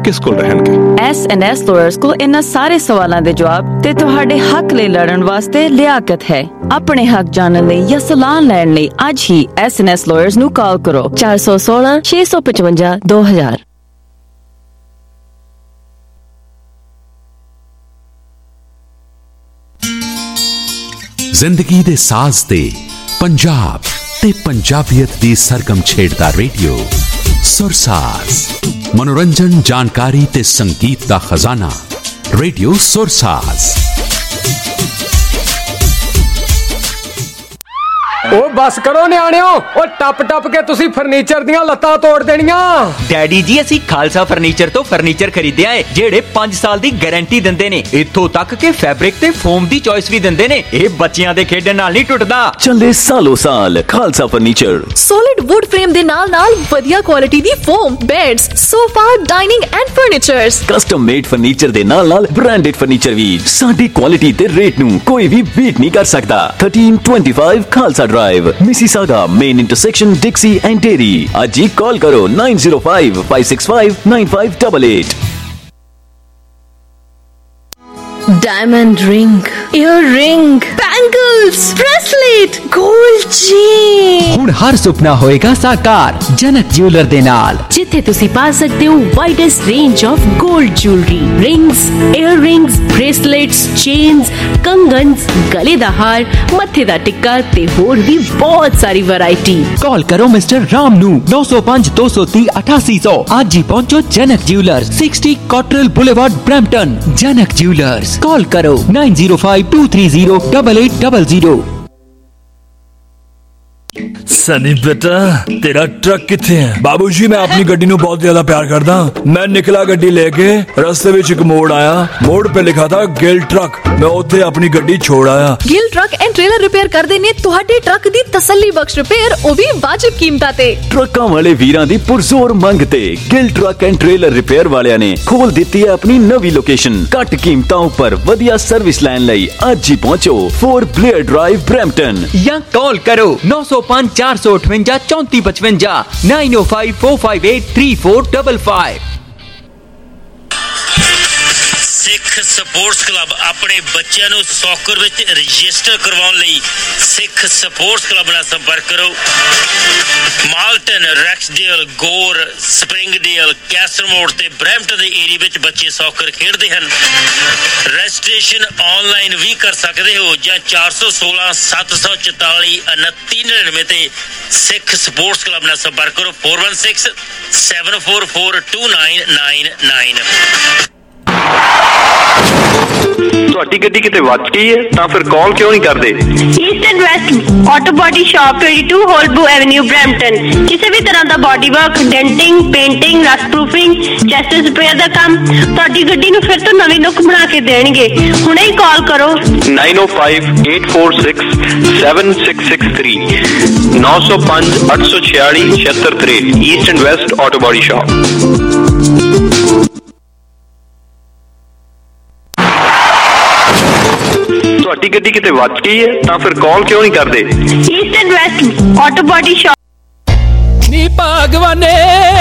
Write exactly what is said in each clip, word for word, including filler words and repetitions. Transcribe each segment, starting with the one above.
किस कोल रहणगे? एस एंड एस लॉयर्स को इन्हां सारे सवालां दे जवाब ते तुहाडे हक लई लड़न वास्ते लियाकत है। अपने हक जानने लई या सलाह लैण लई अज ही एस एंड एस लॉयर्स नू कॉल करो चार सौ सोलह छे सौ पचवंजा दो हजार। जिंदगी दे साज दे पंजाब ते पंजाबियत दी सरगम छेड़दा रेडियो सुरसाज। मनोरंजन, जानकारी ते संगीत दा खजाना रेडियो सुरसाज। ओ बस करो न्याणियो, ओ टप टप के तुसी फर्नीचर दियां लत्तां तोड़ देनियां। डैडी जी असी खालसा फर्नीचर तो फर्नीचर खरीदया है जेड़े पांच साल दी गारंटी दिंदे ने। इत्थों तक के फैब्रिक ते फोम दी चॉइस भी दिंदे ने। ए बच्चियां दे खेडण नाल नहीं टुटदा। चले सालों साल Khalsa furniture. Solid wood frame दे नाल नाल वधिया क्वालिटी दी foam, beds, sofa, dining and furnitures. Custom made furniture दे नाल नाल ब्रांडेड फर्नीचर भी। साडी क्वालिटी ते रेट नू कोई भी बीट नहीं कर सकदा। Thirteen twenty five Khalsa drive, Mississauga, main intersection Dixie and Derry. आज ही कॉल करो nine zero five five six five nine five double eight. Diamond ring, earring, bangles, bracelet, gold chain. हुण हर सुपना होएगा साकार जनक ज्वेलर दे नाल, जिथे तुसी पा सकते हो widest range of gold jewellery, rings, earrings, bracelets, chains, कंगन्स, गले दा हार, मथे दा टिक्का ते होर भी बहुत सारी वैरायटी। कॉल करो मिस्टर राम नू नौ सौ पांच दो सौ तीस अठासी सौ। आज ही पहुंचो Janak Jewellers, sixty Cottrell Boulevard, Brampton. Janak Jewellers, call करो nine zero five two three zero double eight double zero. Sunny बेटा तेरा ट्रक किथे है? बाबूजी मैं अपनी गड्डी नू बहुत ज्यादा प्यार करदा। मैं निकला गड्डी लेके, रास्ते विच एक मोड़ आया, मोड़ पे लिखा था गिल ट्रक। मैं उत्थे अपनी गड्डी छोड़ आया। Gill truck and trailer repair करदे ने तुहाडे ट्रक दी तसल्ली बख्श रिपेयर, ओ भी वाजिब कीमतां ते। ट्रकां वाले वीरां दी पुरजोर मंग ते Gill truck and trailer repair वालियां ने खोल दित्ती है अपनी नवी लोकेशन। घट कीमतां उपर वधिया सर्विस लैण लई अज ही पहुंचो फोर ब्लेयर ड्राइव, ब्रैम्पटन। या कॉल करो नौ सौ पांच चार सौ अठवंजा चौंती पचवंजा नाइन ओ five four five eight three four double five. Sikh sports club अपने बच्चों को सॉकर विच रजिस्टर करवाउण लई सिख स्पोर्ट्स क्लब नाल संपर्क करो। माल्टन, रैक्सडेल, गोर, स्प्रिंगडेल, कैसरमोड ते ब्रैम्पटन दे एरिया विच बच्चे सॉकर खेडदे हन। रजिस्ट्रेशन ऑनलाइन भी कर सकते हो या चार सौ सोलह सत्त सौ चौताली उनती नड़िनवे ते सिख स्पोर्ट्स क्लब नाल संपर्क करो four one six seven four four two nine nine nine. ਤੁਹਾਡੀ ਗੱਡੀ ਕਿਤੇ ਵੱਜ ਗਈ ਹੈ ਤਾਂ ਫਿਰ ਕਾਲ ਕਿਉਂ ਨਹੀਂ ਕਰਦੇ? East and West auto body shop by Holbu avenue, Brampton. ਕਿਸੇ ਵੀ ਤਰ੍ਹਾਂ ਦਾ body work, denting, painting, rust proofing, chest repair ਦਾ ਕੰਮ ਤੁਹਾਡੀ ਗੱਡੀ ਨੂੰ ਫਿਰ ਤੋਂ ਨਵੀਂ ਲੁੱਕ ਬਣਾ ਕੇ ਦੇਣਗੇ। ਹੁਣੇ ਹੀ ਕਾਲ ਕਰੋ nine O five eight four six seven six six three नौ सौ पाँच आठ सौ छियालीस छिहत्तर तिरसठ। East and West auto body shop. ਤੁਹਾਡੀ ਗੱਡੀ ਕਿਤੇ ਵੱਜ ਗਈ ਹੈ ਤਾਂ ਫਿਰ ਕਾਲ ਕਿਉਂ ਨਹੀਂ ਕਰਦੇ? East and West auto body shop. ਨੀ ਭਗਵਾਨੇ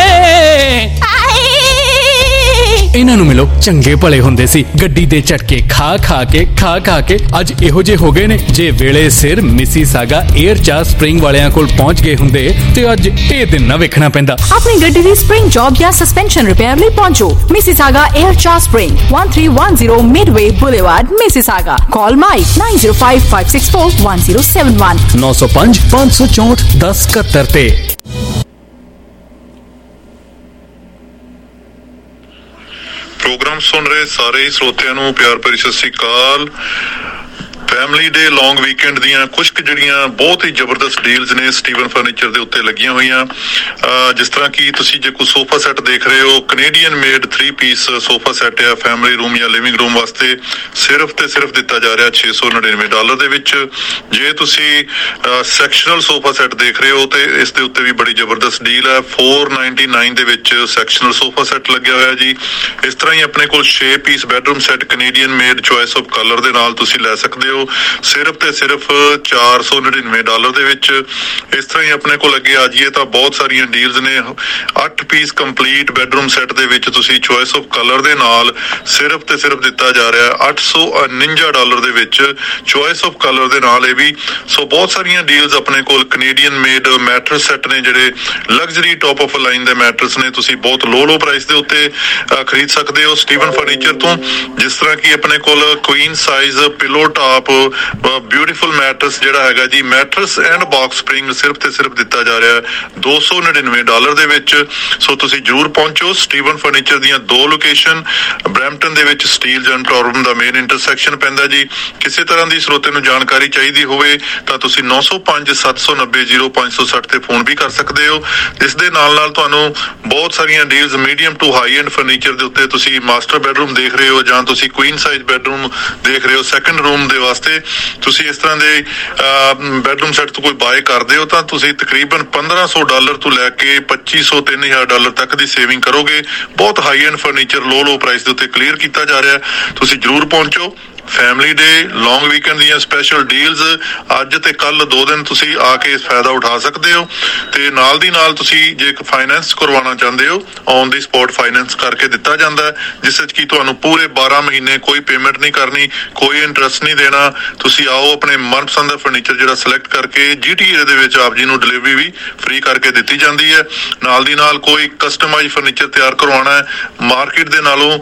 ਇਹਨਾਂ ਨੂੰ ਮਿਲੋ, ਚੰਗੇ ਭਲੇ ਹੁੰਦੇ ਸੀ, ਗੱਡੀ ਦੇ ਝਟਕੇ ਖਾ ਖਾ ਕੇ ਖਾ ਖਾ ਕੇ ਅੱਜ ਇਹੋ ਜਿਹੇ ਹੋ ਗਏ ਨੇ। ਜੇ ਵੇਲੇ ਸਿਰ ਮਿਸੀਸਾਗਾ 에ਅਰ ਚਾਰ ਸਪ੍ਰਿੰਗ ਵਾਲਿਆਂ ਕੋਲ ਪਹੁੰਚ ਗਏ ਹੁੰਦੇ ਤੇ ਅੱਜ ਇਹ ਦਿਨ ਨਾ ਵੇਖਣਾ ਪੈਂਦਾ। ਆਪਣੀ ਗੱਡੀ ਦੀ ਸਪ੍ਰਿੰਗ ਜੌਬ ਜਾਂ ਸਸਪੈਂਸ਼ਨ ਰਿਪੇਅਰ ਲਈ ਪਹੁੰਚੋ ਮਿਸੀਸਾਗਾ 에ਅਰ ਚਾਰ spring, one three one zero Midway boulevard, Mississauga. Call Mike nine zero five five six four one zero seven one नौ सौ पांच पांच सौ चौंठ दस इकहत्तर ते। प्रोग्राम सुन रहे सारे ही श्रोतिਆਂ ਨੂੰ ਪਿਆਰ ਭਰੀ ਸਤਿ ਸ੍ਰੀ ਅਕਾਲ। फैमिली डे लॉन्ग वीकेंड दियां कुछ ਜਿਹੜੀਆਂ बहुत ही ਜ਼ਬਰਦਸਤ ਡੀਲਸ ਨੇ ਸਟੀਵਨ ਫਰਨੀਚਰ ਦੇ ਉੱਤੇ ਲੱਗੀਆਂ ਹੋਈਆਂ। ਜਿਸ ਤਰ੍ਹਾਂ ਕਿ ਤੁਸੀਂ ਜੇ ਕੋਈ ਸੋਫਾ ਸੈੱਟ ਦੇਖ ਰਹੇ ਹੋ, Canadian made three piece sofa set ਆ ਫੈਮਿਲੀ ਰੂਮ ਜਾਂ ਲਿਵਿੰਗ ਰੂਮ ਵਾਸਤੇ ਸਿਰਫ ਤੇ ਸਿਰਫ ਦਿੱਤਾ ਜਾ ਰਿਹਾ ਛੇ ਸੌ ਨੜਿਨਵੇਂ ਡਾਲਰ ਦੇ ਵਿੱਚ। ਜੇ ਤੁਸੀਂ ਸੈਕਸ਼ਨਲ ਸੋਫਾ ਸੈੱਟ ਦੇਖ ਰਹੇ ਹੋ ਤੇ ਇਸ ਦੇ ਉੱਤੇ ਵੀ ਬੜੀ ਜ਼ਬਰਦਸਤ ਡੀਲ ਹੈ। फोर नाइनटी नाइन ਦੇ ਵਿੱਚ ਸੈਕਸ਼ਨਲ ਸੋਫਾ ਸੈੱਟ ਲੱਗਿਆ ਹੋਇਆ ਜੀ। ਇਸ ਤਰ੍ਹਾਂ ਹੀ ਆਪਣੇ ਕੋਲ ਛੇ piece bedroom set Canadian made choice of colour ਦੇ ਨਾਲ ਤੁਸੀਂ ਲੈ ਸਕਦੇ ਹੋ। ਸਿਰਫ ਤੇ ਸਿਰਫ ਚਾਰ ਸੌ ਨੜਿਨਵੇਂ ਡਾਲਰ ਦੇ ਵਿੱਚ। ਇਸ ਤਰ੍ਹਾਂ ਹੀ ਆਪਣੇ ਕੋਲ ਅੱਗੇ ਆ ਜਾਈਏ ਤਾਂ ਬਹੁਤ ਸਾਰੀਆਂ ਡੀਲਸ ਨੇ। ਅੱਠ ਪੀਸ ਕੰਪਲੀਟ ਬੈਡਰੂਮ ਸੈੱਟ ਦੇ ਵਿੱਚ ਤੁਸੀਂ ਚੋਇਸ ਆਫ ਕਲਰ ਦੇ ਨਾਲ ਸਿਰਫ ਤੇ ਸਿਰਫ ਦਿੱਤਾ ਜਾ ਰਿਹਾ ਅੱਠ ਸੌ ਉਣੰਜਾ ਡਾਲਰ ਦੇ ਵਿੱਚ, ਚੋਇਸ ਆਫ ਕਲਰ ਦੇ ਨਾਲ ਇਹ ਵੀ। ਸੋ ਬਹੁਤ ਸਾਰੀਆਂ ਡੀਲਸ ਆਪਣੇ ਕੋਲ। ਕੈਨੇਡੀਅਨ ਮੇਡ ਮੈਟਰਸ ਸੈੱਟ ਨੇ ਜਿਹੜੇ ਲਗਜ਼ਰੀ ਟੌਪ ਆਫ ਲਾਈਨ ਦੇ ਮੈਟਰਸ ਨੇ, ਤੁਸੀਂ ਬਹੁਤ ਲੋ ਲੋ ਪ੍ਰਾਈਸ ਦੇ ਉੱਤੇ ਖਰੀਦ ਸਕਦੇ ਹੋ ਸਟੀਵਨ ਫਰਨੀਚਰ ਤੋਂ। ਜਿਸ ਤਰ੍ਹਾਂ ਕਿ ਆਪਣੇ ਕੋਲ queen size pillow top beautiful mattress ਜਿਹੜਾ ਹੈਗਾ ਜੀ, ਮੈਟਰਸ ਐਂਡ ਬਾਕਸ ਸਪਰਿੰਗ ਸਿਰਫ ਤੇ ਸਿਰਫ ਦਿੱਤਾ ਜਾ ਰਿਹਾ ਦੋ ਸੌ ਨੜਿਨਵੇਂ ਡਾਲਰ ਦੇ ਵਿੱਚ। ਸੋ ਤੁਸੀਂ ਜਰੂਰ ਪਹੁੰਚੋ। ਸਟੀਵਨ ਫਰਨੀਚਰ ਦੀਆਂ ਦੋ ਲੋਕੇਸ਼ਨ, ਬਰੈਂਪਟਨ ਦੇ ਵਿੱਚ ਸਟੀਲਜ਼ ਐਂਡ ਟੋਰਬਨ ਦਾ ਮੇਨ ਇੰਟਰਸੈਕਸ਼ਨ ਪੈਂਦਾ ਜੀ। ਕਿਸੇ ਤਰ੍ਹਾਂ ਦੀ ਸਰੋਤੇ ਨੂੰ ਜਾਣਕਾਰੀ ਚਾਹੀਦੀ ਹੋਵੇ ਤਾਂ ਤੁਸੀਂ ਨੌ ਸੌ ਪੰਜ ਸੱਤ ਸੌ ਨੱਬੇ ਜ਼ੀਰੋ ਪੰਜ ਸੌ ਸੱਠ ਤੇ ਫੋਨ ਵੀ ਕਰ ਸਕਦੇ ਹੋ। ਇਸ ਦੇ ਨਾਲ ਨਾਲ ਤੁਹਾਨੂੰ ਬਹੁਤ ਸਾਰੀਆਂ deals medium to high end furniture ਦੇ ਉੱਤੇ, ਤੁਸੀਂ ਮਾਸਟਰ ਬੈਡਰੂਮ ਦੇਖ ਰਹੇ ਹੋ ਜਾਂ ਤੁਸੀਂ ਕੁਈਨ ਸਾਈਜ਼ ਬੈਡਰੂਮ ਦੇਖ ਰਹੇ ਹੋ ਸੈਕੰਡ ਰੂਮ ਦੇ ਵਾਸਤੇ, ਤੁਸੀਂ ਇਸ ਤਰ੍ਹਾਂ ਦੇ ਬੈਡਰੂਮ ਸੈੱਟ ਤੋਂ ਕੋਈ ਬਾਏ ਕਰਦੇ ਹੋ ਤਾਂ ਤੁਸੀਂ ਤਕਰੀਬਨ ਪੰਦਰਾਂ ਸੌ ਡਾਲਰ ਤੋਂ ਲੈ ਕੇ ਪੱਚੀ ਸੌ ਤਿੰਨ ਹਜ਼ਾਰ ਡਾਲਰ ਤੱਕ ਦੀ ਸੇਵਿੰਗ ਕਰੋਗੇ। ਬਹੁਤ high end furniture low low price ਦੇ ਉੱਤੇ ਕਲੀਅਰ ਕੀਤਾ ਜਾ ਰਿਹਾ। ਤੁਸੀਂ ਜਰੂਰ ਪਹੁੰਚੋ। ਫੈਮਿਲੀ ਡੇ ਲੌਂਗ ਵੀਕਐਂਡ ਦੀਆਂ ਸਪੈਸ਼ਲ ਡੀਲਸ ਅੱਜ ਤੇ ਕੱਲ ਦੋ ਦਿਨ ਤੁਸੀਂ ਆ ਕੇ ਇਸ ਫਾਇਦਾ ਉਠਾ ਸਕਦੇ ਹੋ। ਤੇ ਨਾਲ ਦੀ ਨਾਲ ਤੁਸੀਂ ਜੇ ਇੱਕ ਫਾਈਨੈਂਸ ਕਰਵਾਉਣਾ ਚਾਹੁੰਦੇ ਹੋ, ਔਨ ਦੀ ਸਪੌਟ ਫਾਈਨੈਂਸ ਕਰਕੇ ਦਿੱਤਾ ਜਾਂਦਾ ਹੈ, ਜਿਸ ਵਿੱਚ ਕੀ ਤੁਹਾਨੂੰ ਪੂਰੇ ਬਾਰਾਂ ਮਹੀਨੇ ਕੋਈ ਪੇਮੈਂਟ ਨਹੀਂ ਕਰਨੀ, ਕੋਈ ਇੰਟਰਸਟ ਨਹੀਂ ਦੇਣਾ। ਤੁਸੀਂ ਆਓ ਆਪਣੇ ਮਨਪਸੰਦ ਦਾ ਫਰਨੀਚਰ ਜਿਹੜਾ ਸਿਲੈਕਟ ਕਰਕੇ ਜੀ ਟੀ ਏ ਦੇ ਵਿੱਚ ਆਪ ਜੀ ਨੂੰ ਡਿਲੀਵਰੀ ਵੀ ਫ੍ਰੀ ਕਰਕੇ ਦਿੱਤੀ ਜਾਂਦੀ ਹੈ। ਨਾਲ ਦੀ ਨਾਲ ਕੋਈ ਕਸਟਮਾਈਜ਼ ਫਰਨੀਚਰ ਤਿਆਰ ਕਰਵਾਉਣਾ ਹੈ, ਮਾਰਕੀਟ ਦੇ ਨਾਲੋਂ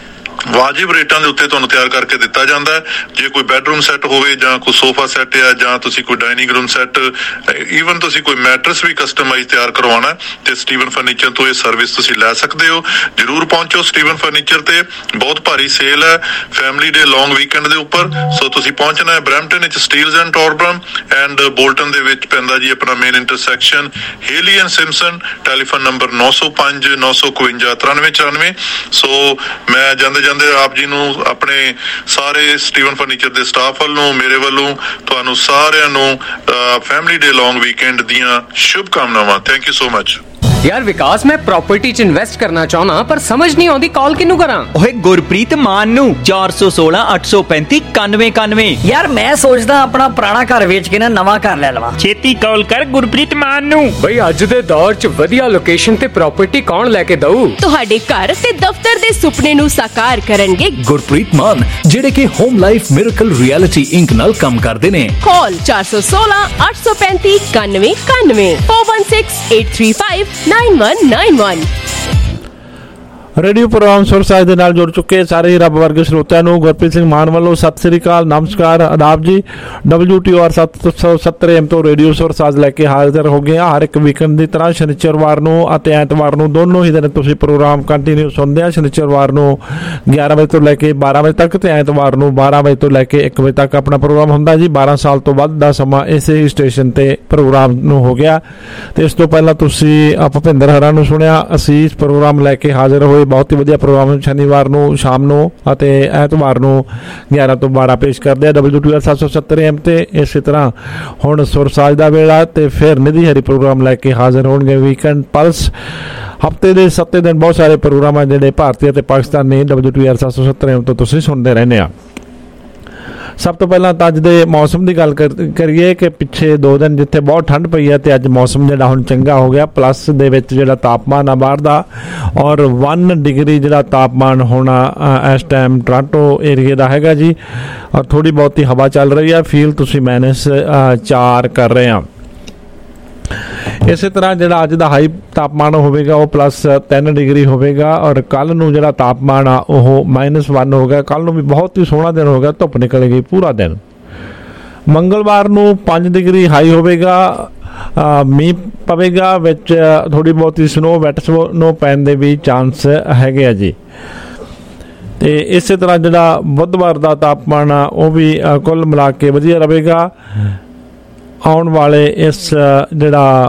ਵਾਜਿਬ ਰੇਟਾਂ ਦੇ ਉੱਤੇ ਤੁਹਾਨੂੰ ਤਿਆਰ ਕਰਕੇ ਦਿੱਤਾ ਜਾਂਦਾ ਹੈ। ਜੇ ਕੋਈ ਬੈਡਰੂਮ ਸੈੱਟ ਹੋਵੇ ਜਾਂ ਕੋਈ ਸੋਫਾ ਸੈੱਟ ਹੈ ਜਾਂ ਤੁਸੀਂ ਕੋਈ ਡਾਈਨਿੰਗ ਰੂਮ ਸੈੱਟ, ਈਵਨ ਤੁਸੀਂ ਕੋਈ ਮੈਟਰਸ ਵੀ ਕਸਟਮਾਈਜ਼ ਤਿਆਰ ਕਰਵਾਉਣਾ ਤੇ ਸਟੀਵਨ ਫਰਨੀਚਰ ਤੋਂ ਇਹ ਸਰਵਿਸ ਤੁਸੀਂ ਲੈ ਸਕਦੇ ਹੋ। ਜਰੂਰ ਪਹੁੰਚੋ ਸਟੀਵਨ ਫਰਨੀਚਰ ਤੇ। ਬਹੁਤ ਭਾਰੀ ਸੇਲ ਹੈ ਫੈਮਿਲੀ ਡੇ ਲੌਂਗ ਵੀਕਐਂਡ ਦੇ ਉੱਪਰ। ਸੋ ਤੁਸੀਂ ਪਹੁੰਚਣਾ ਹੈ ਬਰੈਂਪਟਨ ਵਿੱਚ Steeles and Torbram and Bolton ਦੇ ਵਿੱਚ ਪੈਂਦਾ ਜੀ ਆਪਣਾ main intersection Healey and Simpson. Telephone number ਨੌ ਸੌ ਪੰਜ ਨੌ ਸੌ ਇਕਵੰਜਾ ਤਰਾਨਵੇਂ ਚੁਰਾਨਵੇਂ। ਸੋ ਮੈਂ ਜਾਂਦੇ ਜਾਂਦੇ ਆਪ ਜੀ ਨੂੰ ਆਪਣੇ ਸਾਰੇ ਸਟੀਵਨ ਫਰਨੀਚਰ ਦੇ ਸਟਾਫ ਵੱਲੋਂ, ਮੇਰੇ ਵੱਲੋਂ ਤੁਹਾਨੂੰ ਸਾਰਿਆਂ ਨੂੰ ਫੈਮਿਲੀ ਡੇ ਲੌਂਗ ਵੀਕਐਂਡ ਦੀਆਂ ਸ਼ੁਭ ਕਾਮਨਾਵਾਂ। Thank you so much. ਯਾਰ ਵਿਕਾਸ, ਮੈਂ ਪ੍ਰਾਪਰਟੀ 'ਚ ਇਨਵੈਸਟ ਕਰਨਾ ਚਾਹੁੰਦਾ ਪਰ ਸਮਝ ਨਹੀਂ ਆਉਂਦੀ ਕਾਲ ਕਿਹਨੂੰ ਕਰਾਂ। ਓਏ ਗੁਰਪ੍ਰੀਤ ਮਾਨ ਨੂੰ ਚਾਰ ਸੌ ਸੋਲਾਂ ਅੱਠ ਸੌ ਪੈਂਤੀ ਇਕਾਨਵੇਂ ਇਕਾਨਵੇਂ। ਯਾਰ ਮੈਂ ਸੋਚਦਾ ਆਪਣਾ ਪੁਰਾਣਾ ਘਰ ਵੇਚ ਕੇ ਨਾ ਨਵਾਂ ਘਰ ਲੈ ਲਵਾਂ। ਛੇਤੀ ਕਾਲ ਕਰ ਗੁਰਪ੍ਰੀਤ ਮਾਨ ਨੂੰ। ਬਈ ਅੱਜ ਦੇ ਦੌਰ 'ਚ ਵਧੀਆ ਲੋਕੇਸ਼ਨ ਤੇ ਪ੍ਰਾਪਰਟੀ ਕੌਣ ਲੈ ਕੇ ਦਊ? ਤੁਹਾਡੇ ਘਰ ਤੇ ਦਫ਼ਤਰ ਦੇ ਸੁਪਨੇ ਨੂੰ ਸਾਕਾਰ ਕਰਨਗੇ ਗੁਰਪ੍ਰੀਤ ਮਾਨ, ਜਿਹੜੇ ਕਿ home life miracle reality Inc ਨਾਲ ਕੰਮ ਕਰਦੇ ਨੇ। ਕਾਲ ਚਾਰ ਸੌ ਸੋਲਾਂ ਅੱਠ ਸੌ ਪੈਂਤੀ ਇਕਾਨਵੇਂ ਇਕਾਨਵੇਂ four one six eight three five nine one nine one। Radio program Sursaaj ਦੇ ਨਾਲ ਜੁੜ ਚੁੱਕੇ ਸਾਰੇ ਹੀ ਰੱਬ ਵਰਗੇ ਸਰੋਤਿਆਂ ਨੂੰ ਗੁਰਪ੍ਰੀਤ ਸਿੰਘ ਮਾਨ ਵੱਲੋਂ ਸਤਿ ਸ੍ਰੀ ਅਕਾਲ, ਨਮਸਕਾਰ, ਆਦਾਬ ਜੀ। ਡਬਲਯੂ ਟੀ ਆਰ ਸੱਤ ਸੌ ਸੱਤਰ ਐਮ ਤੋਂ ਰੇਡੀਓ ਸੁਰਸਾਜ ਲੈ ਕੇ ਹਾਜ਼ਰ ਹੋ ਗਏ ਹਾਂ। ਹਰ ਇੱਕ ਵੀਕਐਂਡ ਦੀ ਤਰ੍ਹਾਂ ਸ਼ਨੀਚਰਵਾਰ ਨੂੰ ਅਤੇ ਐਤਵਾਰ ਨੂੰ ਦੋਨੋਂ ਹੀ ਦਿਨ ਤੁਸੀਂ ਪ੍ਰੋਗਰਾਮ ਕੰਟੀਨਿਊ ਸੁਣਦੇ ਆ। ਸ਼ਨੀਚਰਵਾਰ ਨੂੰ ਗਿਆਰਾਂ ਵਜੇ ਤੋਂ ਲੈ ਕੇ ਬਾਰਾਂ ਵਜੇ ਤੱਕ ਤੇ ਐਤਵਾਰ ਨੂੰ ਬਾਰਾਂ ਵਜੇ ਤੋਂ ਲੈ ਕੇ ਇੱਕ ਵਜੇ ਤੱਕ ਆਪਣਾ ਪ੍ਰੋਗਰਾਮ ਹੁੰਦਾ ਜੀ। ਬਾਰਾਂ ਸਾਲ ਤੋਂ ਵੱਧ ਦਾ ਸਮਾਂ ਇਸੇ ਹੀ ਸਟੇਸ਼ਨ ਤੇ ਪ੍ਰੋਗਰਾਮ ਨੂੰ ਹੋ ਗਿਆ। ਤੇ ਇਸ ਤੋਂ ਪਹਿਲਾਂ ਤੁਸੀਂ ਭੁਪਿੰਦਰ ਹਰਾਂ ਨੂੰ ਸੁਣਿਆ। ਅਸੀਂ ਇਸ ਪ੍ਰੋਗਰਾਮ ਲੈ ਕੇ ਹਾਜ਼ਰ ਹੋਏ। ਬਹੁਤ ਹੀ ਵਧੀਆ ਪ੍ਰੋਗਰਾਮ ਸ਼ਨੀਵਾਰ ਨੂੰ ਸ਼ਾਮ ਨੂੰ ਅਤੇ ਐਤਵਾਰ ਨੂੰ ਗਿਆਰਾਂ ਤੋਂ ਬਾਰਾਂ ਪੇਸ਼ ਕਰਦੇ ਆ ਡਬਲਯੂ ਟੀ ਆਰ ਸੱਤ ਸੌ ਸੱਤਰ ਐਮ ਤੇ। ਇਸੇ ਤਰ੍ਹਾਂ ਹੁਣ ਸੁਰਸਾਜ ਦਾ ਵੇਲਾ ਤੇ ਫਿਰ ਨਿਧੀ ਹਰੀ ਪ੍ਰੋਗਰਾਮ ਲੈ ਕੇ ਹਾਜ਼ਰ ਹੋਣਗੇ। ਵੀਕਐਂਡ ਪਲਸ ਹਫ਼ਤੇ ਦੇ ਸੱਤੇ ਦਿਨ ਬਹੁਤ ਸਾਰੇ ਪ੍ਰੋਗਰਾਮ ਆ ਜਿਹੜੇ ਭਾਰਤੀ ਅਤੇ ਪਾਕਿਸਤਾਨੀ ਡਬਲਯੂ ਟੀ ਆਰ ਸੱਤ ਸੌ ਸੱਤਰ ਐਮ ਤੋਂ ਤੁਸੀਂ ਸੁਣਦੇ ਰਹਿੰਦੇ ਆ। ਸਭ ਤੋਂ ਪਹਿਲਾਂ ਤਾਂ ਅੱਜ ਦੇ ਮੌਸਮ ਦੀ ਗੱਲ ਕਰੀਏ ਕਿ ਪਿੱਛੇ ਦੋ ਦਿਨ ਜਿੱਥੇ ਬਹੁਤ ਠੰਡ ਪਈ ਹੈ ਤੇ ਅੱਜ ਮੌਸਮ ਜਿਹੜਾ ਹੁਣ ਚੰਗਾ ਹੋ ਗਿਆ। ਪਲੱਸ ਦੇ ਵਿੱਚ ਜਿਹੜਾ ਤਾਪਮਾਨ ਆ ਬਾਹਰ ਦਾ ਔਰ ਇੱਕ ਡਿਗਰੀ ਜਿਹੜਾ ਤਾਪਮਾਨ ਹੋਣਾ ਇਸ ਟਾਈਮ ਟੋਰਾਂਟੋ ਏਰੀਏ ਦਾ ਹੈਗਾ ਜੀ। ਔਰ ਥੋੜ੍ਹੀ ਬਹੁਤੀ ਹਵਾ ਚੱਲ ਰਹੀ ਹੈ। ਫੀਲ ਤੁਸੀਂ ਮਾਈਨਸ ਚਾਰ ਕਰ ਰਹੇ ਆ। ਇਸੇ ਤਰ੍ਹਾਂ ਜਿਹੜਾ ਅੱਜ ਦਾ ਹਾਈ ਤਾਪਮਾਨ ਹੋਵੇਗਾ ਉਹ ਪਲੱਸ ਤਿੰਨ ਡਿਗਰੀ ਹੋਵੇਗਾ ਔਰ ਕੱਲ੍ਹ ਨੂੰ ਜਿਹੜਾ ਤਾਪਮਾਨ ਆ ਉਹ ਮਾਈਨਸ ਵਨ ਹੋ ਗਿਆ। ਕੱਲ੍ਹ ਨੂੰ ਵੀ ਬਹੁਤ ਹੀ ਸੋਹਣਾ ਦਿਨ ਹੋਵੇਗਾ, ਧੁੱਪ ਨਿਕਲੇਗੀ ਪੂਰਾ ਦਿਨ। ਮੰਗਲਵਾਰ ਨੂੰ ਪੰਜ ਡਿਗਰੀ ਹਾਈ ਹੋਵੇਗਾ। ਮੀਂਹ ਪਵੇਗਾ, ਵਿੱਚ ਥੋੜ੍ਹੀ ਬਹੁਤੀ ਸਨੋ ਵੈਟ ਸਨੋ ਪੈਣ ਦੇ ਵੀ ਚਾਂਸ ਹੈਗੇ ਆ ਜੀ। ਤੇ ਇਸੇ ਤਰ੍ਹਾਂ ਜਿਹੜਾ ਬੁੱਧਵਾਰ ਦਾ ਤਾਪਮਾਨ ਆ ਉਹ ਵੀ ਕੁੱਲ ਮਿਲਾ ਕੇ ਵਧੀਆ ਰਹੇਗਾ। ਆਉਣ ਵਾਲੇ ਇਸ ਜਿਹੜਾ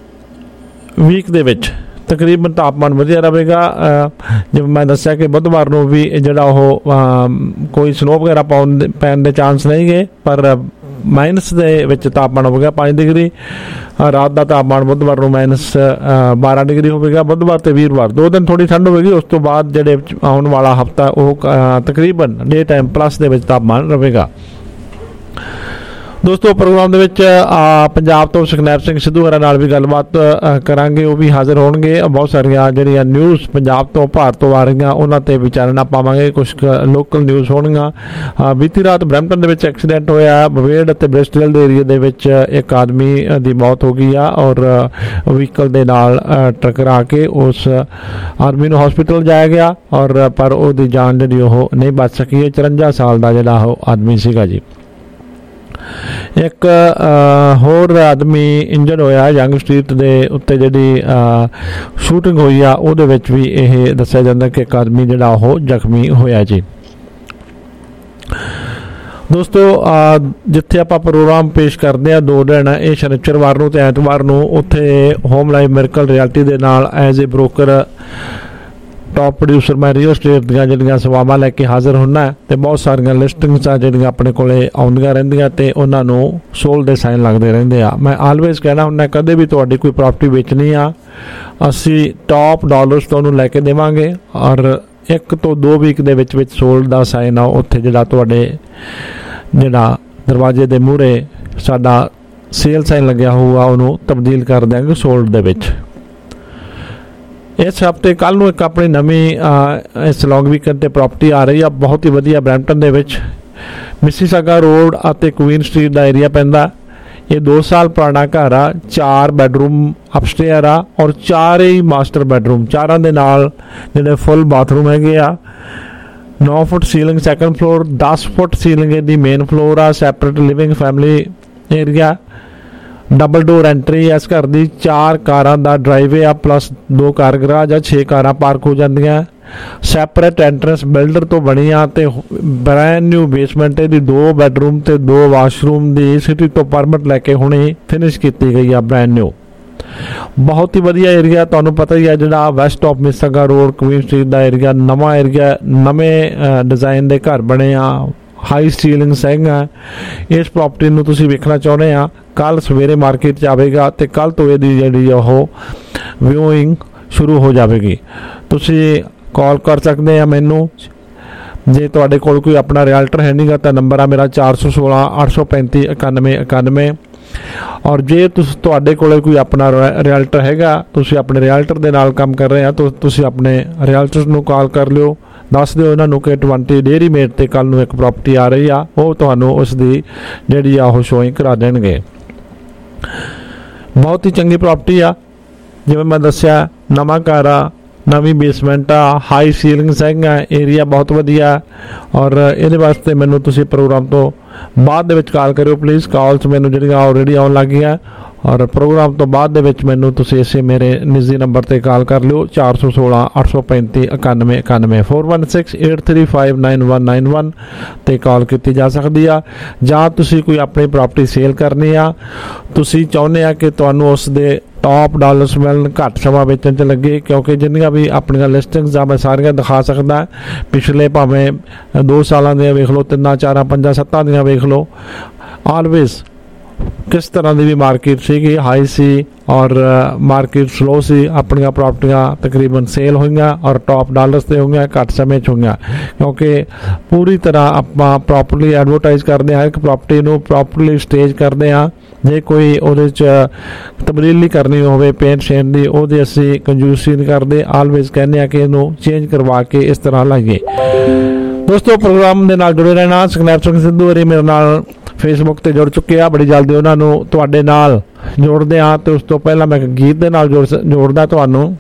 ਵੀਕ ਦੇ ਵਿੱਚ ਤਕਰੀਬਨ ਤਾਪਮਾਨ ਵਧੀਆ ਰਹੇਗਾ। ਜਿਵੇਂ ਮੈਂ ਦੱਸਿਆ ਕਿ ਬੁੱਧਵਾਰ ਨੂੰ ਵੀ ਜਿਹੜਾ ਉਹ ਕੋਈ ਸਨੋ ਵਗੈਰਾ ਪਾਉਣ ਦੇ ਪੈਣ ਦੇ ਚਾਂਸ ਨਹੀਂ ਗਏ, ਪਰ ਮਾਈਨਸ ਦੇ ਵਿੱਚ ਤਾਪਮਾਨ ਹੋਵੇਗਾ ਪੰਜ ਡਿਗਰੀ। ਰਾਤ ਦਾ ਤਾਪਮਾਨ ਬੁੱਧਵਾਰ ਨੂੰ ਮਾਈਨਸ ਬਾਰਾਂ ਡਿਗਰੀ ਹੋਵੇਗਾ। ਬੁੱਧਵਾਰ ਤੇ ਵੀਰਵਾਰ ਦੋ ਦਿਨ ਥੋੜ੍ਹੀ ਠੰਡ ਹੋਵੇਗੀ। ਉਸ ਤੋਂ ਬਾਅਦ ਜਿਹੜੇ ਆਉਣ ਵਾਲਾ ਹਫ਼ਤਾ ਉਹ ਤਕਰੀਬਨ ਡੇ ਟਾਈਮ ਪਲੱਸ ਦੇ ਵਿੱਚ ਤਾਪਮਾਨ ਰਹੇਗਾ। ਦੋਸਤੋ ਪ੍ਰੋਗਰਾਮ ਦੇ ਵਿੱਚ ਪੰਜਾਬ ਤੋਂ ਸੁਖਨੈਬ ਸਿੰਘ ਸਿੱਧੂ ਹੋਰਾਂ ਨਾਲ ਵੀ ਗੱਲਬਾਤ ਕਰਾਂਗੇ, ਉਹ ਵੀ ਹਾਜ਼ਰ ਹੋਣਗੇ। ਬਹੁਤ ਸਾਰੀਆਂ ਜਿਹੜੀਆਂ ਨਿਊਜ਼ ਪੰਜਾਬ ਤੋਂ ਭਾਰਤ ਤੋਂ ਆ ਰਹੀਆਂ ਉਹਨਾਂ ਤੇ ਵੀ ਚਾਨਣਾ ਪਾਵਾਂਗੇ। ਕੁਛ ਲੋਕਲ ਨਿਊਜ਼ ਹੋਣਗੀਆਂ। ਬੀਤੀ ਰਾਤ ਬਰੈਂਪਟਨ ਦੇ ਵਿੱਚ ਐਕਸੀਡੈਂਟ ਹੋਇਆ, ਬਵੇੜ ਅਤੇ ਬ੍ਰਿਸਟਲ ਦੇ ਏਰੀਏ ਦੇ ਵਿੱਚ ਇੱਕ ਆਦਮੀ ਦੀ ਮੌਤ ਹੋ ਗਈ ਆ ਔਰ ਵਹੀਕਲ ਦੇ ਨਾਲ ਟਕਰਾ ਕੇ ਉਸ ਆਦਮੀ ਨੂੰ ਹਸਪੀਟਲ ਜਾਇਆ ਗਿਆ ਔਰ ਪਰ ਉਹਦੀ ਜਾਨ ਜਿਹੜੀ ਉਹ ਨਹੀਂ ਬਚ ਸਕੀ ਹੈ। ਚੁਰੰਜਾ ਸਾਲ ਦਾ ਜਿਹੜਾ ਉਹ ਆਦਮੀ ਸੀਗਾ ਜੀ। ਇੱਕ ਹੋਰ ਆਦਮੀ ਇੰਜਰਡ ਹੋਇਆ ਯੰਗ ਸਟਰੀਟ ਦੇ ਉੱਤੇ ਜਿਹੜੀ ਸ਼ੂਟਿੰਗ ਹੋਈ ਆ ਉਹਦੇ ਵਿੱਚ ਵੀ ਇਹ ਦੱਸਿਆ ਜਾਂਦਾ ਕਿ ਇੱਕ ਆਦਮੀ ਜਿਹੜਾ ਉਹ ਜ਼ਖਮੀ ਹੋਇਆ ਜੀ। ਦੋਸਤੋ ਜਿੱਥੇ ਆਪਾਂ ਪ੍ਰੋਗਰਾਮ ਪੇਸ਼ ਕਰਦੇ ਹਾਂ ਦੋ ਦਿਨ, ਇਹ ਸ਼ਨੀਚਰਵਾਰ ਨੂੰ ਤੇ ਐਤਵਾਰ ਨੂੰ, ਉੱਥੇ ਹੋਮ ਲਾਈਫ ਮਿਰਕਲ ਰਿਐਲਿਟੀ ਦੇ ਨਾਲ as a broker top producer ਮੈਂ ਰੀਅਲ ਸਟੇਟ ਦੀਆਂ ਜਿਹੜੀਆਂ ਸੇਵਾਵਾਂ ਲੈ ਕੇ ਹਾਜ਼ਰ ਹੁੰਦਾ ਅਤੇ ਬਹੁਤ ਸਾਰੀਆਂ ਲਿਸਟਿੰਗਸ ਆ ਜਿਹੜੀਆਂ ਆਪਣੇ ਕੋਲ ਆਉਂਦੀਆਂ ਰਹਿੰਦੀਆਂ ਅਤੇ ਉਹਨਾਂ ਨੂੰ ਸੋਲ ਦੇ ਸਾਈਨ ਲੱਗਦੇ ਰਹਿੰਦੇ ਆ। ਮੈਂ ਆਲਵੇਜ਼ ਕਹਿਣਾ ਹੁੰਦਾ ਕਦੇ ਵੀ ਤੁਹਾਡੀ ਕੋਈ ਪ੍ਰਾਪਰਟੀ ਵੇਚਣੀ ਆ ਅਸੀਂ ਟੌਪ ਡਾਲਰਸ ਤੁਹਾਨੂੰ ਲੈ ਕੇ ਦੇਵਾਂਗੇ ਔਰ ਇੱਕ ਤੋਂ ਦੋ ਵੀਕ ਦੇ ਵਿੱਚ ਵਿੱਚ ਸੋਲ ਦਾ ਸਾਈਨ ਆ ਉੱਥੇ ਜਿਹੜਾ ਤੁਹਾਡੇ ਜਿਹੜਾ ਦਰਵਾਜ਼ੇ ਦੇ ਮੂਹਰੇ ਸਾਡਾ ਸੇਲ ਸਾਈਨ ਲੱਗਿਆ ਹੋਊਗਾ ਉਹਨੂੰ ਤਬਦੀਲ ਕਰ ਦਿਆਂਗੇ ਸੋਲਡ ਦੇ ਵਿੱਚ। ਇਸ ਹਫ਼ਤੇ ਕੱਲ੍ਹ ਨੂੰ ਇੱਕ ਆਪਣੀ ਨਵੀਂ ਇਸ ਲੌਂਗ ਵੀਕਐਂਡ 'ਤੇ ਪ੍ਰਾਪਰਟੀ ਆ ਰਹੀ ਆ, ਬਹੁਤ ਹੀ ਵਧੀਆ ਬਰੈਂਪਟਨ ਦੇ ਵਿੱਚ ਮਿਸੀਸਾਗਾ ਰੋਡ ਅਤੇ ਕੁਈਨ ਸਟਰੀਟ ਦਾ ਏਰੀਆ ਪੈਂਦਾ। ਇਹ ਦੋ ਸਾਲ ਪੁਰਾਣਾ ਘਰ ਆ, ਚਾਰ ਬੈਡਰੂਮ ਅਪਸਟੇਅਰ ਆ ਔਰ ਚਾਰੇ ਹੀ ਮਾਸਟਰ ਬੈਡਰੂਮ, ਚਾਰਾਂ ਦੇ ਨਾਲ ਜਿਹੜੇ ਫੁੱਲ ਬਾਥਰੂਮ ਹੈਗੇ ਆ। ਨੌ ਫੁੱਟ ਸੀਲਿੰਗ ਸੈਕੰਡ ਫਲੋਰ, ਦਸ ਫੁੱਟ ਸੀਲਿੰਗ ਇਹਦੀ ਮੇਨ ਫਲੋਰ ਆ। Separate living family area, double door entry ਇਸ ਘਰ ਦੀ, ਚਾਰ ਕਾਰਾਂ ਦਾ ਡਰਾਈਵੇ ਆ ਪਲੱਸ ਦੋ ਕਾਰ ਗਰਾਜ ਆ, ਛੇ ਕਾਰਾਂ ਪਾਰਕ ਹੋ ਜਾਂਦੀਆਂ। ਸੈਪਰੇਟ ਐਂਟਰੈਂਸ ਬਿਲਡਰ ਤੋਂ ਬਣੀ ਆ ਅਤੇ ਬ੍ਰੈਂਡ ਨਿਊ ਬੇਸਮੈਂਟ ਇਹਦੀ, ਦੋ ਬੈਡਰੂਮ ਅਤੇ ਦੋ ਵਾਸ਼ਰੂਮ ਦੀ ਸਿਟੀ ਤੋਂ ਪਰਮਿਟ ਲੈ ਕੇ ਹੁਣੇ ਫਿਨਿਸ਼ ਕੀਤੀ ਗਈ ਆ ਬ੍ਰੈਂਡ ਨਿਊ। ਬਹੁਤ ਹੀ ਵਧੀਆ ਏਰੀਆ, ਤੁਹਾਨੂੰ ਪਤਾ ਹੀ ਹੈ ਜਿਹੜਾ west of Mississauga Road Queen street ਦਾ ਏਰੀਆ, ਨਵਾਂ ਏਰੀਆ, ਨਵੇਂ ਡਿਜ਼ਾਈਨ ਦੇ ਘਰ ਬਣੇ ਆ, ਹਾਈ ਸੀਲਿੰਗਸ ਹੈਗਾ। ਇਸ ਪ੍ਰਾਪਰਟੀ ਨੂੰ ਤੁਸੀਂ ਵੇਖਣਾ ਚਾਹੁੰਦੇ ਆ ਕੱਲ੍ਹ ਸਵੇਰੇ ਮਾਰਕੀਟ 'ਚ ਆਵੇਗਾ ਅਤੇ ਕੱਲ੍ਹ ਤੋਂ ਇਹਦੀ ਜਿਹੜੀ ਉਹ ਵਿਊਇੰਗ ਸ਼ੁਰੂ ਹੋ ਜਾਵੇਗੀ। ਤੁਸੀਂ ਕਾਲ ਕਰ ਸਕਦੇ ਆ ਮੈਨੂੰ, ਜੇ ਤੁਹਾਡੇ ਕੋਲ ਕੋਈ ਆਪਣਾ ਰਿਐਲਟਰ ਹੈ ਨਹੀਂਗਾ ਤਾਂ ਨੰਬਰ ਆ ਮੇਰਾ ਚਾਰ ਸੌ ਸੋਲਾਂ ਅੱਠ ਸੌ ਪੈਂਤੀ ਇਕਾਨਵੇਂ ਇਕਾਨਵੇਂ। ਔਰ ਜੇ ਤੁਸੀਂ ਤੁਹਾਡੇ ਕੋਲ ਕੋਈ ਆਪਣਾ ਰਿਐਲਟਰ ਹੈਗਾ, ਤੁਸੀਂ ਆਪਣੇ ਰਿਐਲਟਰ ਦੇ ਨਾਲ ਕੰਮ ਕਰ ਰਹੇ ਆ ਤਾਂ ਤੁਸੀਂ ਆਪਣੇ ਰਿਐਲਟਰ ਨੂੰ ਕਾਲ ਕਰ ਲਿਓ, ਦੱਸ ਦਿਓ ਉਹਨਾਂ ਨੂੰ ਕਿ ਟਵੰਟੀ ਡੇਅਰੀ ਮੇਡ 'ਤੇ ਕੱਲ੍ਹ ਨੂੰ ਇੱਕ ਪ੍ਰਾਪਰਟੀ ਆ ਰਹੀ ਆ, ਉਹ ਤੁਹਾਨੂੰ ਉਸ ਦੀ ਜਿਹੜੀ ਆ ਉਹ ਸ਼ੋਇੰਗ ਕਰਾ ਦੇਣਗੇ। ਬਹੁਤ ਹੀ ਚੰਗੀ ਪ੍ਰਾਪਰਟੀ ਆ, ਜਿਵੇਂ ਮੈਂ ਦੱਸਿਆ ਨਵਾਂ ਘਰ ਆ, ਨਵੀਂ ਬੇਸਮੈਂਟ ਆ, ਹਾਈ ਸੀਲਿੰਗਸ ਹੈਗਾ, ਏਰੀਆ ਬਹੁਤ ਵਧੀਆ ਔਰ ਇਹਦੇ ਵਾਸਤੇ ਮੈਨੂੰ ਤੁਸੀਂ ਪ੍ਰੋਗਰਾਮ ਤੋਂ ਬਾਅਦ ਦੇ ਵਿੱਚ ਕਾਲ ਕਰਿਓ ਪਲੀਜ਼। ਕਾਲਸ ਮੈਨੂੰ ਜਿਹੜੀਆਂ ਆਲਰੇਡੀ ਆਉਣ ਲੱਗ ਗਈਆਂ ਔਰ ਪ੍ਰੋਗਰਾਮ ਤੋਂ ਬਾਅਦ ਦੇ ਵਿੱਚ ਮੈਨੂੰ ਤੁਸੀਂ ਇਸੇ ਮੇਰੇ ਨਿੱਜੀ ਨੰਬਰ 'ਤੇ ਕਾਲ ਕਰ ਲਿਓ ਚਾਰ ਸੌ ਸੋਲਾਂ ਅੱਠ ਸੌ ਪੈਂਤੀ ਇਕਾਨਵੇਂ ਇਕਾਨਵੇਂ four one six eight three five nine one nine one 'ਤੇ ਕਾਲ ਕੀਤੀ ਜਾ ਸਕਦੀ ਆ। ਜਾਂ ਤੁਸੀਂ ਕੋਈ ਆਪਣੀ ਪ੍ਰਾਪਰਟੀ ਸੇਲ ਕਰਨੀ ਆ, ਤੁਸੀਂ ਚਾਹੁੰਦੇ ਆ ਕਿ ਤੁਹਾਨੂੰ ਉਸ ਦੇ ਟੌਪ ਡਾਲਰਸ ਮਿਲਣ, ਘੱਟ ਸਮਾਂ ਵੇਚਣ 'ਚ ਲੱਗੇ, ਕਿਉਂਕਿ ਜਿੰਨੀਆਂ ਵੀ ਆਪਣੀਆਂ ਲਿਸਟਿੰਗਸ ਆ ਮੈਂ ਸਾਰੀਆਂ ਦਿਖਾ ਸਕਦਾ, ਪਿਛਲੇ ਭਾਵੇਂ ਦੋ ਸਾਲਾਂ ਦੀਆਂ ਵੇਖ ਲਓ, ਤਿੰਨਾਂ ਚਾਰਾਂ ਪੰਜਾਂ ਸੱਤਾਂ ਦੀਆਂ ਵੇਖ ਲਓ, ਆਲਵੇਜ਼ ਕਿਸ ਤਰ੍ਹਾਂ ਦੀ ਵੀ ਮਾਰਕੀਟ ਸੀਗੀ, ਹਾਈ ਸੀ ਔਰ ਮਾਰਕੀਟ ਸਲੋ ਸੀ, ਆਪਣੀਆਂ ਪ੍ਰਾਪਰਟੀਆਂ ਤਕਰੀਬਨ ਸੇਲ ਹੋਈਆਂ ਔਰ ਟੌਪ ਡਾਲਰਸ 'ਤੇ ਹੋਈਆਂ, ਘੱਟ ਸਮੇਂ 'ਚ ਹੋਈਆਂ, ਕਿਉਂਕਿ ਪੂਰੀ ਤਰ੍ਹਾਂ ਆਪਾਂ ਪ੍ਰੋਪਰਲੀ ਐਡਵਰਟਾਈਜ਼ ਕਰਦੇ ਹਾਂ, ਇੱਕ ਪ੍ਰਾਪਰਟੀ ਨੂੰ ਪ੍ਰੋਪਰਲੀ ਸਟੇਜ ਕਰਦੇ ਹਾਂ। ਜੇ ਕੋਈ ਉਹਦੇ 'ਚ ਤਬਦੀਲੀ ਕਰਨੀ ਹੋਵੇ ਪੇਂਟ ਸ਼ੇਡ ਦੀ, ਉਹਦੇ ਅਸੀਂ ਕੰਜੂਸੀ ਨਹੀਂ ਕਰਦੇ, ਆਲਵੇਜ਼ ਕਹਿੰਦੇ ਹਾਂ ਕਿ ਇਹਨੂੰ ਚੇਂਜ ਕਰਵਾ ਕੇ ਇਸ ਤਰ੍ਹਾਂ ਲਾਈਏ। ਦੋਸਤੋ ਪ੍ਰੋਗਰਾਮ ਦੇ ਨਾਲ ਜੁੜੇ ਰਹਿਣਾ। ਸੁਖਨੈਬ ਸਿੰਘ ਸਿੱਧੂ ਹੋਰੀ ਮੇਰੇ ਨਾਲ ਫੇਸਬੁੱਕ 'ਤੇ ਜੁੜ ਚੁੱਕੇ ਆ, ਬੜੀ ਜਲਦੀ ਉਹਨਾਂ ਨੂੰ ਤੁਹਾਡੇ ਨਾਲ ਜੋੜਦੇ ਹਾਂ। ਅਤੇ ਉਸ ਤੋਂ ਪਹਿਲਾਂ ਮੈਂ ਇੱਕ ਗੀਤ ਦੇ ਨਾਲ ਜੋੜ ਜੋੜਦਾ ਤੁਹਾਨੂੰ।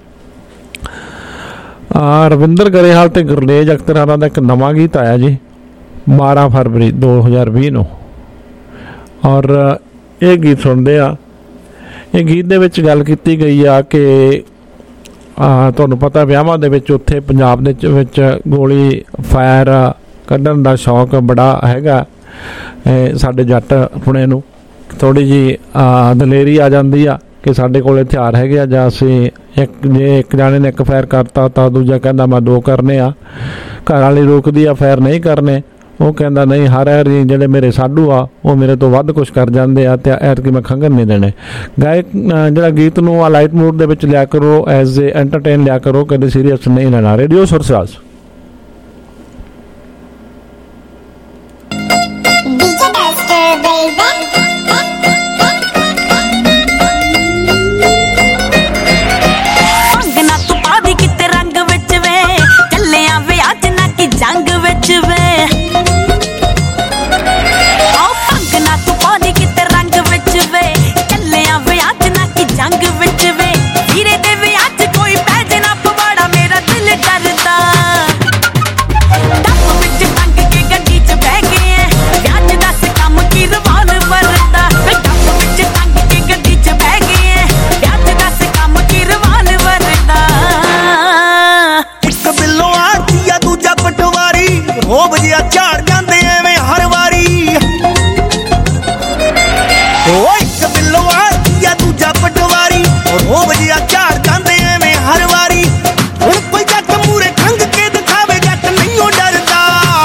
ਰਵਿੰਦਰ ਗਰੇਵਾਲ ਅਤੇ ਗੁਰਨੇਜ ਅਖਤਰ ਹੋਰਾਂ ਦਾ ਇੱਕ ਨਵਾਂ ਗੀਤ ਆਇਆ ਜੀ ਬਾਰਾਂ ਫਰਵਰੀ ਦੋ ਹਜ਼ਾਰ ਵੀਹ ਨੂੰ, ਔਰ ਇਹ ਗੀਤ ਸੁਣਦੇ ਆ। ਇਹ ਗੀਤ ਦੇ ਵਿੱਚ ਗੱਲ ਕੀਤੀ ਗਈ ਆ ਕਿ ਤੁਹਾਨੂੰ ਪਤਾ ਵਿਆਹਾਂ ਦੇ ਵਿੱਚ ਉੱਥੇ ਪੰਜਾਬ ਦੇ ਵਿੱਚ ਗੋਲੀ ਫਾਇਰ ਕੱਢਣ ਦਾ ਸ਼ੌਕ ਬੜਾ ਹੈਗਾ ਸਾਡੇ ਜੱਟ ਪੁਣੇ ਨੂੰ। ਥੋੜ੍ਹੀ ਜਿਹੀ ਦਲੇਰੀ ਆ ਜਾਂਦੀ ਆ ਕਿ ਸਾਡੇ ਕੋਲ ਹਥਿਆਰ ਹੈਗੇ ਆ, ਜਾਂ ਅਸੀਂ ਇੱਕ ਜੇ ਇੱਕ ਜਾਣੇ ਨੇ ਇੱਕ ਫਾਇਰ ਕਰਤਾ ਤਾਂ ਦੂਜਾ ਕਹਿੰਦਾ ਮੈਂ ਦੋ ਕਰਨੇ ਆ, ਘਰ ਵਾਲੀ ਰੋਕਦੀ ਆ ਫਾਇਰ ਨਹੀਂ ਕਰਨੇ, ਉਹ ਕਹਿੰਦਾ ਨਹੀਂ ਹਰ ਵਾਰੀ ਜਿਹੜੇ ਮੇਰੇ ਸਾਡੂ ਆ ਉਹ ਮੇਰੇ ਤੋਂ ਵੱਧ ਕੁਛ ਕਰ ਜਾਂਦੇ ਆ ਅਤੇ ਐਤਕੀ ਮੈਂ ਖੰਘਣ ਨਹੀਂ ਦੇਣੇ। ਗਾਇਕ ਜਿਹੜਾ ਗੀਤ ਨੂੰ ਆ ਲਾਈਟ ਮੂਡ ਦੇ ਵਿੱਚ ਲਿਆ ਕਰੋ, ਐਜ਼ ਏ ਐਂਟਰਟੇਨ ਲਿਆ ਕਰੋ, ਕਦੇ ਸੀਰੀਅਸ ਨਹੀਂ ਲੈਣਾ। Radio Sursaaj D J Buster, baby. ਰੋਬ ਜਿਹਾ ਝਾੜ ਜਾਂਦੇ ਐਵੇਂ ਹਰ ਵਾਰੀ ਓ ਇੱਕ ਬਿੱਲੋ ਆ ਜਾਂ ਦੂਜਾ ਪਟਵਾਰੀ ਰੋਬ ਜਿਹਾ ਝਾੜ ਜਾਂਦੇ ਐਵੇਂ ਹਰ ਵਾਰੀ ਹੁਣ ਕੋਈ ਜੱਟ ਮੂਰੇ ਖੰਗ ਕੇ ਦਿਖਾਵੇ ਜੱਟ ਨਹੀਂ ਓ ਡਰਦਾ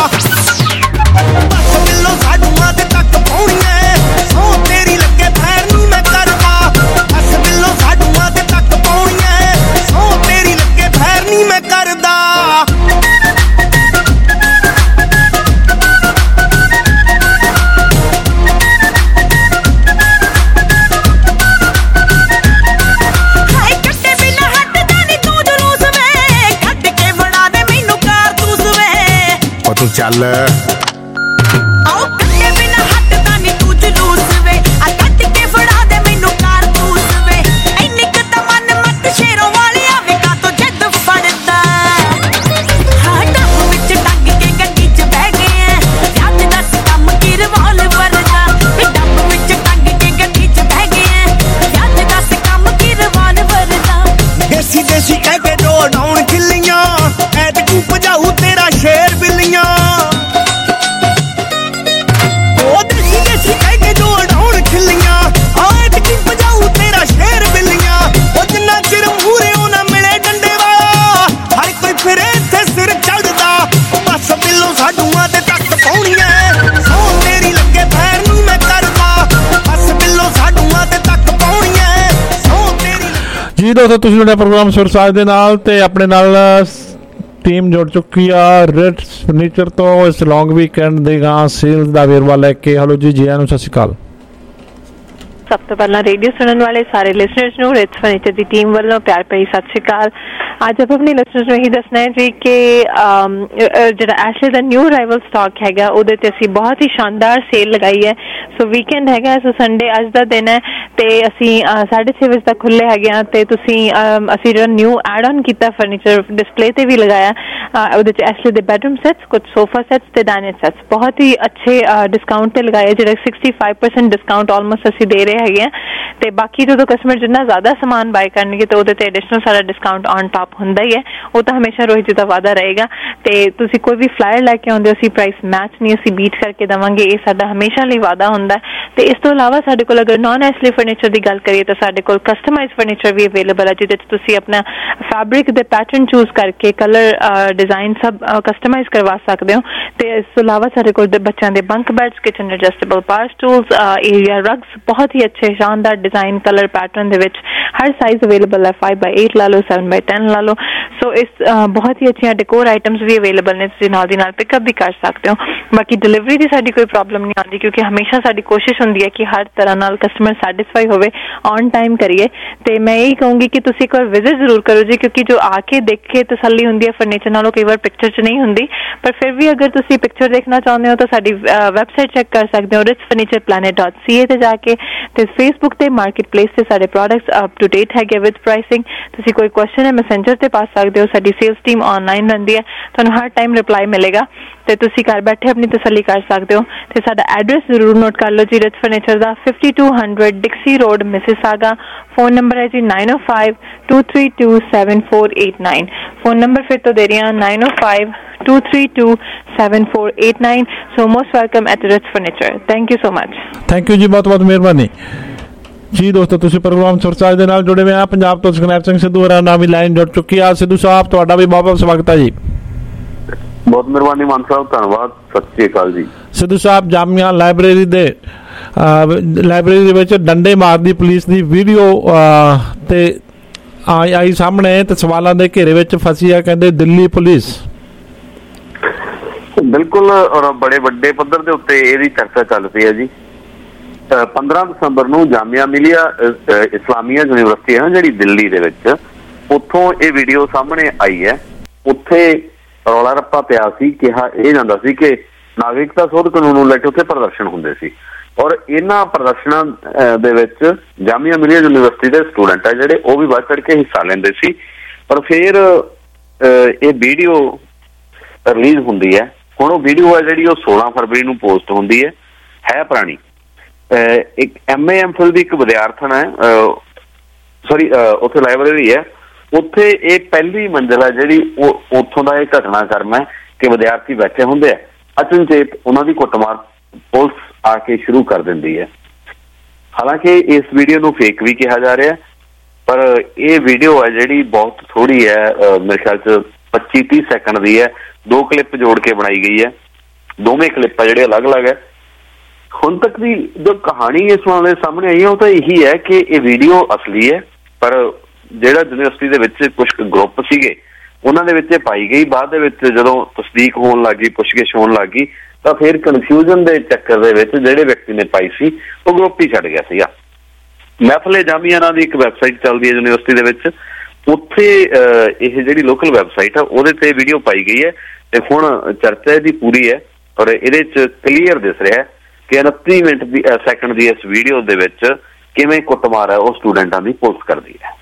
ਬਸ ਬਿੱਲੋ ਸਾਡੂਆਂ ਤੇ ਤੱਕ ਪਾਉਣੀਆਂ ਸੌ ਤੇਰੀ ਲੱਗੇ ਫੈਰ ਨਹੀਂ ਮੈਂ ਕਰਦਾ ਬਸ ਬਿੱਲੋ ਸਾਡੂਆਂ ਤੇ ਤੱਕ ਪਾਉਣੀਆਂ ਸੌ ਤੇਰੀ ਲੱਗੇ ਫੈਰ ਨਹੀਂ ਮੈਂ ਕਰਦਾ ਤੂੰ ਚੱਲ ਆਓ ਕੱਟੇ ਬਿਨਾ ਹੱਟਦਾ ਨੀ ਤੂੰ ਜਲੂਸ ਵੇ ਆ ਕੱਟ ਕੇ ਫੜਾ ਦੇ ਮੈਨੂੰ ਕਾਰਤੂਸ ਵੇ ਇੰਨੀ ਕੁ ਤਾਂ ਮਨ ਮੱਤ ਸ਼ੇਰੋਂ ਵਾਲਿਆ ਵੇ ਕਾ ਤੋਂ ਜੱਦ ਫੜਦਾ ਹਾਂ ਡੱਬ ਵਿੱਚ ਟੰਗ ਕੇ ਗੱਡੀ 'ਚ ਬਹਿ ਗਏ ਜੱਜ ਦੱਸ ਕੰਮ ਕੀ ਰਿਵਾਲਵਰ ਦਾ ਵੇ ਡੱਬ ਵਿੱਚ ਟੰਗ ਕੇ ਗੱਡੀ 'ਚ ਬਹਿ ਗਏ ਜੱਜ ਦੱਸ ਕੰਮ ਕੀ ਰਿਵਾਲਵਰ ਦਾ ਦੇਸੀ ਦੇਸੀ ਕਹਿ ਕੇ ਡੋਲ ਡਾਉਣ ਖਿੱਲੀਆਂ ਐਤ ਤੂੰ ਭਜਾਊ ਤੇਰਾ ਸ਼ੇਰ ਬਿੱਲੀਆਂ ਉਹ ਦੇਸੀ ਦੇਸੀ ਕਹਿ ਕੇ ਡੋਲ ਡਾਉਣ ਖਿੱਲੀਆਂ ਐਤ ਕੀ ਭਜਾਊ ਤੇਰਾ ਸ਼ੇਰ ਬਿੱਲੀਆਂ ਉਹ ਜਿੰਨਾ ਚਿਰ ਮੂਹਰੇ ਉਹ ਨਾ ਮਿਲੇ ਡੰਡੇ ਵਾਲਾ ਹਰ ਕੋਈ ਫਿਰੇ ਇੱਥੇ ਸਿਰ ਚੜਦਾ ਬਸ ਬਿੱਲੋ ਸਾਡੂਆਂ ਤੇ ਤੱਕ ਪਾਉਣੀਆਂ ਸੌ ਤੇਰੀ ਲੱਗੇ ਫੈਰ ਨਹੀਂ ਮੈਂ ਕਰਦਾ ਬਸ ਬਿੱਲੋ ਸਾਡੂਆਂ ਤੇ ਤੱਕ ਪਾਉਣੀਆਂ ਸੌ ਤੇਰੀ ਜੀ ਦੋਸਤੋ ਤੁਸੀਂ ਜੁੜੇ ਪ੍ਰੋਗਰਾਮ ਸੁਰਸਾਜ ਦੇ ਨਾਲ ਤੇ ਆਪਣੇ ਨਾਲ ਟੀਮ ਜੁੜ ਚੁੱਕੀ ਆ ਰਿਟਸ ਫਰਨੀਚਰ ਤੋਂ ਇਸ ਲੌਂਗ ਵੀਕਐਂਡ ਦੇ ਗਾਂ ਸੇਲਸ ਦਾ ਵੇਰਵਾ ਲੈ ਕੇ। ਹੈਲੋ ਜੀ, ਜੀ ਆਇਆਂ ਨੂੰ, ਸਤਿ ਸ਼੍ਰੀ ਅਕਾਲ। ਸਭ ਤੋਂ ਪਹਿਲਾਂ ਰੇਡੀਓ ਸੁਣਨ ਵਾਲੇ ਸਾਰੇ ਲਿਸਨਰਸ ਨੂੰ ਰਿਟਸ ਫਰਨੀਚਰ ਦੀ ਟੀਮ ਵੱਲੋਂ ਪਿਆਰ ਭਰੀ ਸਤਿ ਸ਼੍ਰੀ ਅਕਾਲ। ਅੱਜ ਆਪਾਂ ਆਪਣੇ ਲਿਸਨਰਸ ਨੂੰ ਇਹੀ ਦੱਸਣਾ ਹੈ ਜੀ ਕਿ ਜਿਹੜਾ ਐਸ਼ਲੇ ਦਾ ਨਿਊ ਅਰਾਈਵਲ ਸਟਾਕ ਹੈਗਾ ਉਹਦੇ ਤੇ ਅਸੀਂ ਬਹੁਤ ਹੀ ਸ਼ਾਨਦਾਰ ਸੇਲ ਲਗਾਈ ਹੈ। ਸੋ ਵੀਕਐਂਡ ਹੈਗਾ, ਸੋ ਸੰਡੇ ਅੱਜ ਦਾ ਦਿਨ ਹੈ ਤੇ ਅਸੀਂ ਸਾਢੇ ਛੇ ਵਜੇ ਤੱਕ ਖੁੱਲੇ ਹੈਗੇ ਹਾਂ ਤੇ ਤੁਸੀਂ ਅਸੀਂ ਜਿਹੜਾ ਨਿਊ ਐਡ ਆਨ ਕੀਤਾ ਫਰਨੀਚਰ ਡਿਸਪਲੇ ਤੇ ਵੀ ਲਗਾਇਆ ਉਹਦੇ 'ਚ ਐਸ਼ਲੇ ਦੇ ਬੈਡਰੂਮ ਸੈਟਸ, ਕੁਝ ਸੋਫਾ ਸੈਟਸ ਤੇ ਡਾਈਨਿੰਗ ਸੈਟਸ ਬਹੁਤ ਹੀ ਅੱਛੇ ਡਿਸਕਾਊਂਟ ਤੇ ਲਗਾਏ, ਜਿਹੜਾ sixty five percent discount almost ਅਸੀਂ ਦੇ ਰਹੇ ਹੈਗੇ ਆ ਤੇ ਬਾਕੀ ਜਦੋਂ ਕਸਟਮਰ ਜਿੰਨਾ ਜ਼ਿਆਦਾ ਸਮਾਨ ਬਾਏ ਕਰਨਗੇ ਤੇ ਉਹਦੇ ਤੇ ਐਡੀਸ਼ਨਲ ਸਾਰਾ ਡਿਸਕਾਊਂਟ ਔਨ ਟਾਪ ਹੁੰਦਾ ਹੀ ਹੈ। ਉਹ ਤਾਂ ਹਮੇਸ਼ਾ ਰੋਹਿਤ ਜੀ ਦਾ ਵਾਅਦਾ ਰਹੇਗਾ ਤੇ ਤੁਸੀਂ ਕੋਈ ਵੀ ਫਲਾਇਰ ਲੈ ਕੇ ਆਉਂਦੇ ਹੋ ਅਸੀਂ ਪ੍ਰਾਈਸ ਮੈਚ ਨਹੀਂ ਅਸੀਂ ਬੀਟ ਕਰਕੇ ਦੇਵਾਂਗੇ, ਇਹ ਸਾਡਾ ਹਮੇਸ਼ਾ ਲਈ ਵਾਅਦਾ ਹੁੰਦਾ ਤੇ ਇਸ ਤੋਂ ਇਲਾਵਾ ਸਾਡੇ ਕੋਲ ਅਗਰ ਨਾਨ ਐਸ਼ਲੇ ਫਰਨੀਚਰ ਦੀ ਗੱਲ ਕਰੀਏ ਤਾਂ ਸਾਡੇ ਕੋਲ ਕਸਟਮਾਈਜ਼ ਫਰਨੀਚਰ ਵੀ ਅਵੇਲੇਬਲ ਹੈ ਜਿਹਦੇ 'ਚ ਤੁਸੀਂ ਆਪਣਾ ਫੈਬਰਿਕ ਦੇ ਪੈਟਰਨ ਚੂਜ਼ ਕਰਕੇ ਕਲਰ ਡਿਜ਼ਾਈਨ ਸਭ ਕਸਟਮਾਈਜ਼ ਕਰਵਾ ਸਕਦੇ ਹੋ ਤੇ ਇਸ ਤੋਂ ਇਲਾਵਾ ਸਾਡੇ ਕੋਲ ਬੱਚਿਆਂ ਦੇ ਬੰਕ ਬੈਡਸ, ਕਿਚਨ ਐਡਜਸਟੇਬਲ ਪਾਰ ਸਟੂਲਸ, ਏਰੀਆ ਰਗਸ ਬਹੁਤ ਹੀ ਅੱਛੇ ਸ਼ਾਨਦਾਰ ਡਿਜ਼ਾਈਨ ਕਲਰ ਪੈਟਰਨ ਦੇ ਵਿੱਚ ਹਰ ਸਾਈਜ਼ ਅਵੇਲੇਬਲ ਹੈ। ਫਾइव बाय एट ਲਾ ਲਓ, ਸੈवन बाय टेन ਲਾ ਲਓ। ਸੋ ਇਸ ਬਹੁਤ ਹੀ ਅੱਛੀਆਂ ਡੈਕੋਰ ਆਈਟਮਸ ਵੀ ਅਵੇਲੇਬਲ ਨੇ, ਤੁਸੀਂ ਨਾਲ ਦੀ ਨਾਲ ਪਿਕਅਪ ਵੀ ਕਰ ਸਕਦੇ ਹੋ। ਬਾਕੀ ਡਿਲੀਵਰੀ ਦੀ ਸਾਡੀ ਕੋਈ ਪ੍ਰੋਬਲਮ ਨਹੀਂ ਆਉਂਦੀ ਕਿਉਂਕਿ ਹਮੇਸ਼ਾ ਸਾਡੀ ਕੋਸ਼ਿਸ਼ ਹੁੰਦੀ ਹੈ ਕਿ ਹਰ ਤਰ੍ਹਾਂ ਨਾਲ ਕਸਟਮਰ ਸੈਟਿਸਫਾਈ ਹੋਵੇ, ਔਨ ਟਾਈਮ ਕਰੀਏ ਤੇ ਮੈਂ ਇਹੀ ਕਹੂੰਗੀ ਕਿ ਤੁਸੀਂ ਇੱਕ ਵਾਰ ਵਿਜ਼ਿਟ ਜ਼ਰੂਰ ਕਰੋ ਜੀ ਕਿਉਂਕਿ ਜੋ ਆ ਕੇ ਦੇਖ ਕੇ ਤਸੱਲੀ ਹੁੰਦੀ ਹੈ ਫਰਨੀਚਰ ਨਾਲੋਂ ਕਈ ਵਾਰ ਪਿਕਚਰ 'ਚ ਨਹੀਂ ਹੁੰਦੀ, ਪਰ ਫਿਰ ਵੀ ਅਗਰ ਤੁਸੀਂ ਪਿਕਚਰ ਦੇਖਣਾ ਚਾਹੁੰਦੇ ਹੋ ਤਾਂ ਸਾਡੀ ਵੈਬਸਾਈਟ ਚੈੱਕ ਕਰ ਸਕਦੇ ਹੋ Ritz Furniture Planet dot C A ਤੇ ਜਾ ਕੇ ਤੇ ਫੇਸਬੁੱਕ ਤੇ ਮਾਰਕੀਟ ਪਲੇਸ ਤੇ ਸਾਡੇ ਪ੍ਰੋਡਕਟਸ ਅਪ ਟੂ ਡੇਟ ਹੈਗੇ ਵਿਦ ਪ੍ਰਾਈਸਿੰਗ। ਤੁਸੀਂ ਕੋਈ ਕੁਐਸਚਨ ਹੈ ਮੈਸੇਂਜਰ ਤੇ ਪਾ ਸਕਦੇ ਹੋ, ਸਾਡੀ ਸੇਲਸ ਟੀਮ ਆਨਲਾਈਨ ਰਹਿੰਦੀ ਹੈ, ਤੁਹਾਨੂੰ ਹਰ ਟਾਈਮ ਰਿਪਲਾਈ ਮਿਲੇਗਾ ਤੇ ਤੁਸੀਂ ਘਰ ਬੈਠੇ ਆਪਣੀ ਤਸੱਲੀ ਕਰ ਸਕਦੇ ਹੋ ਤੇ ਸਾਡਾ ਐਡਰੈਸ ਜ਼ਰੂਰ ਨੋਟ ਕਰ ਲਓ ਜੀ, ਰਿਟਸ ਫਰਨੀਚਰ ਦਾ fifty two hundred Dixie Road Mississauga. Phone number ਹੈ ਜੀ नाइन ओ five two three two seven four eight nine. Phone number ਫਿਰ ਤੋਂ ਦੇ ਰਹੀ ਹਾਂ nine O five two three two seven four eight nine. So most welcome at Ritz Furniture. Thank you so much. Thank you ਜੀ, ਬਹੁਤ ਬਹੁਤ ਮਿਹਰਬਾਨੀ ਜੀ। ਦੋਸਤੋ ਤੁਸੀਂ ਪ੍ਰੋਗਰਾਮ ਸੁਰਸਾਜ ਦੇ ਨਾਲ ਜੁੜੇ ਹੋਏ ਆ। ਪੰਜਾਬ ਤੋਂ ਸੁਖਨੈਬ ਸਿੰਘ ਸਿੱਧੂ ਹਰਾਂ ਨਾਲ ਵੀ ਲਾਈਨ ਜੁੜ ਚੁੱਕੀ ਆ। ਸਿੱਧੂ ਸਾਹਿਬ ਤੁਹਾਡਾ ਵੀ ਬਹੁਤ ਬਹੁਤ ਸਵਾਗਤ ਹੈ ਜੀ। ਬਹੁਤ ਮਿਹਰਬਾਨੀ ਮਾਨ ਸਾਹਿਬ, ਧੰਨਵਾਦ, ਸਤਿ ਸ਼੍ਰੀ ਅਕਾਲ ਜੀ। ਸਿੱਧੂ ਸਾਹਿਬ, ਜਾਮੀਆ ਲਾਇਬ੍ਰੇਰੀ ਦੇ ਲਾਇਬ੍ਰੇਰੀ ਦੇ ਵਿੱਚ ਡੰਡੇ ਮਾਰਦੀ ਪੁਲਿਸ ਦੀ ਵੀਡੀਓ ਤੇ ਆਈ ਆਈ ਸਾਹਮਣੇ ਤੇ ਸਵਾਲਾਂ ਦੇ ਘੇਰੇ ਵਿੱਚ ਫਸੀ ਆ ਕਹਿੰਦੇ ਦਿੱਲੀ ਪੁਲਿਸ। ਬਿਲਕੁਲ, ਔਰ ਬੜੇ ਵੱਡੇ ਪੱਧਰ ਦੇ ਉੱਤੇ ਇਹਦੀ ਚਰਚਾ ਚੱਲ ਪਈ ਹੈ ਜੀ। ਪੰਦਰਾਂ ਦਸੰਬਰ ਨੂੰ ਜਾਮੀਆ ਮਿਲੀਆ ਇਸਲਾਮੀਆ ਯੂਨੀਵਰਸਿਟੀ ਹੈ ਜਿਹੜੀ ਦਿੱਲੀ ਦੇ ਵਿੱਚ, ਉੱਥੋਂ ਇਹ ਵੀਡੀਓ ਸਾਹਮਣੇ ਆਈ ਹੈ। ਉੱਥੇ ਰੌਲਾ ਰੱਪਾ ਪਿਆ ਸੀ, ਕਿਹਾ ਇਹ ਜਾਂਦਾ ਸੀ ਕਿ ਨਾਗਰਿਕਤਾ ਸੋਧ ਕਾਨੂੰਨ ਨੂੰ ਲੈ ਕੇ ਉੱਥੇ ਪ੍ਰਦਰਸ਼ਨ ਹੁੰਦੇ ਸੀ ਔਰ ਇਹਨਾਂ ਪ੍ਰਦਰਸ਼ਨਾਂ ਦੇ ਵਿੱਚ ਜਾਮੀਆ ਮਿਲੀਆ ਯੂਨੀਵਰਸਿਟੀ ਦੇ ਸਟੂਡੈਂਟ ਆ ਜਿਹੜੇ ਉਹ ਵੀ ਵੱਧ ਚੜ ਕੇ ਹਿੱਸਾ ਲੈਂਦੇ ਸੀ। ਪਰ ਫਿਰ ਇਹ ਵੀਡੀਓ ਰਿਲੀਜ਼ ਹੁੰਦੀ ਹੈ। ਹੁਣ ਉਹ ਵੀਡੀਓ ਹੈ ਜਿਹੜੀ ਉਹ ਸੋਲਾਂ ਫਰਵਰੀ ਨੂੰ ਪੋਸਟ ਹੁੰਦੀ ਹੈ ਹੈ ਪੁਰਾਣੀ। ਇੱਕ ਐਮ ਏ ਐਮ ਫਿਲ ਦੀ ਇੱਕ ਵਿਦਿਆਰਥਣ ਹੈ, ਸੋਰੀ ਉੱਥੇ ਲਾਇਬ੍ਰੇਰੀ ਹੈ, ਉੱਥੇ ਇਹ ਪਹਿਲੀ ਮੰਜ਼ਿਲ ਹੈ ਜਿਹੜੀ ਉਹ ਉੱਥੋਂ ਦਾ ਇਹ ਘਟਨਾਕ੍ਰਮ ਹੈ ਕਿ ਵਿਦਿਆਰਥੀ ਬੈਠੇ ਹੁੰਦੇ ਆ, ਅਚਨਚੇਤ ਉਹਨਾਂ ਦੀ ਕੁੱਟਮਾਰ ਪੁਲਿਸ ਆ ਕੇ ਸ਼ੁਰੂ ਕਰ ਦਿੰਦੀ ਹੈ। ਹਾਲਾਂਕਿ ਇਸ ਵੀਡੀਓ ਨੂੰ ਫੇਕ ਵੀ ਕਿਹਾ ਜਾ ਰਿਹਾ, ਪਰ ਇਹ ਵੀਡੀਓ ਹੈ ਜਿਹੜੀ ਬਹੁਤ ਥੋੜੀ ਹੈ, ਮੇਰੇ ਖਿਆਲ ਚ ਪੱਚੀ ਤੀਹ ਸੈਕਿੰਡ ਦੀ ਹੈ, ਦੋ ਕਲਿੱਪ ਜੋੜ ਕੇ ਬਣਾਈ ਗਈ ਹੈ। ਦੋਵੇਂ ਕਲਿੱਪ ਆ ਜਿਹੜੇ ਅਲੱਗ-ਅਲੱਗ ਹੈ। ਹੁਣ ਤੱਕ ਦੀ ਜੋ ਕਹਾਣੀ ਇਸ ਵਾਲੇ ਸਾਹਮਣੇ ਆਈ ਹੈ ਉਹ ਤਾਂ ਇਹੀ ਹੈ ਕਿ ਇਹ ਵੀਡੀਓ ਅਸਲੀ ਹੈ, ਪਰ ਜਿਹੜਾ ਯੂਨੀਵਰਸਿਟੀ ਦੇ ਵਿੱਚ ਕੁਝ ਗਰੁੱਪ ਸੀਗੇ ਉਹਨਾਂ ਦੇ ਵਿੱਚ ਇਹ ਪਾਈ ਗਈ। ਬਾਅਦ ਦੇ ਵਿੱਚ ਜਦੋਂ ਤਸਦੀਕ ਹੋਣ ਲੱਗ ਗਈ, ਪੁੱਛਗਿੱਛ ਹੋਣ ਲੱਗ ਗਈ, ਤਾਂ ਫਿਰ ਕਨਫਿਊਜ਼ਨ ਦੇ ਚੱਕਰ ਦੇ ਵਿੱਚ ਜਿਹੜੇ ਵਿਅਕਤੀ ਨੇ ਪਾਈ ਸੀ ਉਹ ਗਰੁੱਪ ਹੀ ਛੱਡ ਗਿਆ ਸੀਗਾ। ਮਹਿਫਲੇ ਜਾਮੀਆ ਨਾਂ ਦੀ ਇੱਕ ਵੈਬਸਾਈਟ ਚੱਲਦੀ ਹੈ ਯੂਨੀਵਰਸਿਟੀ ਦੇ ਵਿੱਚ, ਉੱਥੇ ਇਹ ਜਿਹੜੀ ਲੋਕਲ ਵੈਬਸਾਈਟ ਆ ਉਹਦੇ ਤੇ ਵੀਡੀਓ ਪਾਈ ਗਈ ਹੈ ਤੇ ਹੁਣ ਚਰਚਾ ਇਹਦੀ ਪੂਰੀ ਹੈ ਔਰ ਇਹਦੇ ਚ ਕਲੀਅਰ ਦਿਸ ਰਿਹਾ ਕਿ ਉਨੱਤੀ ਮਿੰਟ ਦੀ ਸੈਕਿੰਡ ਦੀ ਇਸ ਵੀਡੀਓ ਦੇ ਵਿੱਚ ਕਿਵੇਂ ਕੁੱਟਮਾਰ ਹੈ ਉਹ ਸਟੂਡੈਂਟਾਂ ਦੀ ਪੁਲਿਸ ਕਰਦੀ ਹੈ।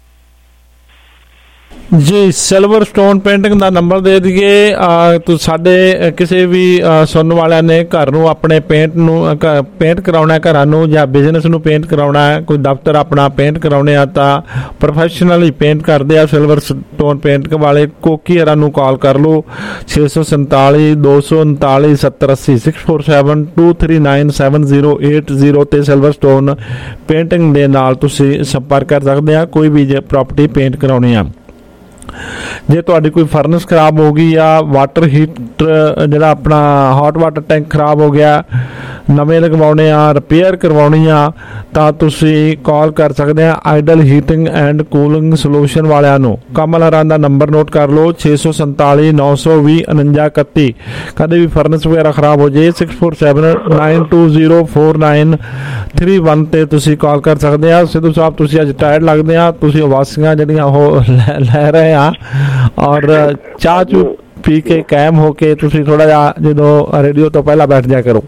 ਜੀ ਸਿਲਵਰ ਸਟੋਨ ਪੇਂਟਿੰਗ ਦਾ ਨੰਬਰ ਦੇ ਦਈਏ। ਤੂੰ ਸਾਡੇ ਕਿਸੇ ਵੀ ਸੁਣਨ ਵਾਲਿਆਂ ਨੇ ਘਰ ਨੂੰ ਆਪਣੇ ਪੇਂਟ ਨੂੰ ਪੇਂਟ ਕਰਾਉਣਾ, ਘਰਾਂ ਨੂੰ ਜਾਂ ਬਿਜ਼ਨਸ ਨੂੰ ਪੇਂਟ ਕਰਾਉਣਾ ਹੈ, ਕੋਈ ਦਫ਼ਤਰ ਆਪਣਾ ਪੇਂਟ ਕਰਾਉਣੇ ਆ ਤਾਂ ਪ੍ਰੋਫੈਸ਼ਨਲ ਹੀ ਪੇਂਟ ਕਰਦੇ ਆ ਸਿਲਵਰ ਸਟੋਨ ਪੇਂਟਿੰਗ ਵਾਲੇ। ਕੋਕੀ ਹਰਾਂ ਨੂੰ ਕਾਲ ਕਰ ਲਓ ਛੇ ਸੌ ਸੰਤਾਲੀ ਦੋ ਸੌ ਉਨਤਾਲੀ ਸੱਤਰ ਅੱਸੀ six four seven two three nine seven zero eight zero ਤੇ ਸਿਲਵਰ ਸਟੋਨ ਪੇਂਟਿੰਗ ਦੇ ਨਾਲ ਤੁਸੀਂ ਸੰਪਰਕ ਕਰ ਸਕਦੇ ਆ ਕੋਈ ਵੀ ਜੇ ਪ੍ਰਾਪਰਟੀ ਪੇਂਟ ਕਰਾਉਣੀ ਆ। ਜੇ ਤੁਹਾਡੀ ਕੋਈ ਫਰਨਸ ਖਰਾਬ ਹੋ ਗਈ ਜਾਂ ਵਾਟਰ ਹੀਟਰ ਜਿਹੜਾ ਆਪਣਾ ਹੌਟ ਵਾਟਰ ਟੈਂਕ ਖਰਾਬ ਹੋ ਗਿਆ, ਨਵੇਂ ਲਗਵਾਉਣੇ ਆ, ਰਿਪੇਅਰ ਕਰਵਾਉਣੀ ਆ, ਤਾਂ ਤੁਸੀਂ ਕਾਲ ਕਰ ਸਕਦੇ ਆ Ideal heating and cooling solution ਵਾਲਿਆਂ ਨੂੰ। ਕਮਲ ਹਰਾਂ ਦਾ ਨੰਬਰ ਨੋਟ ਕਰ ਲਓ ਛੇ ਸੌ ਸੰਤਾਲੀ ਨੌ ਸੌ ਵੀਹ ਉਣੰਜਾ ਇਕੱਤੀ। ਕਦੇ ਵੀ ਫਰਨਸ ਵਗੈਰਾ ਖਰਾਬ ਹੋ ਜੇ six four seven nine two zero four nine three one ਤੇ ਤੁਸੀਂ ਕਾਲ ਕਰ ਸਕਦੇ ਆ। ਸਿੱਧੂ ਸਾਹਿਬ ਤੁਸੀਂ ਅੱਜ ਟਾਇਰਡ ਲੱਗਦੇ ਆ, ਤੁਸੀਂ ਉਬਾਸੀਆਂ ਜਿਹੜੀਆਂ ਉਹ ਲੈ ਰਹੇ ਆ ਔਰ ਚਾਹ ਚੂ ਪੀ ਕੇ ਕਾਇਮ ਹੋ ਕੇ ਤੁਸੀਂ ਥੋੜਾ ਜਿਹਾ ਜਦੋਂ ਰੇਡੀਓ ਤੋਂ ਪਹਿਲਾਂ ਬੈਠ ਜਾ ਕਰੋ।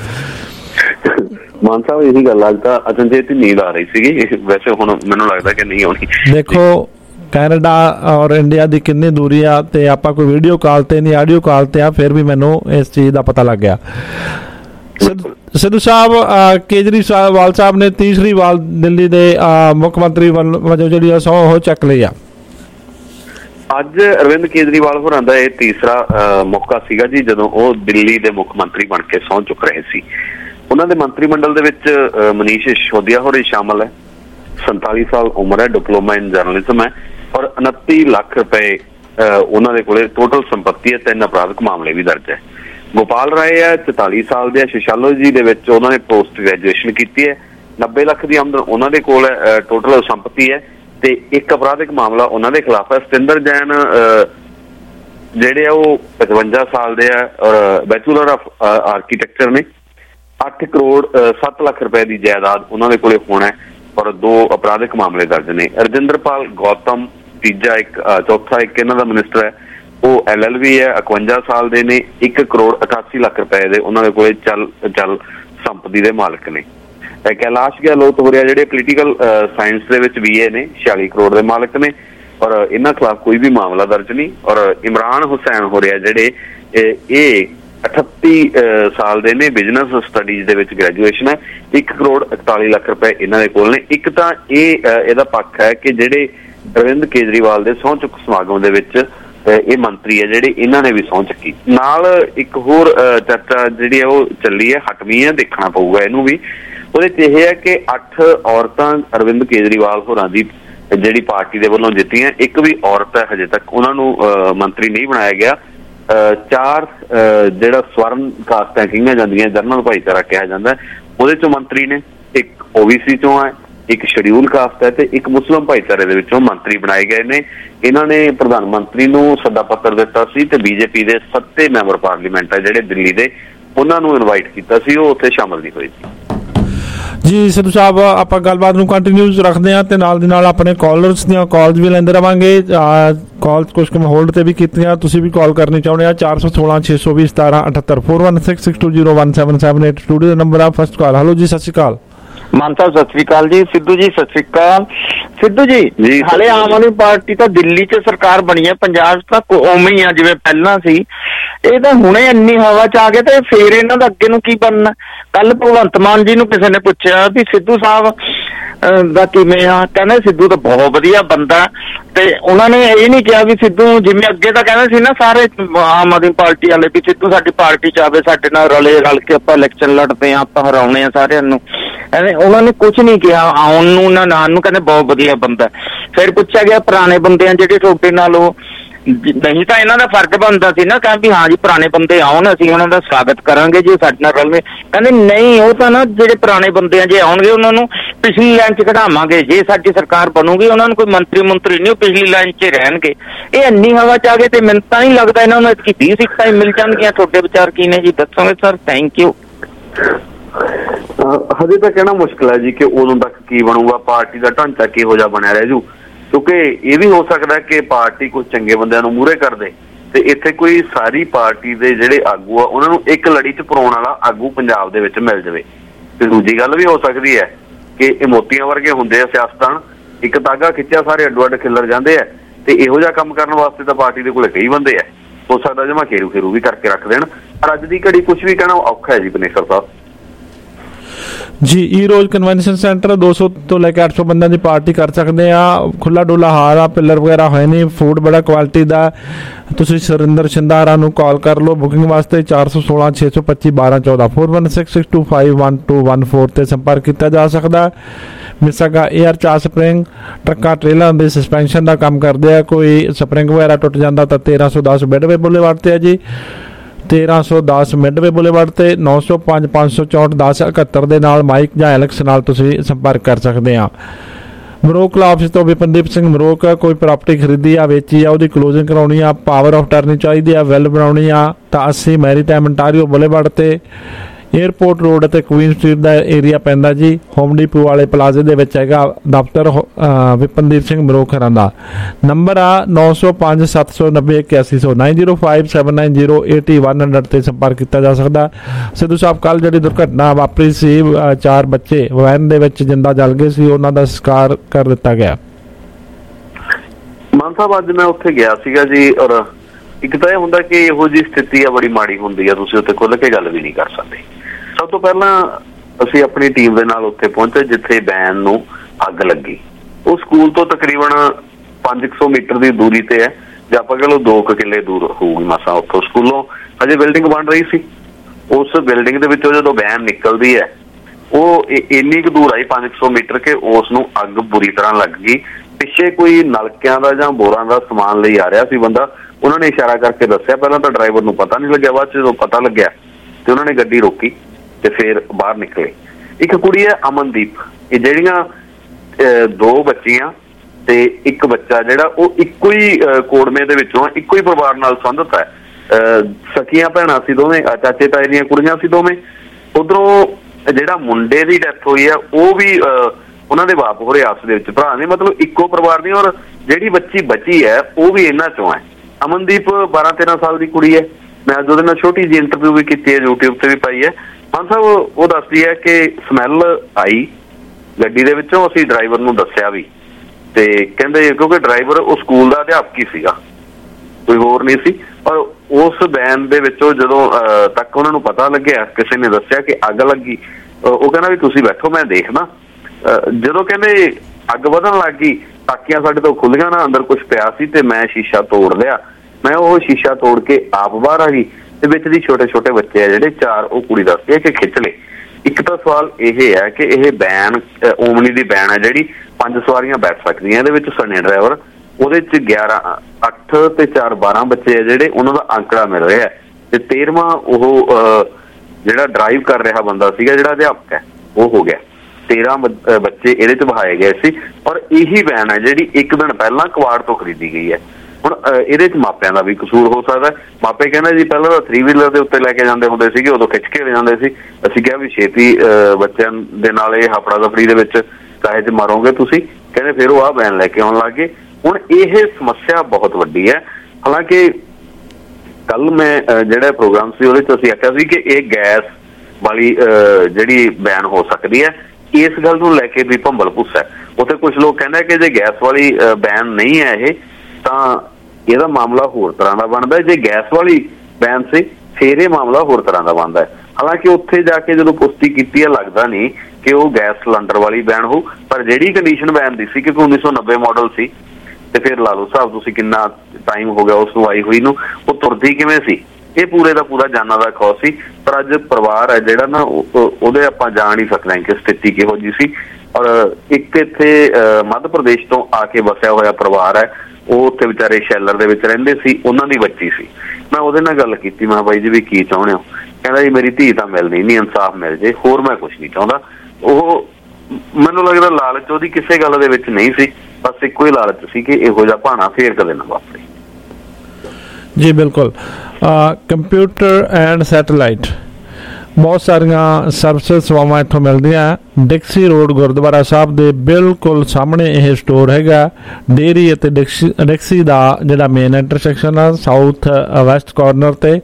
ਮਾਨ ਸਾਹਿਬ ਇਹੀ ਗੱਲ ਅੱਜ ਤਾਂ ਅਚਨਚੇਤ ਨੀਂਦ ਆ ਰਹੀ ਸੀਗੀ, ਵੈਸੇ ਹੁਣ ਮੈਨੂੰ ਲੱਗਦਾ ਕਿ ਨਹੀਂ ਆਉਣੀ। ਦੇਖੋ ਕੈਨੇਡਾ ਔਰ ਇੰਡੀਆ ਦੀ ਕਿੰਨੀ ਦੂਰੀ ਆ ਤੇ ਆਪਾਂ ਕੋਈ ਵੀਡੀਓ ਕਾਲ ਤੇ ਨਹੀਂ ਆਡੀਓ ਕਾਲ ਤੇ ਆ, ਫਿਰ ਵੀ ਮੈਨੂੰ ਇਸ ਚੀਜ਼ ਦਾ ਪਤਾ ਲੱਗ ਗਿਆ। ਸਿੱਧੂ ਸਾਹਿਬ ਕੇਜਰੀਵਾਲ ਸਾਹਿਬ ਨੇ ਤੀਸਰੀ ਵਾਰ ਦਿੱਲੀ ਦੇ ਮੁੱਖ ਮੰਤਰੀ ਵਜੋਂ ਜਿਹੜੀ ਆ ਸਹੁੰ ਉਹ ਚੱਕ ਲਈ ਆ। ਅੱਜ ਅਰਵਿੰਦ ਕੇਜਰੀਵਾਲ ਹੋਰਾਂ ਦਾ ਇਹ ਤੀਸਰਾ ਮੌਕਾ ਸੀਗਾ ਜੀ ਜਦੋਂ ਉਹ ਦਿੱਲੀ ਦੇ ਮੁੱਖ ਮੰਤਰੀ ਬਣ ਕੇ ਸਹੁੰ ਚੁੱਕ ਰਹੇ ਸੀ। ਉਹਨਾਂ ਦੇ ਮੰਤਰੀ ਮੰਡਲ ਦੇ ਵਿੱਚ ਮਨੀਸ਼ ਸਿਸੋਦੀਆ ਹੋਰੀ ਸ਼ਾਮਲ ਹੈ, ਸੰਤਾਲੀ ਸਾਲ ਉਮਰ ਹੈ, ਡਿਪਲੋਮਾ ਇਨ ਜਰਨਲਿਜ਼ਮ ਹੈ ਔਰ ਉਨੱਤੀ ਲੱਖ ਰੁਪਏ ਉਹਨਾਂ ਦੇ ਕੋਲੇ ਟੋਟਲ ਸੰਪੱਤੀ ਹੈ, ਤਿੰਨ ਅਪਰਾਧਿਕ ਮਾਮਲੇ ਵੀ ਦਰਜ ਹੈ। ਗੋਪਾਲ ਰਾਏ ਹੈ, ਚੁਤਾਲੀ ਸਾਲ ਦੇ, ਸੋਸ਼ੀਓਲੋਜੀ ਦੇ ਵਿੱਚ ਉਹਨਾਂ ਨੇ ਪੋਸਟ ਗ੍ਰੈਜੂਏਸ਼ਨ ਕੀਤੀ ਹੈ, ਨੱਬੇ ਲੱਖ ਦੀ ਆਮਦਨ ਉਹਨਾਂ ਦੇ ਕੋਲ ਹੈ, ਟੋਟਲ ਸੰਪੱਤੀ ਹੈ ਤੇ ਇੱਕ ਅਪਰਾਧਿਕ ਮਾਮਲਾ ਉਹਨਾਂ ਦੇ ਖਿਲਾਫ ਹੈ। ਸਤਿੰਦਰ ਜੈਨ ਜਿਹੜੇ ਆ ਉਹ ਪਚਵੰਜਾ ਸਾਲ ਦੇ ਆ ਔਰ ਬੈਚਲਰ ਆਫ ਆਰਕੀਟੈਕਚਰ ਨੇ। ਅੱਠ ਕਰੋੜ ਸੱਤ ਲੱਖ ਰੁਪਏ ਦੀ ਜਾਇਦਾਦ ਉਹਨਾਂ ਦੇ ਕੋਲੇ ਹੋਣਾ ਔਰ ਦੋ ਅਪਰਾਧਿਕ ਮਾਮਲੇ ਦਰਜ ਨੇ। ਰਜਿੰਦਰਪਾਲ ਗੌਤਮ ਤੀਜਾ ਇੱਕ ਚੌਥਾ ਇੱਕ ਇਹਨਾਂ ਦਾ ਮਿਨਿਸਟਰ ਹੈ, ਉਹ ਐਲ ਐਲ ਵੀ ਹੈ, ਇਕਵੰਜਾ ਸਾਲ ਦੇ ਨੇ, ਇੱਕ ਕਰੋੜ ਅਠਾਸੀ ਲੱਖ ਰੁਪਏ ਦੇ ਉਹਨਾਂ ਦੇ ਕੋਲੇ ਚੱਲ ਚੱਲ ਸੰਪਤੀ ਦੇ ਮਾਲਕ ਨੇ। ਕੈਲਾਸ਼ ਗਹਿਲੋਤ ਹੋ ਰਿਹਾ ਜਿਹੜੇ ਪੋਲੀਟੀਕਲ ਸਾਇੰਸ ਦੇ ਵਿੱਚ ਬੀ ਏ ਨੇ, ਛਿਆਲੀ ਕਰੋੜ ਦੇ ਮਾਲਕ ਨੇ ਔਰ ਇਹਨਾਂ ਖਿਲਾਫ ਕੋਈ ਵੀ ਮਾਮਲਾ ਦਰਜ ਨਹੀਂ। ਔਰ ਇਮਰਾਨ ਹੁਸੈਨ ਹੋ ਰਿਹਾ ਜਿਹੜੇ ਇਹ ਅਠੱਤੀ ਸਾਲ ਦੇ ਨੇ, ਬਿਜ਼ਨਸ ਸਟੱਡੀਜ਼ ਦੇ ਵਿੱਚ ਗ੍ਰੈਜੂਏਸ਼ਨ ਹੈ, ਇੱਕ ਕਰੋੜ ਇਕਤਾਲੀ ਲੱਖ ਰੁਪਏ ਇਹਨਾਂ ਦੇ ਕੋਲ ਨੇ। ਇੱਕ ਤਾਂ ਇਹ ਇਹਦਾ ਪੱਖ ਹੈ ਕਿ ਜਿਹੜੇ ਅਰਵਿੰਦ ਕੇਜਰੀਵਾਲ ਦੇ ਸਹੁੰ ਚੁੱਕ ਸਮਾਗਮ ਦੇ ਵਿੱਚ ਇਹ ਮੰਤਰੀ ਹੈ ਜਿਹੜੇ ਇਹਨਾਂ ਨੇ ਵੀ ਸਹੁੰ ਚੱਕੀ। ਨਾਲ ਇੱਕ ਹੋਰ ਚਰਚਾ ਜਿਹੜੀ ਹੈ ਉਹ ਚੱਲੀ ਹੈ, ਹਟਵੀਂ ਹੈ, ਦੇਖਣਾ ਪਊਗਾ ਇਹਨੂੰ ਵੀ। ਉਹਦੇ ਚ ਇਹ ਹੈ ਕਿ ਅੱਠ ਔਰਤਾਂ ਅਰਵਿੰਦ ਕੇਜਰੀਵਾਲ ਹੋਰਾਂ ਦੀ ਜਿਹੜੀ ਪਾਰਟੀ ਦੇ ਵੱਲੋਂ ਜਿੱਤੀਆਂ, ਇੱਕ ਵੀ ਔਰਤ ਹੈ ਹਜੇ ਤੱਕ ਉਹਨਾਂ ਨੂੰ ਮੰਤਰੀ ਨਹੀਂ ਬਣਾਇਆ ਗਿਆ। ਚਾਰ ਜਿਹੜਾ ਸਵਰਨ ਕਾਸਟਾਂ ਕਹੀਆਂ ਜਾਂਦੀਆਂ, ਜਰਨਲ ਭਾਈਚਾਰਾ ਕਿਹਾ ਜਾਂਦਾ, ਉਹਦੇ ਚੋਂ ਮੰਤਰੀ ਨੇ, ਇੱਕ ਓ ਬੀ ਸੀ ਚੋਂ ਹੈ, ਇੱਕ ਸ਼ਡਿਊਲ ਕਾਸਟ ਹੈ ਤੇ ਇੱਕ ਮੁਸਲਿਮ ਭਾਈਚਾਰੇ ਦੇ ਵਿੱਚੋਂ ਮੰਤਰੀ ਬਣਾਏ ਗਏ ਨੇ। ਇਹਨਾਂ ਨੇ ਪ੍ਰਧਾਨ ਮੰਤਰੀ ਨੂੰ ਸੱਦਾ ਪੱਤਰ ਦਿੱਤਾ ਸੀ ਤੇ ਬੀਜੇਪੀ ਦੇ ਸੱਤੇ ਮੈਂਬਰ ਪਾਰਲੀਮੈਂਟ ਹੈ ਜਿਹੜੇ ਦਿੱਲੀ ਦੇ, ਉਹਨਾਂ ਨੂੰ ਇਨਵਾਈਟ ਕੀਤਾ ਸੀ, ਉਹ ਉੱਥੇ ਸ਼ਾਮਲ ਨਹੀਂ ਹੋਏ ਸੀ। ਜੀ ਸਿੱਧੂ ਸਾਹਿਬ ਆਪਾਂ ਗੱਲਬਾਤ ਨੂੰ ਕੰਟੀਨਿਊ ਰੱਖਦੇ ਹਾਂ ਤੇ ਨਾਲ ਦੀ ਨਾਲ ਆਪਣੇ ਕਾਲਰਸ ਦੀਆਂ ਕਾਲਸ ਵੀ ਲੈਂਦੇ ਰਵਾਂਗੇ। ਕਾਲਸ ਕੁਛ ਕੁ ਹੋਲਡ ਤੇ ਵੀ ਕੀਤੀਆਂ, ਤੁਸੀਂ ਵੀ ਕਾਲ ਕਰਨੀ ਚਾਹੁੰਦੇ ਆ ਚਾਰ ਸੌ ਸੋਲਾਂ ਛੇ ਸੌ ਵੀਹ ਸਤਾਰਾਂ ਅਠੱਤਰ four one six six two zero one seven seven eight studio ਦਾ ਨੰਬਰ ਆ। First call. ਹੈਲੋ ਜੀ, ਸਤਿ ਸ਼੍ਰੀ ਅਕਾਲ। ਮਾਨ ਸਾਹਿਬ ਸਤਿ ਸ੍ਰੀ ਅਕਾਲ ਜੀ। ਸਿੱਧੂ ਜੀ ਸਤਿ ਸ੍ਰੀ ਅਕਾਲ। ਸਿੱਧੂ ਜੀ ਹਾਲੇ ਆਮ ਆਦਮੀ ਪਾਰਟੀ ਤਾਂ ਦਿੱਲੀ 'ਚ ਸਰਕਾਰ ਬਣੀ ਹੈ, ਪੰਜਾਬ 'ਚ ਤਾਂ ਉਵੇਂ ਹੀ ਆ ਜਿਵੇਂ ਪਹਿਲਾਂ ਸੀ। ਇਹ ਤਾਂ ਹੁਣੇ ਇੰਨੀ ਹਵਾ 'ਚ ਆ ਗਏ ਤੇ ਫੇਰ ਇਹਨਾਂ ਦਾ ਅੱਗੇ ਨੂੰ ਕੀ ਬਣਨਾ। ਕੱਲ ਭਗਵੰਤ ਮਾਨ ਜੀ ਨੂੰ ਕਿਸੇ ਨੇ ਪੁੱਛਿਆ ਵੀ ਸਿੱਧੂ ਸਾਹਿਬ ਦਾ ਕਿਵੇਂ ਆ? ਕਹਿੰਦੇ ਸਿੱਧੂ ਤਾਂ ਬਹੁਤ ਵਧੀਆ ਬੰਦਾ। ਤੇ ਉਹਨਾਂ ਨੇ ਇਹ ਨਹੀਂ ਕਿਹਾ ਵੀ ਸਿੱਧੂ, ਜਿਵੇਂ ਅੱਗੇ ਤਾਂ ਕਹਿੰਦੇ ਸੀ ਨਾ ਸਾਰੇ ਆਮ ਆਦਮੀ ਪਾਰਟੀ ਵਾਲੇ ਵੀ ਸਿੱਧੂ ਸਾਡੀ ਪਾਰਟੀ ਚ ਆਵੇ, ਸਾਡੇ ਨਾਲ ਰਲੇ ਰਲ ਕੇ ਆਪਾਂ ਇਲੈਕਸ਼ਨ ਲੜਦੇ ਆ, ਆਪਾਂ ਹਰਾਉਣੇ ਆ ਸਾਰਿਆਂ ਨੂੰ। ਉਹਨਾਂ ਨੇ ਕੁਝ ਨਹੀਂ ਕਿਹਾ ਆਉਣ ਨੂੰ ਨਾ ਨਾਨ ਨੂੰ, ਕਹਿੰਦੇ ਬਹੁਤ ਵਧੀਆ ਬੰਦਾ। ਫਿਰ ਪੁੱਛਿਆ ਗਿਆ ਪੁਰਾਣੇ ਬੰਦੇ ਆ ਜਿਹੜੇ ਤੁਹਾਡੇ ਨਾਲ, ਉਹ ਨਹੀਂ ਤਾਂ ਇਹਨਾਂ ਦਾ ਫਰਜ਼ ਬਣਦਾ ਸੀ ਨਾ, ਕਹਿੰਦੇ ਵੀ ਹਾਂ ਜੀ ਪੁਰਾਣੇ ਬੰਦੇ ਆਉਣ, ਅਸੀਂ ਉਹਨਾਂ ਦਾ ਸਵਾਗਤ ਕਰਾਂਗੇ ਜੇ ਸਾਡੇ ਨਾਲ ਰਲਵੇਂ। ਕਹਿੰਦੇ ਨਹੀਂ, ਉਹ ਤਾਂ ਨਾ ਜਿਹੜੇ ਪੁਰਾਣੇ ਬੰਦੇ ਆ ਜੇ ਆਉਣਗੇ ਉਹਨਾਂ ਨੂੰ ਪਿਛਲੀ ਲਾਈਨ 'ਚ ਕਢਾਵਾਂਗੇ, ਜੇ ਸਾਡੀ ਸਰਕਾਰ ਬਣੂਗੀ ਉਹਨਾਂ ਨੂੰ ਕੋਈ ਮੰਤਰੀ ਮੰਤਰੀ ਨਹੀਂ, ਉਹ ਪਿਛਲੀ ਲਾਈਨ 'ਚ ਰਹਿਣਗੇ। ਇਹ ਇੰਨੀ ਹਵਾ 'ਚ ਆ ਗਏ ਤੇ ਮੈਨੂੰ ਤਾਂ ਨਹੀਂ ਲੱਗਦਾ ਇਹਨਾਂ ਨੂੰ ਇਤਕੀ ਵੀਹ ਸੀਟਾਂ ਮਿਲ ਜਾਣਗੀਆਂ। ਤੁਹਾਡੇ ਵਿਚਾਰ ਕੀ ਨੇ ਜੀ, ਦੱਸੋਗੇ ਸਰ? Thank you. ਹਜੇ ਤਾਂ ਕਹਿਣਾ ਮੁਸ਼ਕਿਲ ਹੈ ਜੀ ਕਿ ਉਦੋਂ ਤੱਕ ਕੀ ਬਣੂਗਾ, ਪਾਰਟੀ ਦਾ ਢਾਂਚਾ ਕਿਹੋ ਜਿਹਾ ਬਣਿਆ ਰਹਿ ਜੂ, ਕਿਉਂਕਿ ਇਹ ਵੀ ਹੋ ਸਕਦਾ ਕਿ ਪਾਰਟੀ ਕੁਝ ਚੰਗੇ ਬੰਦਿਆਂ ਨੂੰ ਮੂਹਰੇ ਕਰ ਦੇ ਤੇ ਇੱਥੇ ਕੋਈ ਸਾਰੀ ਪਾਰਟੀ ਦੇ ਜਿਹੜੇ ਆਗੂ ਆ ਉਹਨਾਂ ਨੂੰ ਇੱਕ ਲੜੀ 'ਚ ਪਰਾਉਣ ਵਾਲਾ ਆਗੂ ਪੰਜਾਬ ਦੇ ਵਿੱਚ ਮਿਲ ਜਾਵੇ। ਤੇ ਦੂਜੀ ਗੱਲ ਵੀ ਹੋ ਸਕਦੀ ਹੈ ਕਿ ਇਹ ਮੋਤੀਆਂ ਵਰਗੇ ਹੁੰਦੇ ਆ ਸਿਆਸਤਦਾਨ, ਇੱਕ ਤਾਗਾ ਖਿੱਚਿਆ ਸਾਰੇ ਅੱਡੋ ਅੱਡ ਖਿੱਲਰ ਜਾਂਦੇ ਆ, ਤੇ ਇਹੋ ਜਿਹਾ ਕੰਮ ਕਰਨ ਵਾਸਤੇ ਤਾਂ ਪਾਰਟੀ ਦੇ ਕੋਲ ਕਈ ਬੰਦੇ ਆ, ਹੋ ਸਕਦਾ ਜਮਾ ਖੇਰੂ ਖੇਰੂ ਵੀ ਕਰਕੇ ਰੱਖ ਦੇਣ। ਪਰ ਅੱਜ ਦੀ ਘੜੀ ਕੁਝ ਵੀ ਕਹਿਣਾ ਔਖਾ ਹੈ ਜੀ ਬਨੇਸਰ ਸਾਹਿਬ ਜੀ। ਈ ਰੋਜ਼ ਕਨਵੈਨਸ਼ਨ ਸੈਂਟਰ ਦੋ ਸੌ ਤੋਂ ਲੈ ਕੇ ਅੱਠ ਸੌ ਬੰਦਿਆਂ ਦੀ ਪਾਰਟੀ ਕਰ ਸਕਦੇ ਆ। ਖੁੱਲਾ ਡੁੱਲਾ ਹਾਲ ਆ, ਪਿੱਲਰ ਵਗੈਰਾ ਹੋਏ ਨਹੀਂ, ਫੂਡ ਬੜਾ ਕੁਆਲਿਟੀ ਦਾ। ਤੁਸੀਂ ਸੁਰਿੰਦਰ ਸ਼ਿੰਦਾਰਾ ਨੂੰ ਕਾਲ ਕਰ ਲਓ ਬੁਕਿੰਗ ਵਾਸਤੇ ਚਾਰ ਸੌ ਸੋਲਾਂ ਛੇ ਸੌ ਪੱਚੀ ਬਾਰਾਂ ਚੌਦਾਂ four one six six two five one two one four ਤੇ ਸੰਪਰਕ ਕੀਤਾ ਜਾ ਸਕਦਾ। ਮਿਸਾਗਾ ਏਅਰ ਚਾਰ ਸਪਰਿੰਗ ਟਰੱਕਾਂ ਟ੍ਰੇਲਰਾਂ ਦੇ ਸਸਪੈਂਸ਼ਨ ਦਾ ਕੰਮ ਕਰਦੇ ਆ। ਕੋਈ ਸਪਰਿੰਗ ਵਗੈਰਾ ਟੁੱਟ ਜਾਂਦਾ ਤਾਂ ਤੇਰਾਂ ਸੌ ਦਸ ਮਿਡਵੇ ਬੁਲੇਵਾਰਡ ਤੇ ਆ ਜੀ, ਤੇਰਾਂ ਸੌ ਦਸ ਮਿਡਵੇ ਬੁਲੇਵਾਰਡ ਤੇ ਨੌ ਸੌ ਪੰਜ ਪੰਜ ਸੌ ਚੌਂਹਠ ਦਸ ਇਕਹੱਤਰ ਦੇ ਨਾਲ ਮਾਈਕ ਜਾਂ ਐਲੈਕਸ ਨਾਲ ਤੁਸੀਂ ਸੰਪਰਕ ਕਰ ਸਕਦੇ ਆ। ਮਰੋਕ ਆਫਿਸ ਤੋਂ ਵਿਪਨਦੀਪ ਸਿੰਘ ਮਰੋਕ। ਕੋਈ ਪ੍ਰਾਪਰਟੀ ਖਰੀਦੀ ਆ, ਵੇਚੀ ਆ, ਉਹਦੀ ਕਲੋਜ਼ਿੰਗ ਕਰਾਉਣੀ ਆ, ਪਾਵਰ ਆਫ ਟਰਨੀ ਚਾਹੀਦੀ ਆ, ਵੈਲ ਬਣਾਉਣੀ ਆ ਤਾਂ ਅੱਸੀ ਮੈਰੀਟਾਈਮ ਅੰਟਾਰੀਓ ਬੁਲੇਵਾਰਡ ਤੇ ਏਅਰਪੋਰਟ ਰੋਡ ਅਤੇ ਕੁਈਨ ਸਟਰੀਟ ਦਾ ਏਰੀਆ ਪੈਂਦਾ ਜੀ। ਹੋਮ ਡੀਪੂ ਵਾਲੇ ਪਲਾਜ਼ੇ ਦੇ ਵਿੱਚ ਹੈਗਾ ਦਫ਼ਤਰ ਵਿਪਨਦੀਪ ਸਿੰਘ ਮਰੋਕ ਹਰਾਂ ਦਾ। ਨੰਬਰ ਆ ਨੌ ਸੌ ਪੰਜ ਸੱਤ ਸੌ ਨੱਬੇ ਇਕਿਆਸੀ ਸੌ nine zero five seven nine zero eighty one hundred ਤੇ ਸੰਪਰਕ ਕੀਤਾ ਜਾ ਸਕਦਾ। ਸਿੱਧੂ ਸਾਹਿਬ ਕੱਲ੍ਹ ਜਿਹੜੀ ਦੁਰਘਟਨਾ ਵਾਪਰੀ ਸੀ, ਚਾਰ ਬੱਚੇ ਵੈਨ ਦੇ ਵਿੱਚ ਜਿੰਦਾ ਜਲ ਗਏ ਸੀ, ਉਹਨਾਂ ਦਾ ਸੰਸਕਾਰ ਕਰ ਦਿੱਤਾ ਗਿਆ। ਮਾਨ ਸਾਹਿਬ ਅੱਜ ਮੈਂ ਉੱਥੇ ਗਿਆ ਸੀਗਾ ਜੀ, ਔਰ ਇੱਕ ਤਾਂ ਇਹ ਹੁੰਦਾ ਕਿ ਇਹੋ ਜਿਹੀ ਸਥਿਤੀ ਆ ਬੜੀ ਮਾੜੀ ਹੁੰਦੀ ਆ, ਤੁਸੀਂ ਉੱਥੇ ਖੁੱਲ੍ਹ ਕੇ ਗੱਲ ਵੀ ਨਹੀਂ ਕਰ ਸਕਦੇ। ਸਭ ਤੋਂ ਪਹਿਲਾਂ ਅਸੀਂ ਆਪਣੀ ਟੀਮ ਦੇ ਨਾਲ ਉੱਥੇ ਪਹੁੰਚੇ ਜਿੱਥੇ ਵੈਨ ਨੂੰ ਅੱਗ ਲੱਗੀ। ਉਹ ਸਕੂਲ ਤੋਂ ਤਕਰੀਬਨ ਪੰਜ ਸੌ ਮੀਟਰ ਦੀ ਦੂਰੀ ਤੇ ਹੈ, ਜਾਂ ਆਪਾਂ ਕਹ ਲਓ ਦੋ ਕੁ ਕਿੱਲੇ ਦੂਰ ਹੋਊਗੀ ਮਸਾਂ ਉੱਥੋਂ। ਸਕੂਲੋਂ ਹਜੇ ਬਿਲਡਿੰਗ ਬਣ ਰਹੀ ਸੀ, ਉਸ ਬਿਲਡਿੰਗ ਦੇ ਵਿੱਚੋਂ ਜਦੋਂ ਵੈਨ ਨਿਕਲਦੀ ਹੈ ਉਹ ਇੰਨੀ ਕੁ ਦੂਰ ਆਈ ਪੰਜ ਸੌ ਮੀਟਰ ਕਿ ਉਸ ਨੂੰ ਅੱਗ ਬੁਰੀ ਤਰ੍ਹਾਂ ਲੱਗ ਗਈ। ਪਿੱਛੇ ਕੋਈ ਨਲਕਿਆਂ ਦਾ ਜਾਂ ਬੋਰਾਂ ਦਾ ਸਮਾਨ ਲਈ ਆ ਰਿਹਾ ਸੀ ਬੰਦਾ, ਉਹਨਾਂ ਨੇ ਇਸ਼ਾਰਾ ਕਰਕੇ ਦੱਸਿਆ। ਪਹਿਲਾਂ ਤਾਂ ਡਰਾਈਵਰ ਨੂੰ ਪਤਾ ਨਹੀਂ ਲੱਗਿਆ, ਬਾਅਦ 'ਚ ਜਦੋਂ ਪਤਾ ਲੱਗਿਆ ਤੇ ਉਹਨਾਂ ਨੇ ਗੱਡੀ ਰੋਕੀ ਤੇ ਫਿਰ ਬਾਹਰ ਨਿਕਲੇ। ਇੱਕ ਕੁੜੀ ਹੈ ਅਮਨਦੀਪ, ਇਹ ਜਿਹੜੀਆਂ ਦੋ ਬੱਚੀਆਂ ਤੇ ਇੱਕ ਬੱਚਾ ਜਿਹੜਾ ਉਹ ਇੱਕੋ ਹੀ ਕੋੜਮੇ ਦੇ ਵਿੱਚੋਂ ਇੱਕੋ ਹੀ ਪਰਿਵਾਰ ਨਾਲ ਸੰਬੰਧਿਤ ਹੈ। ਸਕੀਆਂ ਭੈਣਾਂ ਸੀ ਦੋਵੇਂ, ਚਾਚੇ ਤਾਏ ਦੀਆਂ ਕੁੜੀਆਂ ਸੀ ਦੋਵੇਂ। ਉਧਰੋਂ ਜਿਹੜਾ ਮੁੰਡੇ ਦੀ ਡੈਥ ਹੋਈ ਹੈ ਉਹ ਵੀ ਉਹਨਾਂ ਦੇ ਬਾਪ ਹੋਰੇ ਆਪਸ ਦੇ ਵਿੱਚ ਭਰਾ ਨੇ, ਮਤਲਬ ਇੱਕੋ ਪਰਿਵਾਰ ਦੀ। ਔਰ ਜਿਹੜੀ ਬੱਚੀ ਬਚੀ ਹੈ ਉਹ ਵੀ ਇਹਨਾਂ ਚੋਂ ਹੈ। ਅਮਨਦੀਪ ਬਾਰਾਂ ਤੇਰਾਂ ਸਾਲ ਦੀ ਕੁੜੀ ਹੈ। ਮੈਂ ਅੱਜ ਉਹਦੇ ਨਾਲ ਛੋਟੀ ਜਿਹੀ ਇੰਟਰਵਿਊ ਵੀ ਕੀਤੀ ਹੈ, ਯੂਟਿਊਬ ਤੇ ਵੀ ਪਾਈ ਹੈ। ਮਾਨ ਸਾਹਿਬ ਉਹ ਦੱਸਦੀ ਹੈ ਕਿ ਸਮੈਲ ਆਈ ਗੱਡੀ ਦੇ ਵਿੱਚੋਂ, ਅਸੀਂ ਡਰਾਈਵਰ ਨੂੰ ਦੱਸਿਆ ਵੀ, ਤੇ ਕਹਿੰਦੇ ਕਿਉਂਕਿ ਡਰਾਈਵਰ ਉਹ ਸਕੂਲ ਦਾ ਅਧਿਆਪਕ ਹੀ ਸੀਗਾ, ਕੋਈ ਹੋਰ ਨਹੀਂ ਸੀ। ਔਰ ਉਸ ਵੈਨ ਦੇ ਵਿੱਚੋਂ ਜਦੋਂ ਤੱਕ ਉਹਨਾਂ ਨੂੰ ਪਤਾ ਲੱਗਿਆ, ਕਿਸੇ ਨੇ ਦੱਸਿਆ ਕਿ ਅੱਗ ਲੱਗੀ, ਉਹ ਕਹਿੰਦਾ ਵੀ ਤੁਸੀਂ ਬੈਠੋ ਮੈਂ ਦੇਖਦਾ। ਜਦੋਂ ਕਹਿੰਦੇ ਅੱਗ ਵਧਣ ਲੱਗ ਗਈ, ਟਾਕੀਆਂ ਸਾਡੇ ਤੋਂ ਖੁੱਲੀਆਂ ਨਾ, ਅੰਦਰ ਕੁਛ ਪਿਆ ਸੀ ਤੇ ਮੈਂ ਸ਼ੀਸ਼ਾ ਤੋੜ ਲਿਆ। ਮੈਂ ਉਹ ਸ਼ੀਸ਼ਾ ਤੋੜ ਕੇ ਆਪ ਬਾਹਰ ਆ ਗਈ ਤੇ ਵਿੱਚ ਦੀ ਛੋਟੇ ਛੋਟੇ ਬੱਚੇ ਆ ਜਿਹੜੇ ਚਾਰ, ਉਹ ਕੁੜੀ ਦੱਸਦੀ ਹੈ ਕਿ ਖਿੱਚ ਲਏ। ਇੱਕ ਤਾਂ ਸਵਾਲ ਇਹ ਹੈ ਕਿ ਇਹ ਵੈਨ ਓਮਨੀ ਦੀ ਵੈਨ ਹੈ ਜਿਹੜੀ ਪੰਜ ਸਵਾਰੀਆਂ ਬੈਠ ਸਕਦੀਆਂ, ਇਹਦੇ ਵਿੱਚ ਸਣੇ ਡਰਾਈਵਰ, ਉਹਦੇ ਚ ਗਿਆਰਾਂ ਅੱਠ ਤੇ ਚਾਰ ਬਾਰਾਂ ਬੱਚੇ ਆ ਜਿਹੜੇ, ਉਹਨਾਂ ਦਾ ਅੰਕੜਾ ਮਿਲ ਰਿਹਾ ਤੇ ਤੇਰਵਾਂ ਉਹ ਜਿਹੜਾ ਡਰਾਈਵ ਕਰ ਰਿਹਾ ਬੰਦਾ ਸੀਗਾ ਜਿਹੜਾ ਅਧਿਆਪਕ ਹੈ ਉਹ ਹੋ ਗਿਆ। ਤੇਰਾਂ ਬੱਚੇ ਇਹਦੇ ਚ ਬਹਾਏ ਗਏ ਸੀ। ਔਰ ਇਹੀ ਵੈਨ ਹੈ ਜਿਹੜੀ ਇੱਕ ਦਿਨ ਪਹਿਲਾਂ ਕਵਾੜ ਤੋਂ ਖਰੀਦੀ ਗਈ ਹੈ। ਹੁਣ ਇਹਦੇ ਚ ਮਾਪਿਆਂ ਦਾ ਵੀ ਕਸੂਰ ਹੋ ਸਕਦਾ। ਮਾਪੇ ਕਹਿੰਦੇ ਜੀ ਪਹਿਲਾਂ ਤਾਂ ਥਰੀ ਵੀਲਰ ਦੇ ਉੱਤੇ ਲੈ ਕੇ ਜਾਂਦੇ ਹੁੰਦੇ ਸੀਗੇ, ਉਦੋਂ ਖਿੱਚ ਕੇ ਲੈ ਜਾਂਦੇ ਸੀ। ਅਸੀਂ ਕਿਹਾ ਵੀ ਛੇਤੀ ਬੱਚਿਆਂ ਦੇ ਨਾਲ ਇਹ ਹਫੜਾ ਦਫੜੀ ਦੇ ਵਿੱਚ ਕਾਹੇ ਚ ਮਾਰੋਗੇ ਤੁਸੀਂ, ਕਹਿੰਦੇ ਫਿਰ ਉਹ ਆਹ ਵੈਨ ਲੈ ਕੇ ਆਉਣ ਲੱਗ ਗਏ। ਹੁਣ ਇਹ ਸਮੱਸਿਆ ਬਹੁਤ ਵੱਡੀ ਹੈ। ਹਾਲਾਂਕਿ ਕੱਲ ਮੈਂ ਜਿਹੜਾ ਪ੍ਰੋਗਰਾਮ ਸੀ ਉਹਦੇ ਚ ਅਸੀਂ ਆਖਿਆ ਸੀ ਕਿ ਇਹ ਗੈਸ ਵਾਲੀ ਜਿਹੜੀ ਵੈਨ ਹੋ ਸਕਦੀ ਹੈ, ਇਸ ਗੱਲ ਨੂੰ ਲੈ ਕੇ ਵੀ ਭੰਬਲ ਭੁੱਸਾ ਹੈ। ਉੱਥੇ ਕੁਝ ਲੋਕ ਕਹਿੰਦੇ ਕਿ ਜੇ ਗੈਸ ਵਾਲੀ ਵੈਨ ਨਹੀਂ ਹੈ ਇਹ ਤਾਂ ਇਹਦਾ ਮਾਮਲਾ ਹੋਰ ਤਰ੍ਹਾਂ ਦਾ ਬਣਦਾ, ਜੇ ਗੈਸ ਵਾਲੀ ਵੈਨ ਸੀ ਫਿਰ ਇਹ ਮਾਮਲਾ ਹੋਰ ਤਰ੍ਹਾਂ ਦਾ ਬਣਦਾ ਹੈ। ਹਾਲਾਂਕਿ ਉੱਥੇ ਜਾ ਕੇ ਜਦੋਂ ਪੁਸ਼ਟੀ ਕੀਤੀ ਹੈ ਲੱਗਦਾ ਨਹੀਂ ਕਿ ਉਹ ਗੈਸ ਸਿਲੰਡਰ ਵਾਲੀ ਬੈਨ ਹੋ, ਪਰ ਜਿਹੜੀ ਕੰਡੀਸ਼ਨ ਬੈਨ ਦੀ ਸੀ ਕਿਉਂਕਿ ਉੱਨੀ ਸੌ ਨੱਬੇ ਮਾਡਲ ਸੀ ਤੇ ਫਿਰ ਲਾ ਲਓ ਹਿਸਾਬ ਤੁਸੀਂ ਕਿੰਨਾ ਟਾਈਮ ਹੋ ਗਿਆ ਉਸ ਨੂੰ ਆਈ ਹੋਈ ਨੂੰ, ਉਹ ਤੁਰਦੀ ਕਿਵੇਂ ਸੀ, ਇਹ ਪੂਰੇ ਦਾ ਪੂਰਾ ਜਾਨਾਂ ਦਾ ਖੌਫ ਸੀ। ਪਰ ਅੱਜ ਪਰਿਵਾਰ ਹੈ ਜਿਹੜਾ ਨਾ ਉਹਦੇ ਆਪਾਂ ਜਾਣ ਹੀ ਸਕਦੇ ਕਿ ਸਥਿਤੀ ਕਿਹੋ ਜਿਹੀ ਸੀ। ਔਰ ਇੱਕ ਇੱਥੇ ਮੱਧ ਪ੍ਰਦੇਸ਼ ਤੋਂ ਆ ਕੇ ਵਸਿਆ ਹੋਇਆ ਪਰਿਵਾਰ ਹੈ, ਉਹ ਉੱਥੇ ਵਿਚਾਰੇ ਸ਼ੈਲਰ ਦੇ ਵਿੱਚ ਰਹਿੰਦੇ ਸੀ, ਉਹਨਾਂ ਦੀ ਬੱਚੀ ਸੀ। ਮੈਂ ਉਹਦੇ ਨਾਲ ਗੱਲ ਕੀਤੀ, ਮੈਂ ਬਾਈ ਜੀ ਵੀ ਕੀ ਚਾਹੁੰਦੇ ਹੋ? ਕਹਿੰਦਾ ਜੀ ਮੇਰੀ ਧੀ ਤਾਂ ਮਿਲਣੀ ਨਹੀਂ, ਇਨਸਾਫ ਮਿਲ ਜੇ, ਹੋਰ ਮੈਂ ਕੁਛ ਨਹੀਂ ਚਾਹੁੰਦਾ। ਉਹ ਮੈਨੂੰ ਲੱਗਦਾ ਲਾਲਚ ਉਹਦੀ ਕਿਸੇ ਗੱਲ ਦੇ ਵਿੱਚ ਨਹੀਂ ਸੀ, ਬਸ ਇੱਕੋ ਹੀ ਲਾਲਚ ਸੀ ਕਿ ਇਹੋ ਜਿਹਾ ਭਾਣਾ ਫੇਰ ਕਦੇ ਨਾ ਵਾਪਰੇ। ਜੀ ਬਿਲਕੁਲ। ਕੰਪਿਊਟਰ ਐਂਡ ਸੈਟੇਲਾਈਟ ਬਹੁਤ ਸਾਰੀਆਂ ਸਰਵਿਸਿਜ਼ ਸੇਵਾਵਾਂ ਇੱਥੋਂ ਮਿਲਦੀਆਂ। ਡਿਕਸੀ ਰੋਡ ਗੁਰਦੁਆਰਾ ਸਾਹਿਬ ਦੇ ਬਿਲਕੁਲ ਸਾਹਮਣੇ ਇਹ ਸਟੋਰ ਹੈਗਾ। ਡੇਅਰੀ ਅਤੇ ਡਿਕਸੀ ਡਿਕਸੀ ਦਾ ਜਿਹੜਾ ਮੇਨ ਇੰਟਰਸੈਕਸ਼ਨ ਆ ਸਾਊਥ ਵੈਸਟ ਕਾਰਨਰ 'ਤੇ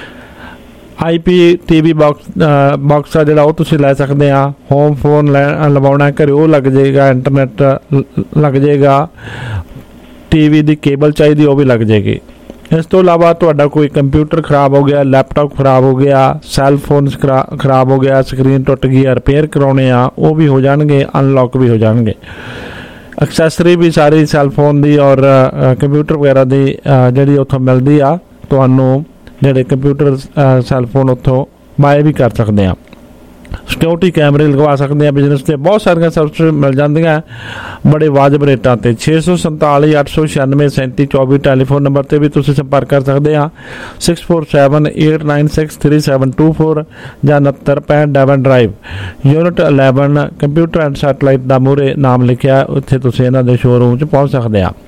I P T V box box ਆ ਜਿਹੜਾ ਉਹ ਤੁਸੀਂ ਲੈ ਸਕਦੇ ਆ। ਹੋਮ ਫੋਨ ਲੈ ਲਵਾਉਣਾ ਘਰੇ ਉਹ ਲੱਗ ਜਾਏਗਾ, ਇੰਟਰਨੈਟ ਲੱਗ ਜਾਏਗਾ, ਟੀ ਵੀ ਦੀ ਕੇਬਲ ਚਾਹੀਦੀ ਉਹ ਵੀ ਲੱਗ ਜਾਏਗੀ। ਇਸ ਤੋਂ ਇਲਾਵਾ ਤੁਹਾਡਾ ਕੋਈ ਕੰਪਿਊਟਰ ਖਰਾਬ ਹੋ ਗਿਆ, ਲੈਪਟਾਪ ਖਰਾਬ ਹੋ ਗਿਆ, ਸੈੱਲ ਫੋਨ ਖਰਾਬ ਹੋ ਗਿਆ, ਸਕਰੀਨ ਟੁੱਟ ਗਈ ਆ, ਰਿਪੇਅਰ ਕਰਾਉਣੇ ਆ ਉਹ ਵੀ ਹੋ ਜਾਣਗੇ, ਅਨਲੌਕ ਵੀ ਹੋ ਜਾਣਗੇ। ਐਕਸੈਸਰੀ ਵੀ ਸਾਰੀ ਸੈੱਲ ਫੋਨ ਦੀ ਔਰ ਕੰਪਿਊਟਰ ਵਗੈਰਾ ਦੀ ਜਿਹੜੀ ਉੱਥੋਂ ਮਿਲਦੀ ਆ। ਤੁਹਾਨੂੰ ਜਿਹੜੇ ਕੰਪਿਊਟਰ ਸੈੱਲ ਫੋਨ ਉੱਥੋਂ ਬਾਏ ਵੀ ਕਰ ਸਕਦੇ ਆ। ਸਿਕਿਉਰਿਟੀ ਕੈਮਰੇ ਲਗਵਾ ਸਕਦੇ ਆ। ਬਿਜ਼ਨਸ 'ਤੇ ਬਹੁਤ ਸਾਰੀਆਂ ਸਰਵਿਸ ਮਿਲ ਜਾਂਦੀਆਂ ਬੜੇ ਵਾਜਬ ਰੇਟਾਂ 'ਤੇ। ਛੇ ਸੌ ਸੰਤਾਲੀ ਅੱਠ ਸੌ ਛਿਆਨਵੇਂ ਸੈਂਤੀ ਚੌਵੀ ਟੈਲੀਫੋਨ ਨੰਬਰ 'ਤੇ ਵੀ ਤੁਸੀਂ ਸੰਪਰਕ ਕਰ ਸਕਦੇ ਆ। Six four seven eight nine six three seven two four ਜਾਂ ਉਨੱਤਰ ਪੈਂਹਠ Devon Drive unit eleven computer and satellite ਦਾ ਮੂਹਰੇ ਨਾਮ ਲਿਖਿਆ, ਉੱਥੇ ਤੁਸੀਂ ਇਹਨਾਂ ਦੇ ਸ਼ੋਰੂਮ 'ਚ ਪਹੁੰਚ ਸਕਦੇ ਆ।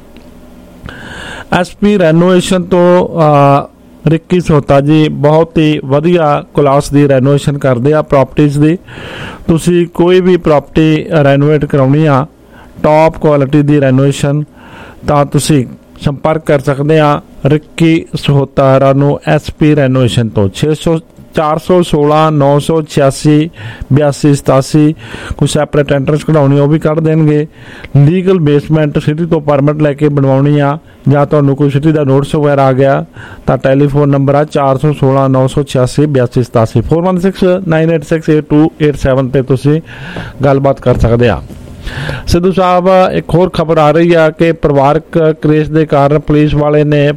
ਐਸ ਪੀ ਰੈਨੋਵੇਸ਼ਨ ਤੋਂ ਰਿੱਕੀ ਸੋਤਾ ਜੀ ਬਹੁਤ ਹੀ ਵਧੀਆ ਕਲਾਸ ਦੀ ਰੈਨੋਵੇਸ਼ਨ ਕਰਦੇ ਆ ਪ੍ਰੋਪਰਟੀਜ਼ ਦੀ। ਤੁਸੀਂ ਕੋਈ ਵੀ ਪ੍ਰੋਪਰਟੀ ਰੈਨੋਵੇਟ ਕਰਾਉਣੀ ਆ ਟੌਪ ਕੁਆਲਿਟੀ ਦੀ ਰੈਨੋਵੇਸ਼ਨ ਤਾਂ ਤੁਸੀਂ ਸੰਪਰਕ ਕਰ ਸਕਦੇ ਆ ਰਿੱਕੀ ਸੋਤਾ ਨੂੰ ਐਸ ਪੀ ਰੈਨੋਵੇਸ਼ਨ ਤੋਂ। ਛੇ ਸੌ ਚਾਰ ਸੌ ਸੋਲਾਂ ਨੌ ਸੌ ਛਿਆਸੀ ਬਿਆਸੀ ਸਤਾਸੀ ਕੋਈ ਸੈਪਰੇਟ ਐਂਟਰੈਂਸ ਕਢਾਉਣੀ ਉਹ ਵੀ ਕੱਢ ਦੇਣਗੇ। ਲੀਗਲ ਬੇਸਮੈਂਟ ਸਿਟੀ ਤੋਂ ਪਰਮਿਟ ਲੈ ਕੇ ਬਣਵਾਉਣੀ ਆ ਜਾਂ ਤੁਹਾਨੂੰ ਕੋਈ ਸਿਟੀ ਦਾ ਨੋਟਿਸ ਵਗੈਰਾ ਆ ਗਿਆ ਤਾਂ ਟੈਲੀਫੋਨ ਨੰਬਰ ਆ ਚਾਰ ਸੌ ਸੋਲਾਂ ਨੌ ਸੌ ਛਿਆਸੀ ਬਿਆਸੀ ਸਤਾਸੀ four one six nine eight six eight two eight seven 'ਤੇ ਤੁਸੀਂ ਗੱਲਬਾਤ ਕਰ ਸਕਦੇ ਆ। ਸਿੱਧੂ ਸਾਹਿਬ ਇੱਕ ਹੋਰ ਖਬਰ ਆ ਰਹੀ ਆ ਕਿ ਪਰਿਵਾਰਕ ਕਲੇਸ਼ ਦੇ ਕਾਰਨ ਪੁਲਿਸ ਵਾਲੇ ਨੇ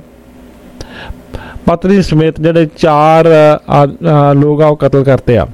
ਪਤਨੀ ਸਮੇਤ ਜਿਹੜੇ ਚਾਰ ਲੋਕ ਆ ਉਹ ਕਤਲ ਕਰਤੇ ਆ।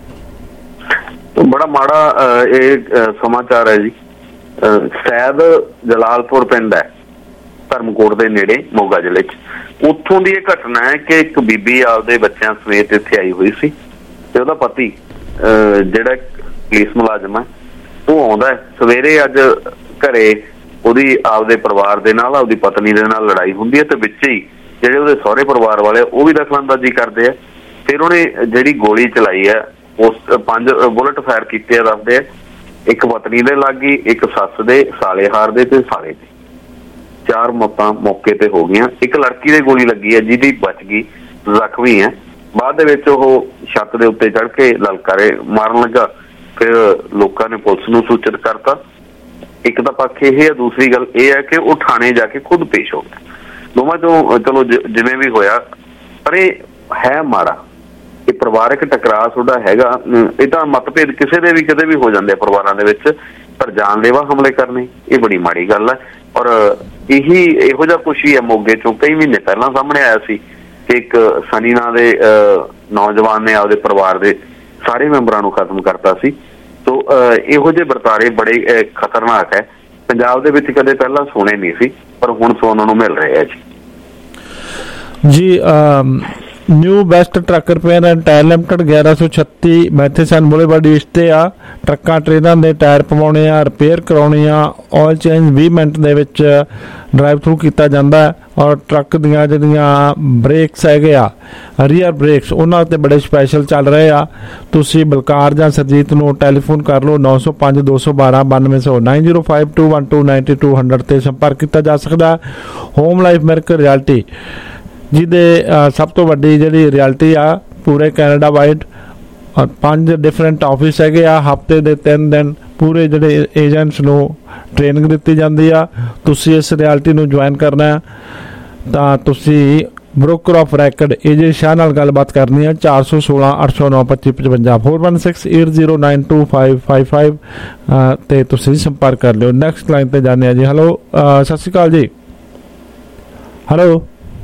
ਬੜਾ ਮਾੜਾ ਇਹ ਸਮਾਚਾਰ ਹੈ ਜੀ। ਸੈਦ ਜਲਾਲਪੁਰ ਪਿੰਡ ਹੈ ਧਰਮਕੋਟ ਦੇ ਨੇੜੇ ਮੋਗਾ ਜ਼ਿਲ੍ਹੇ 'ਚ, ਉੱਥੋਂ ਦੀ ਇਹ ਘਟਨਾ ਹੈ ਕਿ ਇੱਕ ਬੀਬੀ ਆਪਦੇ ਬੱਚਿਆਂ ਸਮੇਤ ਇੱਥੇ ਆਈ ਹੋਈ ਸੀ ਤੇ ਉਹਦਾ ਪਤੀ ਜਿਹੜਾ ਪੁਲਿਸ ਮੁਲਾਜ਼ਮ ਹੈ ਉਹ ਆਉਂਦਾ ਸਵੇਰੇ। ਅੱਜ ਘਰੇ ਉਹਦੀ ਆਪਦੇ ਪਰਿਵਾਰ ਦੇ ਨਾਲ ਆਪਦੀ ਪਤਨੀ ਦੇ ਨਾਲ ਲੜਾਈ ਹੁੰਦੀ ਹੈ ਤੇ ਵਿੱਚ ਹੀ ਜਿਹੜੇ ਉਹਦੇ ਸਹੁਰੇ ਪਰਿਵਾਰ ਵਾਲੇ ਉਹ ਵੀ ਦਖਲਅੰਦਾਜ਼ੀ ਕਰਦੇ ਆ। ਫਿਰ ਉਹਨੇ ਜਿਹੜੀ ਗੋਲੀ ਚਲਾਈ ਹੈ ਉਸ ਪੰਜ ਬੁਲਟ ਫਾਇਰ ਕੀਤੇ ਆ ਦੱਸਦੇ ਆ। ਇੱਕ ਪਤਨੀ ਦੇ ਲੱਗ ਗਈ, ਇੱਕ ਸੱਸ ਦੇ, ਸਾਲੇਹਾਰ ਦੇ ਤੇ ਸਾਲੇ ਦੇ। ਚਾਰ ਮੌਤਾਂ ਮੌਕੇ ਤੇ ਹੋ ਗਈਆਂ। ਇੱਕ ਲੜਕੀ ਦੇ ਗੋਲੀ ਲੱਗੀ ਹੈ ਜਿਹਦੀ ਬਚ ਗਈ, ਜ਼ਖਮੀ ਹੈ। ਬਾਅਦ ਦੇ ਵਿੱਚ ਉਹ ਛੱਤ ਦੇ ਉੱਤੇ ਚੜ੍ਹ ਕੇ ਲਲਕਾਰੇ ਮਾਰਨ ਲੱਗਾ। ਫਿਰ ਲੋਕਾਂ ਨੇ ਪੁਲਿਸ ਨੂੰ ਸੂਚਿਤ ਕਰਤਾ। ਇੱਕ ਤਾਂ ਪੱਖ ਇਹ ਹੈ, ਦੂਸਰੀ ਗੱਲ ਇਹ ਹੈ ਕਿ ਉਹ ਥਾਣੇ ਜਾ ਕੇ ਖੁਦ ਪੇਸ਼ ਹੋ ਗਿਆ। ਦੋਵਾਂ ਚੋਂ ਚਲੋ ਜਿਵੇਂ ਵੀ ਹੋਇਆ, ਪਰ ਇਹ ਹੈ ਮਾੜਾ। ਇਹ ਪਰਿਵਾਰਕ ਟਕਰਾਅ ਤੁਹਾਡਾ ਹੈਗਾ, ਇਹ ਤਾਂ ਮਤਭੇਦ ਕਿਸੇ ਦੇ ਵੀ ਕਦੇ ਵੀ ਹੋ ਜਾਂਦੇ ਆ ਪਰਿਵਾਰਾਂ ਦੇ ਵਿੱਚ, ਪਰ ਜਾਨਲੇਵਾ ਹਮਲੇ ਕਰਨੇ ਇਹ ਬੜੀ ਮਾੜੀ ਗੱਲ ਹੈ। ਔਰ ਇਹੀ ਇਹੋ ਜਿਹਾ ਕੁਛ ਹੀ ਹੈ ਮੋਗੇ ਚੋਂ ਕਈ ਮਹੀਨੇ ਪਹਿਲਾਂ ਸਾਹਮਣੇ ਆਇਆ ਸੀ ਕਿ ਇੱਕ ਸਨੀ ਨਾਂ ਦੇ ਨੌਜਵਾਨ ਨੇ ਆਪਦੇ ਪਰਿਵਾਰ ਦੇ ਸਾਰੇ ਮੈਂਬਰਾਂ ਨੂੰ ਖਤਮ ਕਰਤਾ ਸੀ। ਸੋ ਇਹੋ ਜਿਹੇ ਵਰਤਾਰੇ ਬੜੇ ਖਤਰਨਾਕ ਹੈ, ਪੰਜਾਬ ਦੇ ਵਿੱਚ ਕਦੇ ਪਹਿਲਾਂ ਸੁਣੇ ਨਹੀਂ ਸੀ ਪਰ ਹੁਣ ਸੁਣਨ ਨੂੰ ਮਿਲ ਰਿਹਾ ਜੀ। ਜੀ New Best Truck Repair and Tire Limited ਗਿਆਰਾਂ ਸੌ ਛੱਤੀ ਮੈਥੇਸਨ ਬੁਲੇਵਾਰਡ ਈਸਟ ਤੇ ਆ। ਟਰੱਕਾਂ ਟ੍ਰੇਨਾਂ ਦੇ ਟਾਇਰ ਪਵਾਉਣੇ ਆ, ਰਿਪੇਅਰ ਕਰਾਉਣੇ ਆ, ਆਇਲ ਚੇਂਜ ਵੀਹ ਮਿੰਟ ਦੇ ਵਿੱਚ ਡਰਾਈਵ ਥਰੂ ਕੀਤਾ ਜਾਂਦਾ ਹੈ। ਔਰ ਟਰੱਕ ਦੀਆਂ ਜਿਹੜੀਆਂ ਬ੍ਰੇਕਸ ਹੈਗੇ ਆ ਰੀਅਰ ਬ੍ਰੇਕਸ ਉਹਨਾਂ 'ਤੇ ਬੜੇ ਸਪੈਸ਼ਲ ਚੱਲ ਰਹੇ ਆ। ਤੁਸੀਂ ਬਲਕਾਰ ਜਾਂ ਸਰਜੀਤ ਨੂੰ ਟੈਲੀਫੋਨ ਕਰ ਲਓ ਨੌ ਸੌ ਪੰਜ ਦੋ ਸੌ ਬਾਰਾਂ ਬਾਨਵੇਂ ਸੌ nine zero five two one two ninety two hundred 'ਤੇ ਸੰਪਰਕ ਕੀਤਾ ਜਾ ਸਕਦਾ। ਹੋਮ ਲਾਈਫ ਮਿਰਕਲ ਰਿਐਲਟੀ ਜਿਹਦੇ ਸਭ ਤੋਂ ਵੱਡੀ ਜਿਹੜੀ ਰਿਐਲਟੀ ਆ ਪੂਰੇ ਕੈਨੇਡਾ ਵਾਈਡ ਔਰ ਪੰਜ ਡਿਫਰੈਂਟ ਆਫਿਸ ਹੈਗੇ ਆ। ਹਫ਼ਤੇ ਦੇ ਤਿੰਨ ਦਿਨ ਪੂਰੇ ਜਿਹੜੇ ਏਜੰਟਸ ਨੂੰ ਟ੍ਰੇਨਿੰਗ ਦਿੱਤੀ ਜਾਂਦੀ ਆ। ਤੁਸੀਂ ਇਸ ਰਿਐਲਟੀ ਨੂੰ ਜੁਆਇਨ ਕਰਨਾ ਤਾਂ ਤੁਸੀਂ broker of record A J Shah ਨਾਲ ਗੱਲਬਾਤ ਕਰਨੀ ਹੈ। ਚਾਰ ਸੌ ਸੋਲਾਂ ਅੱਠ ਸੌ ਨੌ ਪੱਚੀ ਪਚਵੰਜਾ four one six eight zero nine two five five five ਤੇ ਤੁਸੀਂ ਸੰਪਰਕ ਕਰ ਲਿਓ। ਨੈਕਸਟ ਲਾਈਨ ਤੇ ਜਾਂਦੇ ਆ ਜੀ। ਹੈਲੋ, ਸਤਿ ਸ਼੍ਰੀ ਅਕਾਲ ਜੀ। ਹੈਲੋ,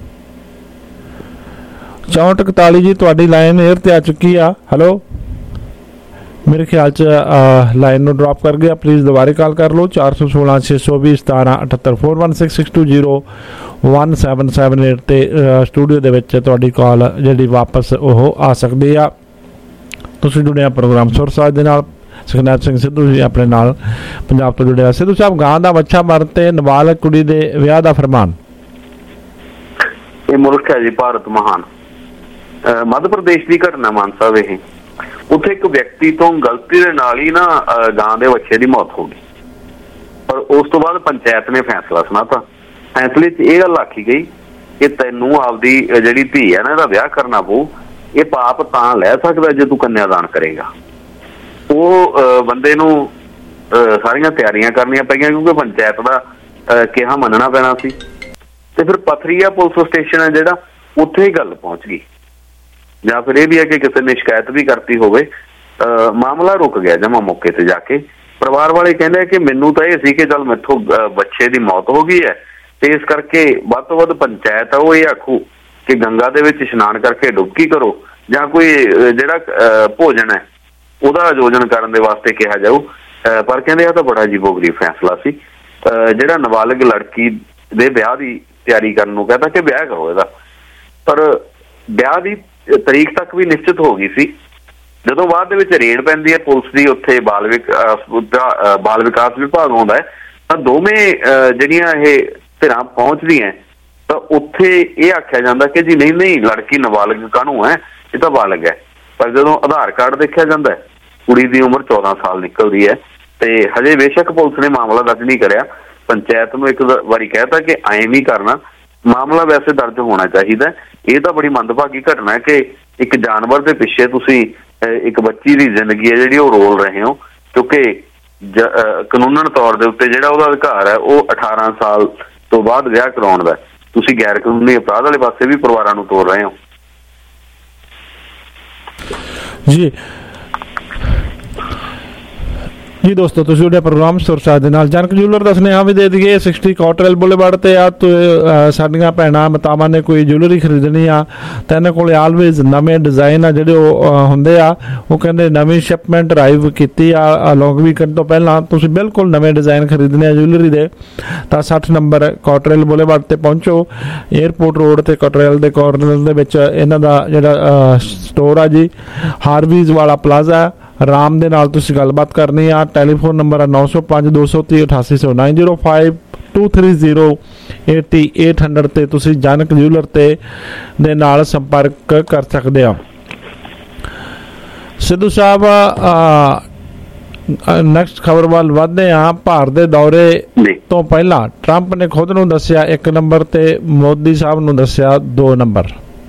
ਚੌਂਹਠ ਇਕਤਾਲੀ ਜੀ ਤੁਹਾਡੀ ਲਾਈਨ 에ਅਰ ਤੇ ਆ ਚੁੱਕੀ ਆ। ਹੈਲੋ, ਮੇਰੇ ਖਿਆਲ 'ਚ ਲਾਈਨ ਨੂੰ ਡਰੋਪ ਕਰ ਗਿਆ। ਪਲੀਜ਼ ਦੁਬਾਰੇ ਕਾਲ ਕਰ ਲਓ। ਚਾਰ ਸੌ ਸੋਲਾਂ ਛੇ ਸੌ ਵੀਹ ਸਤਾਰਾਂ ਅਠੱਤਰ four one six six two zero one seven seven eight 'ਤੇ ਸਟੂਡੀਓ ਦੇ ਵਿੱਚ ਤੁਹਾਡੀ ਕਾਲ ਜਿਹੜੀ ਵਾਪਸ ਉਹ ਆ ਸਕਦੀ ਆ। ਤੁਸੀਂ ਜੁੜਿਆ ਪ੍ਰੋਗਰਾਮ ਸੁਰ ਸਾਜ ਦੇ ਨਾਲ। ਸੁਖਨੈਬ ਸਿੰਘ ਸਿੱਧੂ ਜੀ ਆਪਣੇ ਨਾਲ ਪੰਜਾਬ ਤੋਂ ਜੁੜਿਆ। ਸਿੱਧੂ ਸਾਹਿਬ, ਗਾਂ ਦਾ ਵੱਛਾ ਮਰਨ ਤੇ ਨਾਬਾਲਗ ਕੁੜੀ ਦੇ ਵਿਆਹ ਦਾ ਫਰਮਾਨ। ਇਹ ਮੁਲਕ ਹੈ ਜੀ ਭਾਰਤ ਮਹਾਨ। ਮੱਧ ਪ੍ਰਦੇਸ਼ ਦੀ ਘਟਨਾ ਮਾਨ ਸਾਹਿਬ। ਇਹ ਉੱਥੇ ਇੱਕ ਵਿਅਕਤੀ ਤੋਂ ਗਲਤੀ ਦੇ ਨਾਲ ਹੀ ਨਾ ਗਾਂ ਦੇ ਵੱਛੇ ਦੀ ਮੌਤ ਹੋ ਗਈ, ਪਰ ਉਸ ਤੋਂ ਬਾਅਦ ਪੰਚਾਇਤ ਨੇ ਫੈਸਲਾ ਸੁਣਾਤਾ। ਫੈਸਲੇ 'ਚ ਇਹ ਗੱਲ ਆਖੀ ਗਈ ਕਿ ਤੈਨੂੰ ਆਪਦੀ ਜਿਹੜੀ ਧੀ ਹੈ ਨਾ ਇਹਦਾ ਵਿਆਹ ਕਰਨਾ ਪਊ। ਇਹ ਪਾਪ ਤਾਂ ਲੈ ਸਕਦਾ ਜੇ ਤੂੰ ਕੰਨਿਆਦਾਨ ਕਰੇਗਾ। ਉਹ ਬੰਦੇ ਨੂੰ ਸਾਰੀਆਂ ਤਿਆਰੀਆਂ ਕਰਨੀਆਂ ਪਈਆਂ ਕਿਉਂਕਿ ਪੰਚਾਇਤ ਦਾ ਕਿਹਾ ਮੰਨਣਾ ਪੈਣਾ ਸੀ। ਤੇ ਫਿਰ ਪਥਰੀਆ ਪੁਲਿਸ ਸਟੇਸ਼ਨ ਹੈ ਜਿਹੜਾ, ਉੱਥੇ ਹੀ ਗੱਲ ਪਹੁੰਚ ਗਈ। ਜਾਂ ਫਿਰ ਇਹ ਵੀ ਹੈ ਕਿ ਕਿਸੇ ਨੇ ਸ਼ਿਕਾਇਤ ਵੀ ਕਰਤੀ ਹੋਵੇ। ਮਾਮਲਾ ਰੁਕ ਗਿਆ ਜਮਾ ਮੌਕੇ ਤੇ ਜਾ ਕੇ। ਪਰਿਵਾਰ ਵਾਲੇ ਕਹਿੰਦੇ ਕਿ ਮੈਨੂੰ ਤਾਂ ਇਹ ਸੀ ਕਿ ਚੱਲ ਮੈਥੋਂ ਬੱਚੇ ਦੀ ਮੌਤ ਹੋ ਗਈ ਹੈ ਤੇ ਇਸ ਕਰਕੇ ਵੱਧ ਤੋਂ ਵੱਧ ਪੰਚਾਇਤ ਆ ਉਹ ਇਹ ਆਖੂ ਕਿ ਗੰਗਾ ਦੇ ਵਿੱਚ ਇਸ਼ਨਾਨ ਕਰਕੇ ਡੁਬਕੀ ਕਰੋ ਜਾਂ ਕੋਈ ਜਿਹੜਾ ਭੋਜਨ ਹੈ ਉਹਦਾ ਆਯੋਜਨ ਕਰਨ ਦੇ ਵਾਸਤੇ ਕਿਹਾ ਜਾਊ। ਪਰ ਕਹਿੰਦੇ ਆ ਤਾਂ ਬੜਾ ਅਜੀਬੋ-ਗਰੀਬ ਫੈਸਲਾ ਸੀ। ਜਿਹੜਾ ਨਾਬਾਲਗ ਲੜਕੀ ਦੇ ਵਿਆਹ ਦੀ ਤਿਆਰੀ ਕਰਨ ਨੂੰ ਕਹਿੰਦਾ ਕਿ ਵਿਆਹ ਕਰੋ ਇਹਦਾ, ਪਰ ਵਿਆਹ ਦੀ ਤਰੀਕ ਤੱਕ ਵੀ ਨਿਸ਼ਚਿਤ ਹੋ ਗਈ ਸੀ। ਜਦੋਂ ਬਾਅਦ ਦੇ ਵਿੱਚ ਰੇਡ ਪੈਂਦੀ ਹੈ ਪੁਲਿਸ ਦੀ, ਉੱਥੇ ਬਾਲ ਵਿਕਾਸ ਬਾਲ ਵਿਕਾਸ ਵਿਭਾਗ ਆਉਂਦਾ ਹੈ, ਤਾਂ ਦੋਵੇਂ ਜਿਹੜੀਆਂ ਇਹ ਧਿਰਾਂ ਪਹੁੰਚਦੀਆਂ ਤਾਂ ਉੱਥੇ ਇਹ ਆਖਿਆ ਜਾਂਦਾ ਕਿ ਜੀ ਨਹੀਂ ਨਹੀਂ ਲੜਕੀ ਨਾਬਾਲਗ ਕਾਹਨੂੰ ਹੈ, ਇਹ ਤਾਂ ਬਾਲਗ ਹੈ। ਪਰ ਜਦੋਂ ਆਧਾਰ ਕਾਰਡ ਦੇਖਿਆ ਜਾਂਦਾ ਕੁੜੀ ਦੀ ਉਮਰ ਚੌਦਾਂ ਸਾਲ ਨਿਕਲਦੀ ਹੈ। ਤੇ ਹਜੇ ਬੇਸ਼ੱਕ ਪੁਲਿਸ ਨੇ ਮਾਮਲਾ ਦਰਜ ਨਹੀਂ ਕਰਿਆ। ਪੰਚਾਇਤ ਨੂੰ ਇੱਕ ਵਾਰੀ ਕਹਿਤਾ ਕਿ ਐਂ ਨਹੀਂ ਕਰਨਾ, ਮਾਮਲਾ ਵੈਸੇ ਦਰਜ ਹੋਣਾ ਚਾਹੀਦਾ। ਇਹ ਤਾਂ ਬੜੀ ਮੰਦਭਾਗੀ ਘਟਨਾ ਹੈ ਕਿ ਇੱਕ ਜਾਨਵਰ ਦੇ ਪਿੱਛੇ ਤੁਸੀਂ ਇੱਕ ਬੱਚੀ ਦੀ ਜ਼ਿੰਦਗੀ ਹੈ ਜਿਹੜੀ ਉਹ ਰੋਲ ਰਹੇ ਹੋ, ਕਿਉਂਕਿ ਕਾਨੂੰਨਨ ਤੌਰ ਦੇ ਉੱਤੇ ਜਿਹੜਾ ਉਹਦਾ ਅਧਿਕਾਰ ਹੈ ਉਹ ਅਠਾਰਾਂ ਸਾਲ ਤੋਂ ਬਾਅਦ ਵਿਆਹ ਕਰਾਉਣ ਦਾ। ਤੁਸੀਂ ਗੈਰ ਕਾਨੂੰਨੀ ਅਪਰਾਧ ਵਾਲੇ ਪਾਸੇ ਵੀ ਪਰਿਵਾਰਾਂ ਨੂੰ ਤੋਰ ਰਹੇ ਹੋ ਜੀ। ਜੀ ਦੋਸਤੋ, ਤੁਸੀਂ ਉਹਦੇ ਪ੍ਰੋਗਰਾਮ ਸੁਰਸਾਜ ਦੇ ਨਾਲ। ਜਨਕ ਜੂਲਰ ਦਾ ਸੁਨੇਹਾ ਵੀ ਦੇ ਦਈਏ। ਸਿਕਸਟੀ ਕਾਟਰੇਲ ਬੁਲੇਵਾਰਡ ਤੇ ਆ ਸਾਡੀਆਂ ਭੈਣਾਂ ਮਾਤਾਵਾਂ ਨੇ ਕੋਈ ਜੁਐਲਰੀ ਖਰੀਦਣੀ ਆ ਤਾਂ ਇਹਨਾਂ ਕੋਲ ਆਲਵੇਜ਼ ਨਵੇਂ ਡਿਜ਼ਾਈਨ ਆ ਜਿਹੜੇ ਉਹ ਹੁੰਦੇ ਆ। ਉਹ ਕਹਿੰਦੇ ਨਵੀਂ ਸ਼ਿਪਮੈਂਟ ਅਰਾਈਵ ਕੀਤੀ ਆ ਲੌਂਗ ਵੀਕਐਂਡ ਤੋਂ ਪਹਿਲਾਂ। ਤੁਸੀਂ ਬਿਲਕੁਲ ਨਵੇਂ ਡਿਜ਼ਾਈਨ ਖਰੀਦਣੇ ਆ ਜੁਐਲਰੀ ਦੇ ਤਾਂ ਸੱਠ ਨੰਬਰ ਕਾਟਰੇਲ ਬੁਲੇਵਾਰਡ ਤੇ ਪਹੁੰਚੋ। ਏਅਰਪੋਰਟ ਰੋਡ ਤੇ ਕਾਟਰੇਲ ਦੇ ਕਾਰਨਰ ਦੇ ਵਿੱਚ ਇਹਨਾਂ ਦਾ ਜਿਹੜਾ ਸਟੋਰ ਆ ਜੀ, ਹਾਰਵੀਜ਼ ਵਾਲਾ ਪਲਾਜ਼ਾ। ਰਾਮ ਦੇ ਨਾਲ ਤੁਸੀਂ ਗੱਲਬਾਤ ਕਰਨੀ ਆ। ਟੈਲੀਫੋਨ ਨੰਬਰ ਆ ਨੌ ਸੌ ਪੰਜ ਦੋ ਸੌ ਤੀਹ ਅਠਾਸੀ ਸੌ nine zero five two three zero eighty eight hundred ਤੇ ਤੁਸੀਂ ਜਨਕ ਜੂਲਰ ਤੇ ਦੇ ਨਾਲ ਸੰਪਰਕ ਕਰ ਸਕਦੇ ਆ। ਸਿੱਧੂ ਸਾਹਿਬ, ਨੈਕਸਟ ਖਬਰ ਵੱਲ ਵਧਦੇ ਆ। ਭਾਰਤ ਦੇ ਦੌਰੇ ਤੋਂ ਪਹਿਲਾਂ ਟਰੰਪ ਨੇ ਖੁਦ ਨੂੰ ਦੱਸਿਆ ਇੱਕ ਨੰਬਰ ਤੇ ਮੋਦੀ ਸਾਹਿਬ ਨੂੰ ਦੱਸਿਆ ਦੋ ਨੰਬਰ।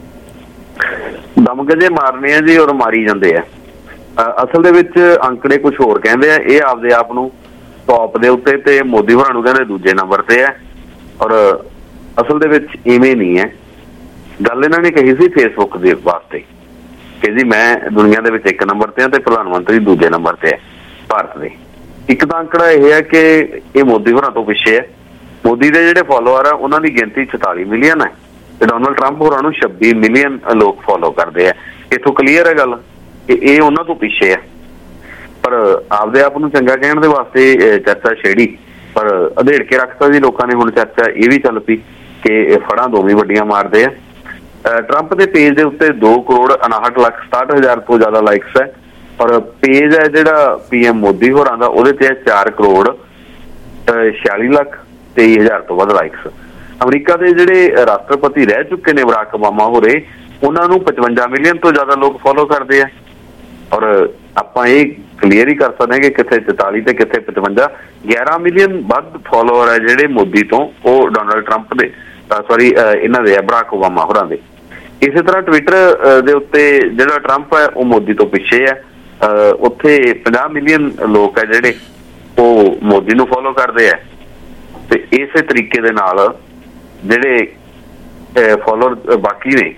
ਦਮਗਜੇ ਮਾਰਨੇ ਆ ਜੀ ਔਰ ਮਾਰੀ ਜਾਂਦੇ ਆ। ਅਸਲ ਦੇ ਵਿੱਚ ਅੰਕੜੇ ਕੁਝ ਹੋਰ ਕਹਿੰਦੇ ਆ। ਇਹ ਆਪਦੇ ਆਪ ਨੂੰ ਟੌਪ ਦੇ ਉੱਤੇ ਤੇ ਮੋਦੀ ਹੋਰਾਂ ਨੂੰ ਕਹਿੰਦੇ ਦੂਜੇ ਨੰਬਰ ਤੇ ਹੈ, ਔਰ ਅਸਲ ਦੇ ਵਿੱਚ ਇਵੇਂ ਨਹੀਂ ਹੈ। ਗੱਲ ਇਹਨਾਂ ਨੇ ਕਹੀ ਸੀ ਫੇਸਬੁੱਕ ਦੇ ਵਾਸਤੇ ਕਿ ਜੀ ਮੈਂ ਦੁਨੀਆ ਦੇ ਵਿੱਚ ਇੱਕ ਨੰਬਰ ਤੇ ਹਾਂ ਤੇ ਪ੍ਰਧਾਨ ਮੰਤਰੀ ਦੂਜੇ ਨੰਬਰ ਤੇ ਹੈ ਭਾਰਤ ਦੇ। ਇੱਕ ਤਾਂ ਅੰਕੜਾ ਇਹ ਹੈ ਕਿ ਇਹ ਮੋਦੀ ਹੋਰਾਂ ਤੋਂ ਪਿੱਛੇ ਹੈ। ਮੋਦੀ ਦੇ ਜਿਹੜੇ ਫੋਲੋਅਰ ਆ ਉਹਨਾਂ ਦੀ ਗਿਣਤੀ ਚੁਤਾਲੀ ਮਿਲੀਅਨ ਹੈ ਤੇ ਡੋਨਲਡ ਟਰੰਪ ਹੋਰਾਂ ਨੂੰ ਛੱਬੀ ਮਿਲੀਅਨ ਲੋਕ ਫੋਲੋ ਕਰਦੇ ਆ। ਇੱਥੋਂ ਕਲੀਅਰ ਹੈ ਗੱਲ ਕਿ ਇਹ ਉਹਨਾਂ ਤੋਂ ਪਿੱਛੇ ਹੈ। ਪਰ ਆਪਦੇ ਆਪ ਨੂੰ ਚੰਗਾ ਕਹਿਣ ਦੇ ਵਾਸਤੇ ਚਰਚਾ ਛੇੜੀ, ਪਰ ਅਧੇੜ ਕੇ ਰੱਖਤਾ ਜੀ ਲੋਕਾਂ ਨੇ। ਹੁਣ ਚਰਚਾ ਇਹ ਵੀ ਚੱਲ ਪਈ ਕਿ ਫੜਾਂ ਦੋਵੇਂ ਵੱਡੀਆਂ ਮਾਰਦੇ ਆ। ਟਰੰਪ ਦੇ ਪੇਜ ਦੇ ਉੱਤੇ ਦੋ ਕਰੋੜ ਉਨਾਹਠ ਲੱਖ ਸਤਾਹਠ ਹਜ਼ਾਰ ਤੋਂ ਜ਼ਿਆਦਾ ਲਾਈਕਸ ਹੈ, ਔਰ ਪੇਜ ਹੈ ਜਿਹੜਾ ਪੀ ਐਮ ਮੋਦੀ ਹੋਰਾਂ ਦਾ ਉਹਦੇ ਤੇ ਚਾਰ ਕਰੋੜ ਛਿਆਲੀ ਲੱਖ ਤੇਈ ਹਜ਼ਾਰ ਤੋਂ ਵੱਧ ਲਾਈਕਸ। ਅਮਰੀਕਾ ਦੇ ਜਿਹੜੇ ਰਾਸ਼ਟਰਪਤੀ ਰਹਿ ਚੁੱਕੇ ਨੇ ਬਰਾਕ ਓਬਾਮਾ ਹੋਰੇ, ਉਹਨਾਂ ਨੂੰ ਪਚਵੰਜਾ ਮਿਲੀਅਨ ਤੋਂ ਜ਼ਿਆਦਾ ਲੋਕ ਫੋਲੋ ਕਰਦੇ ਆ। ਔਰ ਆਪਾਂ ਇਹ ਕਲੀਅਰ ਹੀ ਕਰ ਸਕਦੇ ਹਾਂ ਕਿ ਕਿੱਥੇ ਚੁਤਾਲੀ ਤੇ ਕਿੱਥੇ ਪਚਵੰਜਾ। ਗਿਆਰਾਂ ਮਿਲੀਅਨ ਵੱਧ ਫੋਲੋਅਰ ਹੈ ਜਿਹੜੇ ਮੋਦੀ ਤੋਂ, ਉਹ ਡੋਨਲਡ ਟਰੰਪ ਦੇ ਸੌਰੀ ਇਹਨਾਂ ਦੇ ਆ ਬਰਾਕ ਓਬਾਮਾ ਹੋਰਾਂ ਦੇ। ਇਸੇ ਤਰ੍ਹਾਂ ਟਵਿੱਟਰ ਦੇ ਉੱਤੇ ਜਿਹੜਾ ਟਰੰਪ ਹੈ ਉਹ ਮੋਦੀ ਤੋਂ ਪਿੱਛੇ ਹੈ। ਉੱਥੇ ਪੰਜਾਹ ਮਿਲੀਅਨ ਲੋਕ ਹੈ ਜਿਹੜੇ ਉਹ ਮੋਦੀ ਨੂੰ ਫੋਲੋ ਕਰਦੇ ਆ। ਤੇ ਇਸੇ ਤਰੀਕੇ ਦੇ ਨਾਲ ਜਿਹੜੇ ਫੋਲੋਅਰ ਬਾਕੀ ਨੇ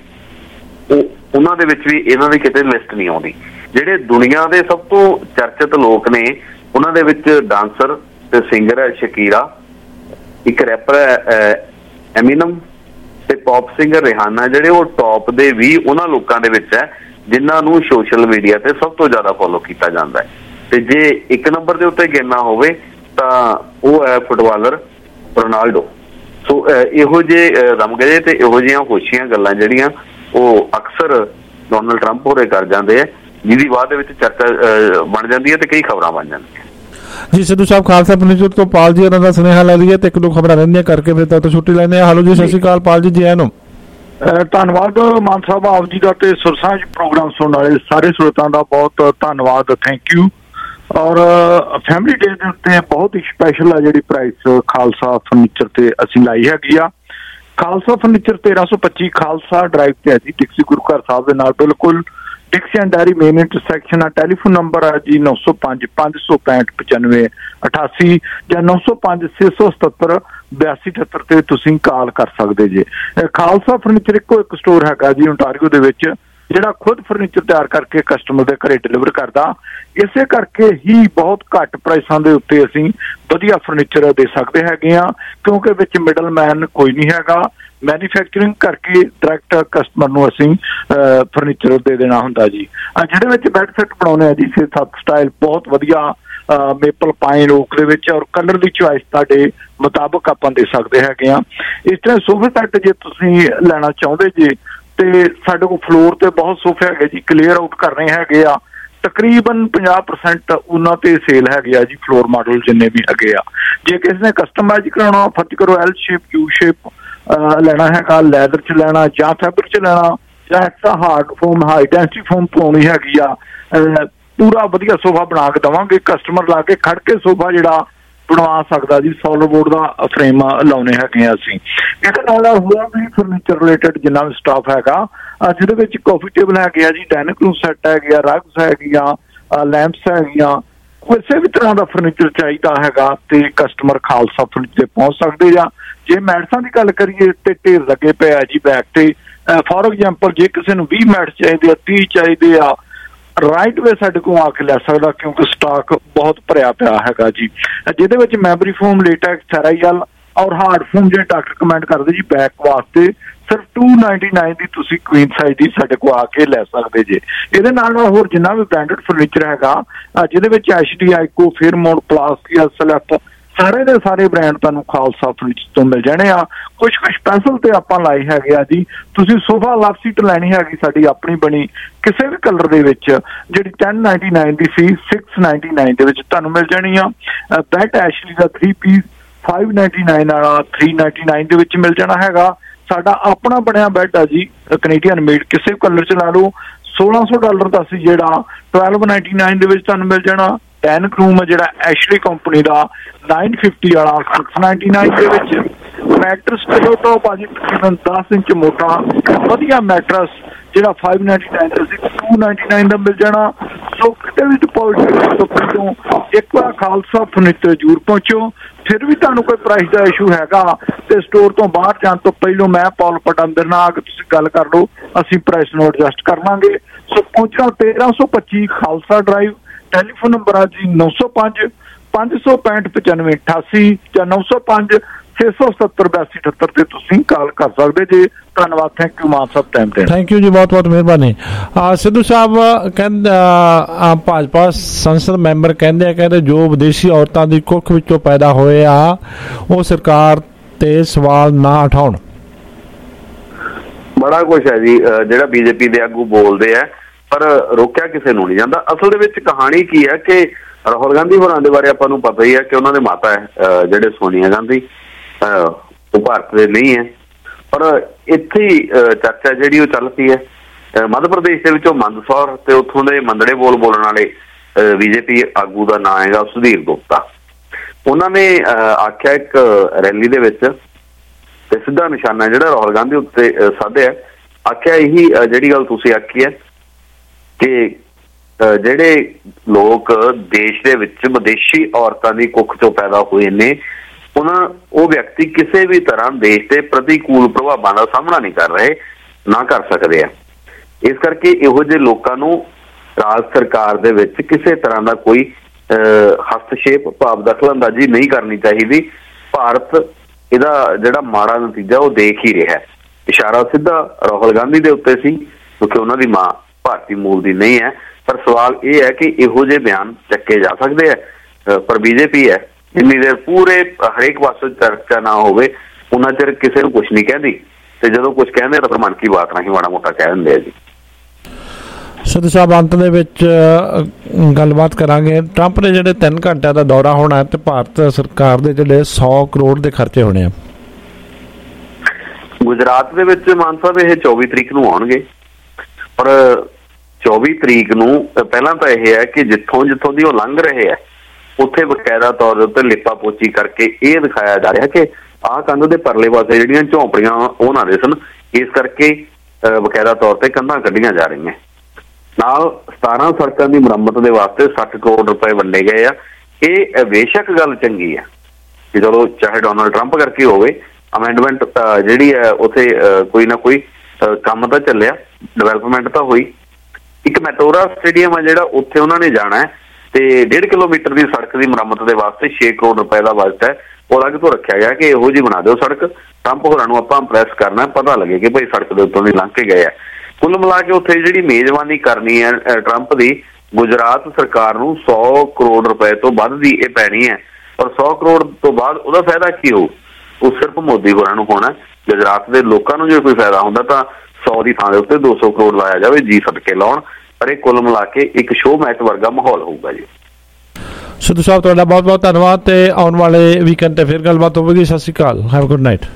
ਉਹ ਉਹਨਾਂ ਦੇ ਵਿੱਚ ਵੀ ਇਹਨਾਂ ਦੀ ਕਿਤੇ ਲਿਸਟ ਨਹੀਂ ਆਉਂਦੀ। ਜਿਹੜੇ ਦੁਨੀਆ ਦੇ ਸਭ ਤੋਂ ਚਰਚਿਤ ਲੋਕ ਨੇ ਉਹਨਾਂ ਦੇ ਵਿੱਚ ਡਾਂਸਰ ਤੇ ਸਿੰਗਰ ਹੈ ਸ਼ਕੀਰਾ, ਇੱਕ ਰੈਪਰ ਹੈ ਐਮਿਨਮ ਤੇ ਪੌਪ ਸਿੰਗਰ ਰਿਹਾਨਾ, ਜਿਹੜੇ ਉਹ ਟੌਪ ਦੇ ਵੀ ਉਹਨਾਂ ਲੋਕਾਂ ਦੇ ਵਿੱਚ ਹੈ ਜਿਨ੍ਹਾਂ ਨੂੰ ਸੋਸ਼ਲ ਮੀਡੀਆ ਤੇ ਸਭ ਤੋਂ ਜ਼ਿਆਦਾ ਫੋਲੋ ਕੀਤਾ ਜਾਂਦਾ ਹੈ। ਤੇ ਜੇ ਇੱਕ ਨੰਬਰ ਦੇ ਉੱਤੇ ਗਿਣਨਾ ਹੋਵੇ ਤਾਂ ਉਹ ਹੈ ਫੁੱਟਬਾਲਰ ਰੋਨਾਲਡੋ। ਸੋ ਇਹੋ ਜਿਹੇ ਰਮਗਜੇ ਤੇ ਇਹੋ ਜਿਹੀਆਂ ਹੋਸ਼ੀਆਂ ਗੱਲਾਂ ਜਿਹੜੀਆਂ ਉਹ ਅਕਸਰ ਡੋਨਲਡ ਟਰੰਪ ਹੋਰੇ ਕਰ ਜਾਂਦੇ ਆ, ਜਿਹਦੀ ਬਾਅਦ ਦੇ ਵਿੱਚ ਚਰਚਾ ਬਣ ਜਾਂਦੀ ਹੈ ਤੇ ਕਈ ਖਬਰਾਂ ਬਣ ਜਾਂਦੀਆਂ। ਜੀ ਸਿੱਧੂ ਸਾਹਿਬ ਖਾਲਸਾ ਫਰਨੀਚਰ ਤੋਂ ਪਾਲ ਜੀ ਉਹਨਾਂ ਦਾ ਸੁਨੇਹਾ ਲੈ ਲਈਏ ਤੇ ਇੱਕ ਦੋ ਖਬਰਾਂ ਰਹਿੰਦੀਆਂ ਕਰਕੇ ਫਿਰ ਤਾਂ ਛੁੱਟੀ ਲੈਂਦੇ ਆ। ਹੈਲੋ ਜੀ, ਸਤਿ ਸ਼੍ਰੀ ਅਕਾਲ ਪਾਲ ਜੀ, ਜੀ ਆਇਆਂ ਨੂੰ। ਧੰਨਵਾਦ ਮਾਨ ਸਾਹਿਬ ਆਪ ਜੀ ਦਾ ਤੇ ਸੁਰਸਾਂਝ ਪ੍ਰੋਗਰਾਮ ਸੁਣਨ ਵਾਲੇ ਸਾਰੇ ਸਰੋਤਾਂ ਦਾ ਬਹੁਤ ਧੰਨਵਾਦ, ਥੈਂਕ ਯੂ। ਔਰ ਫੈਮਿਲੀ ਡੇ ਦੇ ਉੱਤੇ ਬਹੁਤ ਹੀ ਸਪੈਸ਼ਲ ਆ ਜਿਹੜੀ ਪ੍ਰਾਈਸ ਖਾਲਸਾ ਫਰਨੀਚਰ ਤੇ ਅਸੀਂ ਲਾਈ ਹੈਗੀ ਆ। ਖਾਲਸਾ ਫਰਨੀਚਰ ਤੇਰਾਂ ਸੌ ਪੱਚੀ ਖਾਲਸਾ ਡਰਾਈਵ ਤੇ ਹੈ ਜੀ, ਟਿਕਸੀ ਗੁਰੂ ਘਰ ਸਾਹਿਬ ਦੇ ਨਾਲ ਬਿਲਕੁਲ। Dixie and Derry main intersection ਆ। ਟੈਲੀਫੋਨ ਨੰਬਰ ਹੈ ਜੀ ਨੌ ਸੌ ਪੰਜ ਪੰਜ ਸੌ ਪੈਂਹਠ ਪਚਾਨਵੇਂ ਅਠਾਸੀ ਜਾਂ ਨੌ ਸੌ ਪੰਜ ਛੇ ਸੌ ਸਤੱਤਰ ਬਿਆਸੀ ਅਠੱਤਰ ਤੇ ਤੁਸੀਂ ਕਾਲ ਕਰ ਸਕਦੇ ਜੇ। ਖਾਲਸਾ ਫਰਨੀਚਰ ਇੱਕੋ ਇੱਕ ਸਟੋਰ ਹੈਗਾ ਜੀ ਓਨਟਾਰੀਓ ਦੇ ਵਿੱਚ ਜਿਹੜਾ ਖੁਦ ਫਰਨੀਚਰ ਤਿਆਰ ਕਰਕੇ ਕਸਟਮਰ ਦੇ ਘਰੇ ਡਿਲੀਵਰ ਕਰਦਾ। ਇਸੇ ਕਰਕੇ ਹੀ ਬਹੁਤ ਘੱਟ ਪ੍ਰਾਈਸਾਂ ਦੇ ਉੱਤੇ ਅਸੀਂ ਵਧੀਆ ਫਰਨੀਚਰ ਦੇ ਸਕਦੇ ਹੈਗੇ ਆ, ਕਿਉਂਕਿ ਵਿੱਚ ਮਿਡਲ ਮੈਨ ਕੋਈ ਨਹੀਂ ਹੈਗਾ। ਮੈਨੂਫੈਕਚਰਿੰਗ ਕਰਕੇ ਡਾਇਰੈਕਟ ਕਸਟਮਰ ਨੂੰ ਅਸੀਂ ਫਰਨੀਚਰ ਦੇ ਦੇਣਾ ਹੁੰਦਾ ਜੀ। ਜਿਹੜੇ ਵਿੱਚ ਬੈੱਡ ਸੈੱਟ ਬਣਾਉਣੇ ਆ ਜੀ ਛੇ ਸੱਤ ਸਟਾਈਲ ਬਹੁਤ ਵਧੀਆ ਮੇਪਲ ਪਾਈਨ ਓਕ ਦੇ ਵਿੱਚ, ਔਰ ਕਲਰ ਦੀ ਚੁਆਇਸ ਤੁਹਾਡੇ ਮੁਤਾਬਕ ਆਪਾਂ ਦੇ ਸਕਦੇ ਹੈਗੇ ਆ। ਇਸ ਤਰ੍ਹਾਂ ਸੋਫੇ ਸੈੱਟ ਜੇ ਤੁਸੀਂ ਲੈਣਾ ਚਾਹੁੰਦੇ ਜੇ ਤੇ ਸਾਡੇ ਕੋਲ ਫਲੋਰ ਤੇ ਬਹੁਤ ਸੋਫੇ ਹੈਗੇ ਜੀ, ਕਲੀਅਰ ਆਊਟ ਕਰਨੇ ਹੈਗੇ ਆ। ਤਕਰੀਬਨ ਪੰਜਾਹ ਪਰਸੈਂਟ ਉਹਨਾਂ ਤੇ ਸੇਲ ਹੈਗੇ ਆ ਜੀ, ਫਲੋਰ ਮਾਡਲ ਜਿੰਨੇ ਵੀ ਹੈਗੇ ਆ। ਜੇ ਕਿਸੇ ਨੇ ਕਸਟਮਾਈਜ਼ ਕਰਾਉਣਾ ਫਰਜ਼ ਕਰੋ ਐਲ ਸ਼ੇਪ ਯੂ ਸ਼ੇਪ ਲੈਣਾ ਹੈਗਾ, ਲੈਦਰ ਚ ਲੈਣਾ ਜਾਂ ਫੈਬਰਿਕ ਚ ਲੈਣਾ ਜਾਂ extra hard foam high density foam ਪਾਉਣੀ ਹੈਗੀ ਆ, ਪੂਰਾ ਵਧੀਆ ਸੋਫਾ ਬਣਾ ਕੇ ਦੇਵਾਂਗੇ। ਕਸਟਮਰ ਲਾ ਕੇ ਖੜ ਕੇ ਸੋਫਾ ਜਿਹੜਾ ਬਣਵਾ ਸਕਦਾ ਜੀ, ਸੋਲਿਡ ਬੋਰਡ ਦਾ ਫਰੇਮ ਲਾਉਣੇ ਹੈਗੇ ਆ ਅਸੀਂ। ਇਹਦੇ ਨਾਲ ਹੋਰ ਵੀ ਫਰਨੀਚਰ ਰਿਲੇਟਡ ਜਿੰਨਾ ਵੀ ਸਟਾਫ ਹੈਗਾ, ਜਿਹਦੇ ਵਿੱਚ ਕਾਫੀ ਟੇਬਲ ਹੈਗੇ ਆ ਜੀ, ਡਾਈਨਿੰਗ ਰੂਮ ਸੈੱਟ ਹੈਗੇ ਆ, ਰਗਸ ਹੈਗੀਆਂ, ਲੈਂਪਸ ਹੈਗੀਆਂ, ਕਿਸੇ ਵੀ ਤਰ੍ਹਾਂ ਦਾ ਫਰਨੀਚਰ ਚਾਹੀਦਾ ਹੈਗਾ ਤੇ ਕਸਟਮਰ ਖਾਲਸਾ ਫਰਨੀਚਰ ਤੇ ਪਹੁੰਚ ਸਕਦੇ ਜਾਂ ਜੇ ਮੈਟਸਾਂ ਦੀ ਗੱਲ ਕਰੀਏ ਤੇ ਢੇਰ ਲੱਗੇ ਪਏ ਆ ਜੀ ਬੈਕ ਤੇ। ਫੋਰ ਐਗਜ਼ਾਮਪਲ ਜੇ ਕਿਸੇ ਨੂੰ ਵੀਹ ਮੈਟਸ ਚਾਹੀਦੇ ਆ, ਤੀਹ ਚਾਹੀਦੇ ਆ, ਰਾਈਟ ਵੇ ਸਾਡੇ ਕੋਲ ਆ ਕੇ ਲੈ ਸਕਦਾ, ਕਿਉਂਕਿ ਸਟਾਕ ਬਹੁਤ ਭਰਿਆ ਪਿਆ ਹੈਗਾ ਜੀ। ਜਿਹਦੇ ਵਿੱਚ ਮੈਮਰੀ ਫੋਮ, ਲੇਟੈਕਸ, ਥੈਰਾਈਲ ਔਰ ਹਾਰਡ ਫੋਮ ਜਿਹੜੇ ਡਾਕਟਰ ਕਮੈਂਡ ਕਰਦੇ ਜੀ ਬੈਕ ਵਾਸਤੇ ਸਿਰਫ ਟੂ ਨਾਈਨਟੀ ਨਾਈਨ ਦੀ ਤੁਸੀਂ ਕੁਈਨ ਸਾਈਜ਼ ਦੀ ਸਾਡੇ ਕੋਲ ਆ ਕੇ ਲੈ ਸਕਦੇ ਜੇ। ਇਹਦੇ ਨਾਲ ਨਾਲ ਹੋਰ ਜਿੰਨਾ ਵੀ ਬ੍ਰਾਂਡਡ ਫਰਨੀਚਰ ਹੈਗਾ, ਜਿਹਦੇ ਵਿੱਚ ਐਚ ਡੀ, ਆਈਕੋ, ਫੇਅਰਮੌਂਟ, ਪਲਾਸਟਿਕ, ਸਲੈਪ, ਸਾਰੇ ਦੇ ਸਾਰੇ ਬ੍ਰਾਂਡ ਤੁਹਾਨੂੰ ਖਾਲਸਾ ਫਰਨੀਚਰ ਤੋਂ ਮਿਲ ਜਾਣੇ ਆ। ਕੁਝ ਕੁਝ ਸਪੈਸ਼ਲ ਤੇ ਆਪਾਂ ਲਾਏ ਹੈਗੇ ਆ ਜੀ। ਤੁਸੀਂ ਸੋਫਾ ਲਵ ਸੀਟ ਲੈਣੀ ਹੈਗੀ ਸਾਡੀ ਆਪਣੀ ਬਣੀ ਕਿਸੇ ਵੀ ਕਲਰ ਦੇ ਵਿੱਚ, ਜਿਹੜੀ ਟੈਨ ਨਾਈਨਟੀ ਨਾਈਨ ਦੀ ਸੀ ਸਿਕਸ ਨਾਈਨਟੀ ਨਾਈਨ ਦੇ ਵਿੱਚ ਤੁਹਾਨੂੰ ਮਿਲ ਜਾਣੀ ਆ। ਬੈਟ ਐਸ਼ਲੀ ਦਾ three piece five ninety nine ਵਾਲਾ ਥ੍ਰੀ ਨਾਈਨਟੀ ਨਾਈਨ ਦੇ ਵਿੱਚ ਮਿਲ ਜਾਣਾ ਹੈਗਾ। ਸਾਡਾ ਆਪਣਾ ਬਣਿਆ ਬੈਡ ਆ ਜੀ, ਕੈਨੇਡੀਅਨ ਮੇਡ, ਕਿਸੇ ਵੀ ਕਲਰ ਚ ਲਾ ਲਓ। ਸੋਲਾਂ ਸੌ ਡਾਲਰ ਦਾ ਸੀ ਜਿਹੜਾ ਟਵੈਲਵ ਨਾਈਨਟੀ ਨਾਈਨ ਦੇ ਵਿੱਚ ਤੁਹਾਨੂੰ ਮਿਲ ਜਾਣਾ। ਡਾਈਨਿੰਗ ਰੂਮ ਜਿਹੜਾ ਐਸ਼ਲੀ ਕੰਪਨੀ ਦਾ ਨਾਈਨ ਫਿਫਟੀ ਵਾਲਾ ਸਿਕਸ ਨਾਈਨਟੀ ਨਾਈਨ ਦੇ ਵਿੱਚ। ਮੈਟਰਸ ਪਿਲੋ ਟੌਪ ਆ ਜੀ ਤਕਰੀਬਨ ਦਸ ਇੰਚ ਮੋਟਾ ਵਧੀਆ ਮੈਟਰਸ ਜਿਹੜਾ ਫਾਈਵ ਨਾਈਨਟੀ ਨਾਈਨ ਦਾ ਸੀ ਟੂ ਨਾਈਨਟੀ ਨਾਈਨ ਦਾ ਮਿਲ ਜਾਣਾ। ਸੋ ਕਿਤੇ ਵੀ ਡਿਪੋਜ਼ਿਟ ਤੋਂ ਪਹਿਲਾਂ ਇੱਕ ਵਾਰ ਖਾਲਸਾ ਫਰਨੀਚਰ ਜ਼ਰੂਰ ਪਹੁੰਚੋ। ਫਿਰ ਵੀ ਤੁਹਾਨੂੰ ਕੋਈ ਪ੍ਰਾਈਸ ਦਾ ਇਸ਼ੂ ਹੈਗਾ ਤੇ ਸਟੋਰ ਤੋਂ ਬਾਹਰ ਜਾਣ ਤੋਂ ਪਹਿਲਾਂ ਮੈਂ ਪੌਲ ਪਟੰਦਰ ਨਾਲ ਆ ਕੇ ਤੁਸੀਂ ਗੱਲ ਕਰ ਲਓ, ਅਸੀਂ ਪ੍ਰਾਈਸ ਨੂੰ ਐਡਜਸਟ ਕਰ ਲਾਂਗੇ। ਸੋ ਪਹੁੰਚਣਾ ਤੇਰਾਂ ਸੌ ਪੱਚੀ ਖਾਲਸਾ ਡਰਾਈਵ। ਟੈਲੀਫੋਨ ਨੰਬਰ ਆ ਜੀ ਨੌ ਸੌ ਪੰਜ ਪੰਜ ਸੌ ਪੈਂਹਠ ਪਚਾਨਵੇਂ ਅਠਾਸੀ ਜਾਂ ਨੌ ਸੌ ਪੰਜ ਛੇ ਸੌ ਸਤੱਤਰ ਬਿਆਸੀ ਅਠੱਤਰ ਤੇ ਤੁਸੀਂ ਕਾਲ ਕਰ ਸਕਦੇ ਜੇ। ਧੰਨਵਾਦ, ਥੈਂਕ ਯੂ ਮਾਨ ਸਾਹਿਬ ਟਾਈਮ ਤੇ। ਥੈਂਕ ਯੂ ਜੀ, ਬਹੁਤ ਬਹੁਤ ਮਿਹਰਬਾਨੀ। ਸਿੱਧੂ ਸਾਹਿਬ ਕਹਿੰਦੇ ਭਾਜਪਾ ਸੰਸਦ ਮੈਂਬਰ ਕਹਿੰਦੇ ਆ ਕਹਿੰਦੇ ਜੋ ਵਿਦੇਸ਼ੀ ਔਰਤਾਂ ਦੀ ਕੁੱਖ ਵਿੱਚੋਂ ਪੈਦਾ ਹੋਏ ਆ ਉਹ ਸਰਕਾਰ ਤੇ ਸਵਾਲ ਨਾ ਉਠਾਉਣ। ਬੜਾ ਕੁਛ ਹੈ ਜੀ ਜਿਹੜਾ ਬੀਜੇਪੀ ਦੇ ਆਗੂ ਬੋਲਦੇ ਆ, ਪਰ ਰੋਕਿਆ ਕਿਸੇ ਨੂੰ ਨਹੀਂ ਜਾਂਦਾ। ਅਸਲ ਦੇ ਵਿੱਚ ਕਹਾਣੀ ਕੀ ਹੈ ਕਿ ਰਾਹੁਲ ਗਾਂਧੀ ਹੋਰਾਂ ਦੇ ਬਾਰੇ ਆਪਾਂ ਨੂੰ ਪਤਾ ਹੀ ਹੈ ਕਿ ਉਹਨਾਂ ਦੇ ਮਾਤਾ ਹੈ ਜਿਹੜੇ ਸੋਨੀਆ ਗਾਂਧੀ, ਉਹ ਭਾਰਤ ਦੇ ਨਹੀਂ ਹੈ, ਪਰ ਇੱਥੇ ਹੀ ਚਰਚਾ ਜਿਹੜੀ ਉਹ ਚੱਲ ਪਈ ਹੈ। ਮੱਧ ਪ੍ਰਦੇਸ਼ ਦੇ ਵਿੱਚੋਂ ਮੰਦਸੌਰ ਤੇ ਉੱਥੋਂ ਦੇ ਮੰਦੜੇ ਬੋਲ ਬੋਲਣ ਵਾਲੇ ਬੀਜੇਪੀ ਆਗੂ ਦਾ ਨਾਂ ਹੈਗਾ ਸੁਧੀਰ ਗੁਪਤਾ। ਉਹਨਾਂ ਨੇ ਆਖਿਆ ਇੱਕ ਰੈਲੀ ਦੇ ਵਿੱਚ ਤੇ ਸਿੱਧਾ ਨਿਸ਼ਾਨਾ ਜਿਹੜਾ ਰਾਹੁਲ ਗਾਂਧੀ ਉੱਤੇ ਸਾਧਿਆ, ਆਖਿਆ ਇਹੀ ਜਿਹੜੀ ਗੱਲ ਤੁਸੀਂ ਆਖੀ ਹੈ ਕਿ ਜਿਹੜੇ ਲੋਕ ਦੇਸ਼ ਦੇ ਵਿੱਚ ਵਿਦੇਸ਼ੀ ਔਰਤਾਂ ਦੀ ਕੁੱਖ ਚੋਂ ਪੈਦਾ ਹੋਏ ਨੇ ਉਹਨਾਂ ਉਹ ਵਿਅਕਤੀ ਕਿਸੇ ਵੀ ਤਰ੍ਹਾਂ ਦੇਸ਼ ਦੇ ਪ੍ਰਤੀਕੂਲ ਪ੍ਰਭਾਵਾਂ ਦਾ ਸਾਹਮਣਾ ਨਹੀਂ ਕਰ ਰਹੇ, ਨਾ ਕਰ ਸਕਦੇ ਆ। ਇਸ ਕਰਕੇ ਇਹੋ ਜਿਹੇ ਲੋਕਾਂ ਨੂੰ ਰਾਜ ਸਰਕਾਰ ਦੇ ਵਿੱਚ ਕਿਸੇ ਤਰ੍ਹਾਂ ਦਾ ਕੋਈ ਹਸਤਸ਼ੇਪ ਭਾਵ ਦਖਲਅੰਦਾਜ਼ੀ ਨਹੀਂ ਕਰਨੀ ਚਾਹੀਦੀ। ਭਾਰਤ ਇਹਦਾ ਜਿਹੜਾ ਮਾੜਾ ਨਤੀਜਾ ਉਹ ਦੇਖ ਹੀ ਰਿਹਾ। ਇਸ਼ਾਰਾ ਸਿੱਧਾ ਰਾਹੁਲ ਗਾਂਧੀ ਦੇ ਉੱਤੇ ਸੀ ਕਿਉਂਕਿ ਉਹਨਾਂ ਦੀ ਮਾਂ ਭਾਰਤੀ ਮੂਲ ਦੀ ਨਹੀਂ ਹੈ, ਪਰ ਸਵਾਲ ਇਹ ਹੈ ਕਿ ਇਹੋ ਜਿਹੇ ਬਿਆਨ ਚੱਕੇ ਜਾ ਸਕਦੇ ਆ। ਪਰ ਬੀਜੇਪੀ ਹੈ ਜਿੰਨੀ ਦੇਰ ਪੂਰੇ ਹਰੇਕ ਪਾਸੇ ਚਰਚਾ ਨਾ ਹੋਵੇ ਉਹਨਾਂ ਚਿਰ ਕਿਸੇ ਨੂੰ ਕੁਛ ਨਹੀਂ ਕਹਿੰਦੀ, ਤੇ ਜਦੋਂ ਕੁਛ ਕਹਿੰਦੇ ਤਾਂ ਮਨ ਕੀ ਬਾਤ ਨਹੀਂ ਮਾੜਾ ਮੋਟਾ ਕਹਿ ਦਿੰਦੇ ਆ ਜੀ। ਸਿੱਧੂ ਸਾਹਿਬ, ਅੰਤ ਦੇ ਵਿੱਚ ਗੱਲਬਾਤ ਕਰਾਂਗੇ। ਟਰੰਪ ਨੇ ਜਿਹੜੇ ਤਿੰਨ ਘੰਟਿਆਂ ਦਾ ਦੌਰਾ ਹੋਣਾ ਤੇ ਭਾਰਤ ਸਰਕਾਰ ਦੇ ਜਿਹੜੇ ਸੌ ਕਰੋੜ ਦੇ ਖਰਚੇ ਹੋਣੇ ਆ ਗੁਜਰਾਤ ਦੇ ਵਿੱਚ ਮਾਨ ਸਾਹਿਬ, ਇਹ ਚੌਵੀ ਤਰੀਕ ਨੂੰ ਆਉਣਗੇ। ਪਰ ਚੌਵੀ ਤਰੀਕ ਨੂੰ ਪਹਿਲਾਂ ਤਾਂ ਇਹ ਹੈ ਕਿ ਜਿੱਥੋਂ ਜਿੱਥੋਂ ਦੀ ਉਹ ਲੰਘ ਰਹੇ ਹੈ ਉੱਥੇ ਬਕਾਇਦਾ ਤੌਰ ਦੇ ਉੱਤੇ ਲਿਪਾ ਪੋਚੀ ਕਰਕੇ ਇਹ ਦਿਖਾਇਆ ਜਾ ਰਿਹਾ ਕਿ ਆਹ ਕੰਧ ਦੇ ਪਰਲੇ ਪਾਸੇ ਜਿਹੜੀਆਂ ਝੌਂਪੜੀਆਂ ਉਹ ਨਾ ਦਿਸਣ, ਇਸ ਕਰਕੇ ਬਕਾਇਦਾ ਤੌਰ ਤੇ ਕੰਧਾਂ ਕੱਢੀਆਂ ਜਾ ਰਹੀਆਂ। ਨਾਲ ਸਤਾਰਾਂ ਸੜਕਾਂ ਦੀ ਮੁਰੰਮਤ ਦੇ ਵਾਸਤੇ ਸੱਠ ਕਰੋੜ ਰੁਪਏ ਵੰਡੇ ਗਏ ਆ। ਇਹ ਬੇਸ਼ੱਕ ਗੱਲ ਚੰਗੀ ਆ ਕਿ ਚਲੋ ਚਾਹੇ ਡੋਨਲਡ ਟਰੰਪ ਕਰਕੇ ਹੋਵੇ, ਅਮੈਂਡਮੈਂਟ ਜਿਹੜੀ ਹੈ ਉੱਥੇ ਕੋਈ ਨਾ ਕੋਈ ਕੰਮ ਤਾਂ ਚੱਲਿਆ, ਡਿਵੈਲਪਮੈਂਟ ਤਾਂ ਹੋਈ। ਇੱਕ ਮੈਟੋਰਾ ਸਟੇਡੀਅਮ ਆ ਜਿਹੜਾ ਉੱਥੇ ਉਹਨਾਂ ਨੇ ਜਾਣਾ ਹੈ ਤੇ ਡੇਢ ਕਿਲੋਮੀਟਰ ਦੀ ਸੜਕ ਦੀ ਮੁਰੰਮਤ ਦੇ ਵਾਸਤੇ ਛੇ ਕਰੋੜ ਰੁਪਏ ਦਾ ਬਜਟ ਹੈ। ਉਹ ਅਲੱਗ ਤੋਂ ਰੱਖਿਆ ਗਿਆ ਕਿ ਇਹੋ ਜਿਹੀ ਬਣਾ ਦਿਓ ਸੜਕ, ਟਰੰਪ ਹੋਰਾਂ ਨੂੰ ਆਪਾਂ ਇੰਪ੍ਰੈਸ ਕਰਨਾ, ਪਤਾ ਲੱਗੇ ਕਿ ਭਾਈ ਸੜਕ ਦੇ ਉੱਤੋਂ ਦੀ ਲੰਘ ਕੇ ਗਏ ਆ। ਕੁੱਲ ਮਿਲਾ ਕੇ ਉੱਥੇ ਜਿਹੜੀ ਮੇਜ਼ਬਾਨੀ ਕਰਨੀ ਹੈ ਟਰੰਪ ਦੀ, ਗੁਜਰਾਤ ਸਰਕਾਰ ਨੂੰ ਸੌ ਕਰੋੜ ਰੁਪਏ ਤੋਂ ਵੱਧ ਦੀ ਇਹ ਪੈਣੀ ਹੈ। ਔਰ ਸੌ ਕਰੋੜ ਤੋਂ ਬਾਅਦ ਉਹਦਾ ਫਾਇਦਾ ਕੀ ਹੋਊ? ਉਹ ਸਿਰਫ ਮੋਦੀ ਹੋਰਾਂ ਨੂੰ ਹੋਣਾ। ਗੁਜਰਾਤ ਦੇ ਲੋਕਾਂ ਨੂੰ ਜੇ ਕੋਈ ਫਾਇਦਾ ਹੁੰਦਾ ਤਾਂ ਸੌ ਦੀ ਥਾਂ ਦੇ ਉੱਤੇ ਦੋ ਸੌ ਕਰੋੜ ਲਾਇਆ ਜਾਵੇ, ਜੀ ਸਦਕੇ ਲਾਉਣ। ਪਰ ਇਹ ਕੁੱਲ ਮਿਲਾ ਕੇ ਇੱਕ ਸ਼ੋਅ ਮੈਚ ਵਰਗਾ ਮਾਹੌਲ ਹੋਊਗਾ ਜੀ। ਸਿੱਧੂ ਸਾਹਿਬ, ਤੁਹਾਡਾ ਬਹੁਤ ਬਹੁਤ ਧੰਨਵਾਦ ਤੇ ਆਉਣ ਵਾਲੇ ਵੀਕਐਂਡ ਤੇ ਫਿਰ ਗੱਲਬਾਤ ਹੋਵੇਗੀ। ਸਤਿ ਸ਼੍ਰੀ ਅਕਾਲ, ਹੈਵ ਅ ਗੁੱਡ ਨਾਈਟ।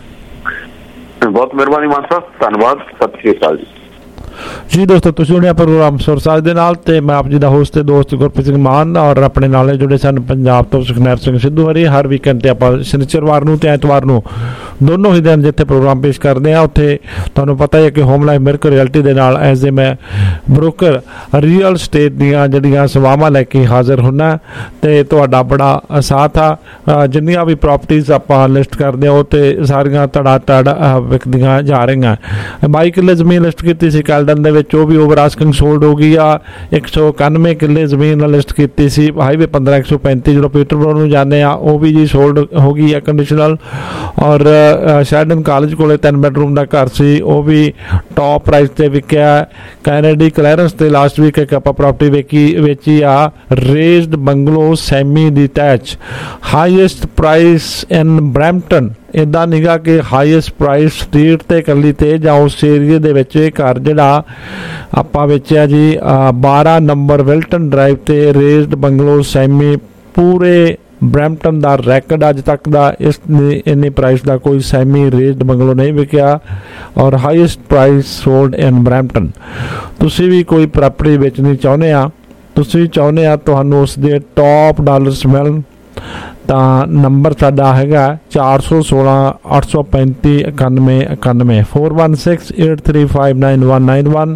ਬਹੁਤ ਮਿਹਰਬਾਨੀ ਮਾਨ ਸਾਹਿਬ, ਧੰਨਵਾਦ, ਸਤਿ ਸ਼੍ਰੀ ਅਕਾਲ ਜੀ। ਜੀ ਦੋਸਤੋ, ਤੁਸੀਂ ਸੁਣਿਆ ਪ੍ਰੋਗਰਾਮ ਸੁਰਸਾਜ ਦੇ ਨਾਲ ਤੇ ਮੈਂ ਆਪ ਜੀ ਦਾ ਹੋਸਟ ਤੇ ਦੋਸਤ ਗੁਰਪ੍ਰੀਤ ਸਿੰਘ ਮਾਨ, ਔਰ ਆਪਣੇ ਨਾਲ ਜੁੜੇ ਸਨ ਪੰਜਾਬ ਤੋਂ ਸੁਖਨੈਰ ਸਿੰਘ ਸਿੱਧੂ ਹਰੀ। ਹਰ ਵੀਕਐਂਡ ਤੇ ਆਪਾਂ ਸ਼ਨੀਚਰਵਾਰ ਨੂੰ ਤੇ ਐਤਵਾਰ ਨੂੰ ਦੋਨੋਂ ਹੀ ਦਿਨ ਜਿੱਥੇ ਪ੍ਰੋਗਰਾਮ ਪੇਸ਼ ਕਰਦੇ ਆ ਉੱਥੇ ਤੁਹਾਨੂੰ ਪਤਾ ਹੈ ਕਿ ਹੋਮ ਲਾਈਫ ਮਿਰਕਲ ਰਿਐਲਿਟੀ ਦੇ ਨਾਲ ਐਜ਼ ਏ ਮੈਂ ਬ੍ਰੋਕਰ ਰੀਅਲ ਸਟੇਟ ਦੀਆਂ ਜਿਹੜੀਆਂ ਸੇਵਾਵਾਂ ਲੈ ਕੇ ਹਾਜ਼ਰ ਹੁੰਦਾ ਤੇ ਤੁਹਾਡਾ ਬੜਾ ਸਾਥ ਆ। ਜਿੰਨੀਆਂ ਵੀ ਪ੍ਰਾਪਰਟੀਜ਼ ਆਪਾਂ ਲਿਸਟ ਕਰਦੇ ਆ ਉਹ ਤੇ ਸਾਰੀਆਂ ਧੜਾ ਧੜ ਵਿਕਦੀਆਂ ਜਾ ਰਹੀਆਂ। ਬਾਈ ਕਿੱਲੇ ਜ਼ਮੀਨ ਲਿਸਟ ਕੀਤੀ ਸੀ ਕੈਲਡਨ ਦੇ ਵਿੱਚ, ਉਹ ਵੀ ਓਵਰ ਆਸਕਿੰਗ ਸੋਲਡ ਹੋ ਗਈ ਆ। ਇੱਕ ਸੌ ਇਕਾਨਵੇਂ ਕਿੱਲੇ ਜ਼ਮੀਨ ਲਿਸਟ ਕੀਤੀ ਸੀ ਹਾਈਵੇ ਪੰਦਰਾਂ ਇੱਕ ਸੌ ਪੈਂਤੀ ਜਦੋਂ ਪੀਟਰਬoro ਨੂੰ ਜਾਂਦੇ ਆ, ਉਹ ਵੀ ਜੀ ਸੋਲਡ ਹੋ ਗਈ ਆ ਕੰਡੀਸ਼ਨਲ। ਔਰ ਸ਼ੈਰਡਨ ਕਾਲਜ ਕੋਲੇ ਤਿੰਨ ਬੈਡਰੂਮ ਦਾ ਘਰ ਸੀ, ਉਹ ਵੀ ਟੌਪ ਪ੍ਰਾਈਸ ਤੇ ਵਿਕਿਆ। ਕੈਨੇਡੀ ਕਲੈਰੈਂਸ ਤੇ ਲਾਸਟ ਵੀਕ ਇੱਕ ਆਪਾਂ ਪ੍ਰਾਪਰਟੀ ਵੇਖੀ ਵੇਚੀ ਆ, raised bungalow semi detach, highest price in Brampton. ਇੱਦਾਂ ਨਿਗਾ ਕਿ ਹਾਈਐਸਟ ਪ੍ਰਾਈਸ ਸਟਰੀਟ ਤੇ ਇਕੱਲੀ ਤੇ ਜਾਂ ਉਸ ਏਰੀਏ ਦੇ ਵਿੱਚ ਇਹ ਘਰ ਜਿਹੜਾ ਆਪਾਂ ਵੇਚਿਆ ਜੀ ਬਾਰਾਂ ਨੰਬਰ ਵਿਲਟਨ ਡਰਾਈਵ ਤੇ ਰੇਜ਼ਡ ਬੰਗਲੋ ਸੈਮੀ। ਪੂਰੇ ਬਰੈਂਪਟਨ ਦਾ ਰੈਕਡ ਅੱਜ ਤੱਕ ਦਾ ਇਸ ਇੰਨੇ ਪ੍ਰਾਈਸ ਦਾ ਕੋਈ ਸੈਮੀ ਰੇਜ਼ਡ ਬੰਗਲੋ ਨਹੀਂ ਵਿਕਿਆ ਔਰ highest price sold in Brampton. ਤੁਸੀਂ ਵੀ ਕੋਈ ਪ੍ਰਾਪਰਟੀ ਵੇਚਣੀ ਚਾਹੁੰਦੇ ਆ, ਤੁਸੀਂ ਚਾਹੁੰਦੇ ਆ ਤੁਹਾਨੂੰ ਉਸ ਦੇ ਟੌਪ ਡਾਲਰਸ ਮਿਲਣ, ਤਾਂ ਨੰਬਰ ਸਾਡਾ ਹੈਗਾ ਚਾਰ ਸੌ ਸੋਲਾਂ ਅੱਠ ਸੌ ਪੈਂਤੀ ਇਕਾਨਵੇਂ ਇਕਾਨਵੇਂ four one six eight three five nine one nine one.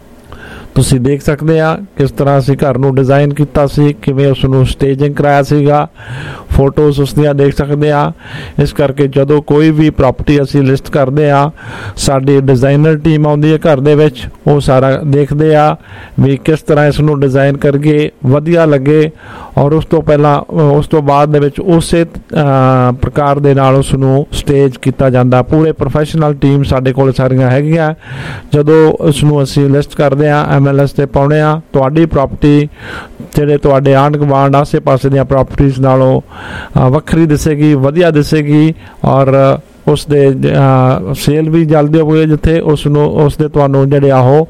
ਤੁਸੀਂ ਦੇਖ ਸਕਦੇ ਆ ਕਿਸ ਤਰ੍ਹਾਂ ਅਸੀਂ ਘਰ ਨੂੰ ਡਿਜ਼ਾਈਨ ਕੀਤਾ ਸੀ, ਕਿਵੇਂ ਉਸ ਨੂੰ ਸਟੇਜਿੰਗ ਕਰਾਇਆ ਸੀਗਾ, ਫੋਟੋਜ਼ ਉਸ ਦੀਆਂ ਦੇਖ ਸਕਦੇ ਆ। ਇਸ ਕਰਕੇ ਜਦੋਂ ਕੋਈ ਵੀ ਪ੍ਰਾਪਰਟੀ ਅਸੀਂ ਲਿਸਟ ਕਰਦੇ ਆ, ਸਾਡੀ ਡਿਜ਼ਾਈਨਰ ਟੀਮ ਆਉਂਦੀ ਹੈ ਘਰ ਦੇ ਵਿੱਚ, ਉਹ ਸਾਰਾ ਦੇਖਦੇ ਆ ਵੀ ਕਿਸ ਤਰ੍ਹਾਂ ਇਸ ਨੂੰ ਡਿਜ਼ਾਈਨ ਕਰਕੇ ਵਧੀਆ ਲੱਗੇ ਔਰ ਉਸ ਤੋਂ ਪਹਿਲਾਂ ਉਸ ਤੋਂ ਬਾਅਦ ਦੇ ਵਿੱਚ ਉਸੇ ਪ੍ਰਕਾਰ ਦੇ ਨਾਲ ਉਸ ਨੂੰ ਸਟੇਜ ਕੀਤਾ ਜਾਂਦਾ। ਪੂਰੇ ਪ੍ਰੋਫੈਸ਼ਨਲ ਟੀਮ ਸਾਡੇ ਕੋਲ ਸਾਰੀਆਂ ਹੈਗੀਆਂ। ਜਦੋਂ ਉਸ ਨੂੰ ਅਸੀਂ ਲਿਸਟ ਕਰਦੇ ਆ, ਐਮ ਐਲ ਐਸ ਤੇ ਪਾਉਣੇ ਆ, ਤੁਹਾਡੀ ਪ੍ਰਾਪਰਟੀ ਜਿਹੜੇ ਤੁਹਾਡੇ ਆਂਢ ਗੁਆਂਢ ਆਸੇ ਪਾਸੇ ਦੀਆਂ ਪ੍ਰਾਪਰਟੀਜ਼ ਨਾਲੋਂ ਵੱਖਰੀ ਦਿਸੇਗੀ, ਵਧੀਆ ਦਿਸੇਗੀ ਔਰ ਉਸ ਦੇ ਸੇਲ ਵੀ ਜਲਦੀ ਹੋਵੇ, ਜਿੱਥੇ ਉਸ ਨੂੰ ਉਸ ਦੇ ਤੁਹਾਨੂੰ ਜਿਹੜੇ ਆ ਉਹ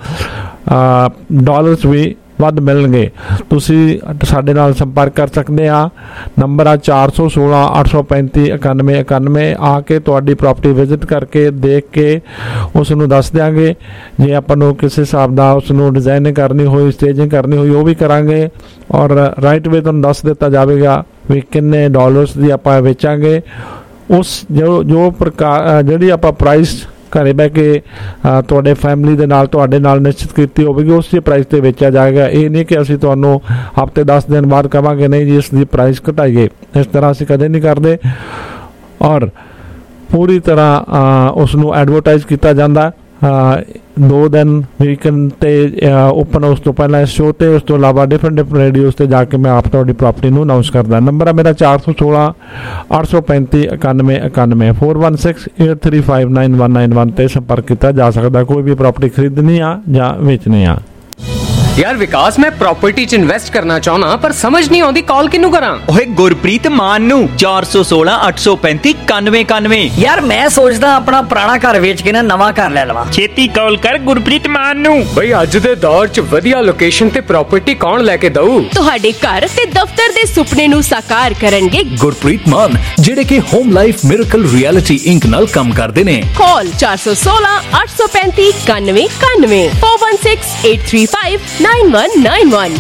ਡਾਲਰਸ ਵੀ ਵੱਧ ਮਿਲਣਗੇ। ਤੁਸੀਂ ਸਾਡੇ ਨਾਲ ਸੰਪਰਕ ਕਰ ਸਕਦੇ ਆ, ਨੰਬਰ ਆ ਚਾਰ ਸੌ ਸੋਲਾਂ ਅੱਠ ਸੌ ਪੈਂਤੀ ਇਕਾਨਵੇਂ ਇਕਾਨਵੇਂ। ਆ ਕੇ ਤੁਹਾਡੀ ਪ੍ਰਾਪਰਟੀ ਵਿਜ਼ਿਟ ਕਰਕੇ ਦੇਖ ਕੇ ਉਸ ਨੂੰ ਦੱਸ ਦਿਆਂਗੇ। ਜੇ ਆਪਾਂ ਨੂੰ ਕਿਸੇ ਹਿਸਾਬ ਦਾ ਉਸ ਨੂੰ ਡਿਜ਼ਾਈਨਿੰਗ ਕਰਨੀ ਹੋਈ, ਸਟੇਜਿੰਗ ਕਰਨੀ ਹੋਈ, ਉਹ ਵੀ ਕਰਾਂਗੇ ਔਰ ਰਾਈਟ ਵੇ ਤੁਹਾਨੂੰ ਦੱਸ ਦਿੱਤਾ ਜਾਵੇਗਾ ਵੀ ਕਿੰਨੇ ਡਾਲਰਸ ਦੀ ਆਪਾਂ ਵੇਚਾਂਗੇ। ਉਸ ਜੋ ਜੋ ਪ੍ਰਕਾਰ ਜਿਹੜੀ ਆਪਾਂ ਪ੍ਰਾਈਸ ਘਰੇ ਬਹਿ ਕੇ ਤੁਹਾਡੇ ਫੈਮਿਲੀ ਦੇ ਨਾਲ ਤੁਹਾਡੇ ਨਾਲ ਨਿਸ਼ਚਿਤ ਕੀਤੀ ਹੋਵੇਗੀ, ਉਸੇ ਪ੍ਰਾਈਸ ਤੇ ਵੇਚਿਆ ਜਾਏਗਾ। ਇਹ ਨਹੀਂ ਕਿ ਅਸੀਂ ਤੁਹਾਨੂੰ ਹਫ਼ਤੇ ਦਸ ਦਿਨ ਬਾਅਦ ਕਹਾਂਗੇ ਨਹੀਂ ਜੀ ਇਸ ਦੀ ਪ੍ਰਾਈਸ ਘਟਾਈਏ, ਇਸ ਤਰ੍ਹਾਂ ਅਸੀਂ ਕਦੇ ਨਹੀਂ ਕਰਦੇ। ਔਰ ਪੂਰੀ ਤਰ੍ਹਾਂ ਉਸ ਨੂੰ ਐਡਵਰਟਾਈਜ਼ ਕੀਤਾ ਜਾਂਦਾ। ਦੋ ਦਿਨ ਵੀਕਐਂਡ ਤੇ ਓਪਨ ਉਸ ਤੋਂ ਪਹਿਲਾਂ ਇਸ ਸ਼ੋਅ ਤੇ, ਉਸ ਤੋਂ ਇਲਾਵਾ ਡਿਫਰੈਂਟ ਡਿਫਰੈਂਟ ਰੇਡੀਓਜ਼ ਤੇ ਜਾ ਕੇ ਮੈਂ ਆਪ ਤੁਹਾਡੀ ਪ੍ਰਾਪਰਟੀ ਨੂੰ ਅਨਾਊਂਸ ਕਰਦਾ। ਨੰਬਰ ਹੈ ਮੇਰਾ ਚਾਰ ਸੌ ਸੋਲਾਂ ਅੱਠ ਸੌ ਪੈਂਤੀ ਇਕਾਨਵੇਂ ਇਕਾਨਵੇਂ four one six eight three five nine one nine one ਤੇ ਸੰਪਰਕ ਕੀਤਾ ਜਾ ਸਕਦਾ ਕੋਈ ਵੀ ਪ੍ਰਾਪਰਟੀ ਖਰੀਦਣੀ ਆ ਜਾਂ ਵੇਚਣੀ ਆ। यार विकास मैं प्रॉपर्टी च इन्वेस्ट करना चाहना पर समझ नहीं आती कॉल किनू करा। ओए गुरप्रीत मान नू चार सौ सोलह अठ सौ पैंती इक्यानवे इक्यानवे। यार मैं सोचदा अपना पुराना घर बेच के ना नवा घर ले लवां। छेती कॉल कर गुरप्रीत मान नू। भाई अज दे दौर च वधिया लोकेशन ते प्रॉपर्टी कौन लेके दऊ। ਤੁਹਾਡੇ ਘਰ ਤੇ ਦਫ਼ਤਰ ਦੇ ਸੁਪਨੇ ਨੂੰ ਸਾਕਾਰ ਕਰਨਗੇ ਗੁਰਪ੍ਰੀਤ ਮਾਨ, ਜਿਹੜੇ ਕਿ home life miracle reality Inc ਨਾਲ ਕੰਮ ਕਰਦੇ ਨੇ। ਕਾਲ ਚਾਰ ਸੌ ਸੋਲਾਂ ਅੱਠ ਸੌ ਪੈਂਤੀ ਇਕਾਨਵੇਂ ਇਕਾਨਵੇਂ four one six eight three five nine one nine one।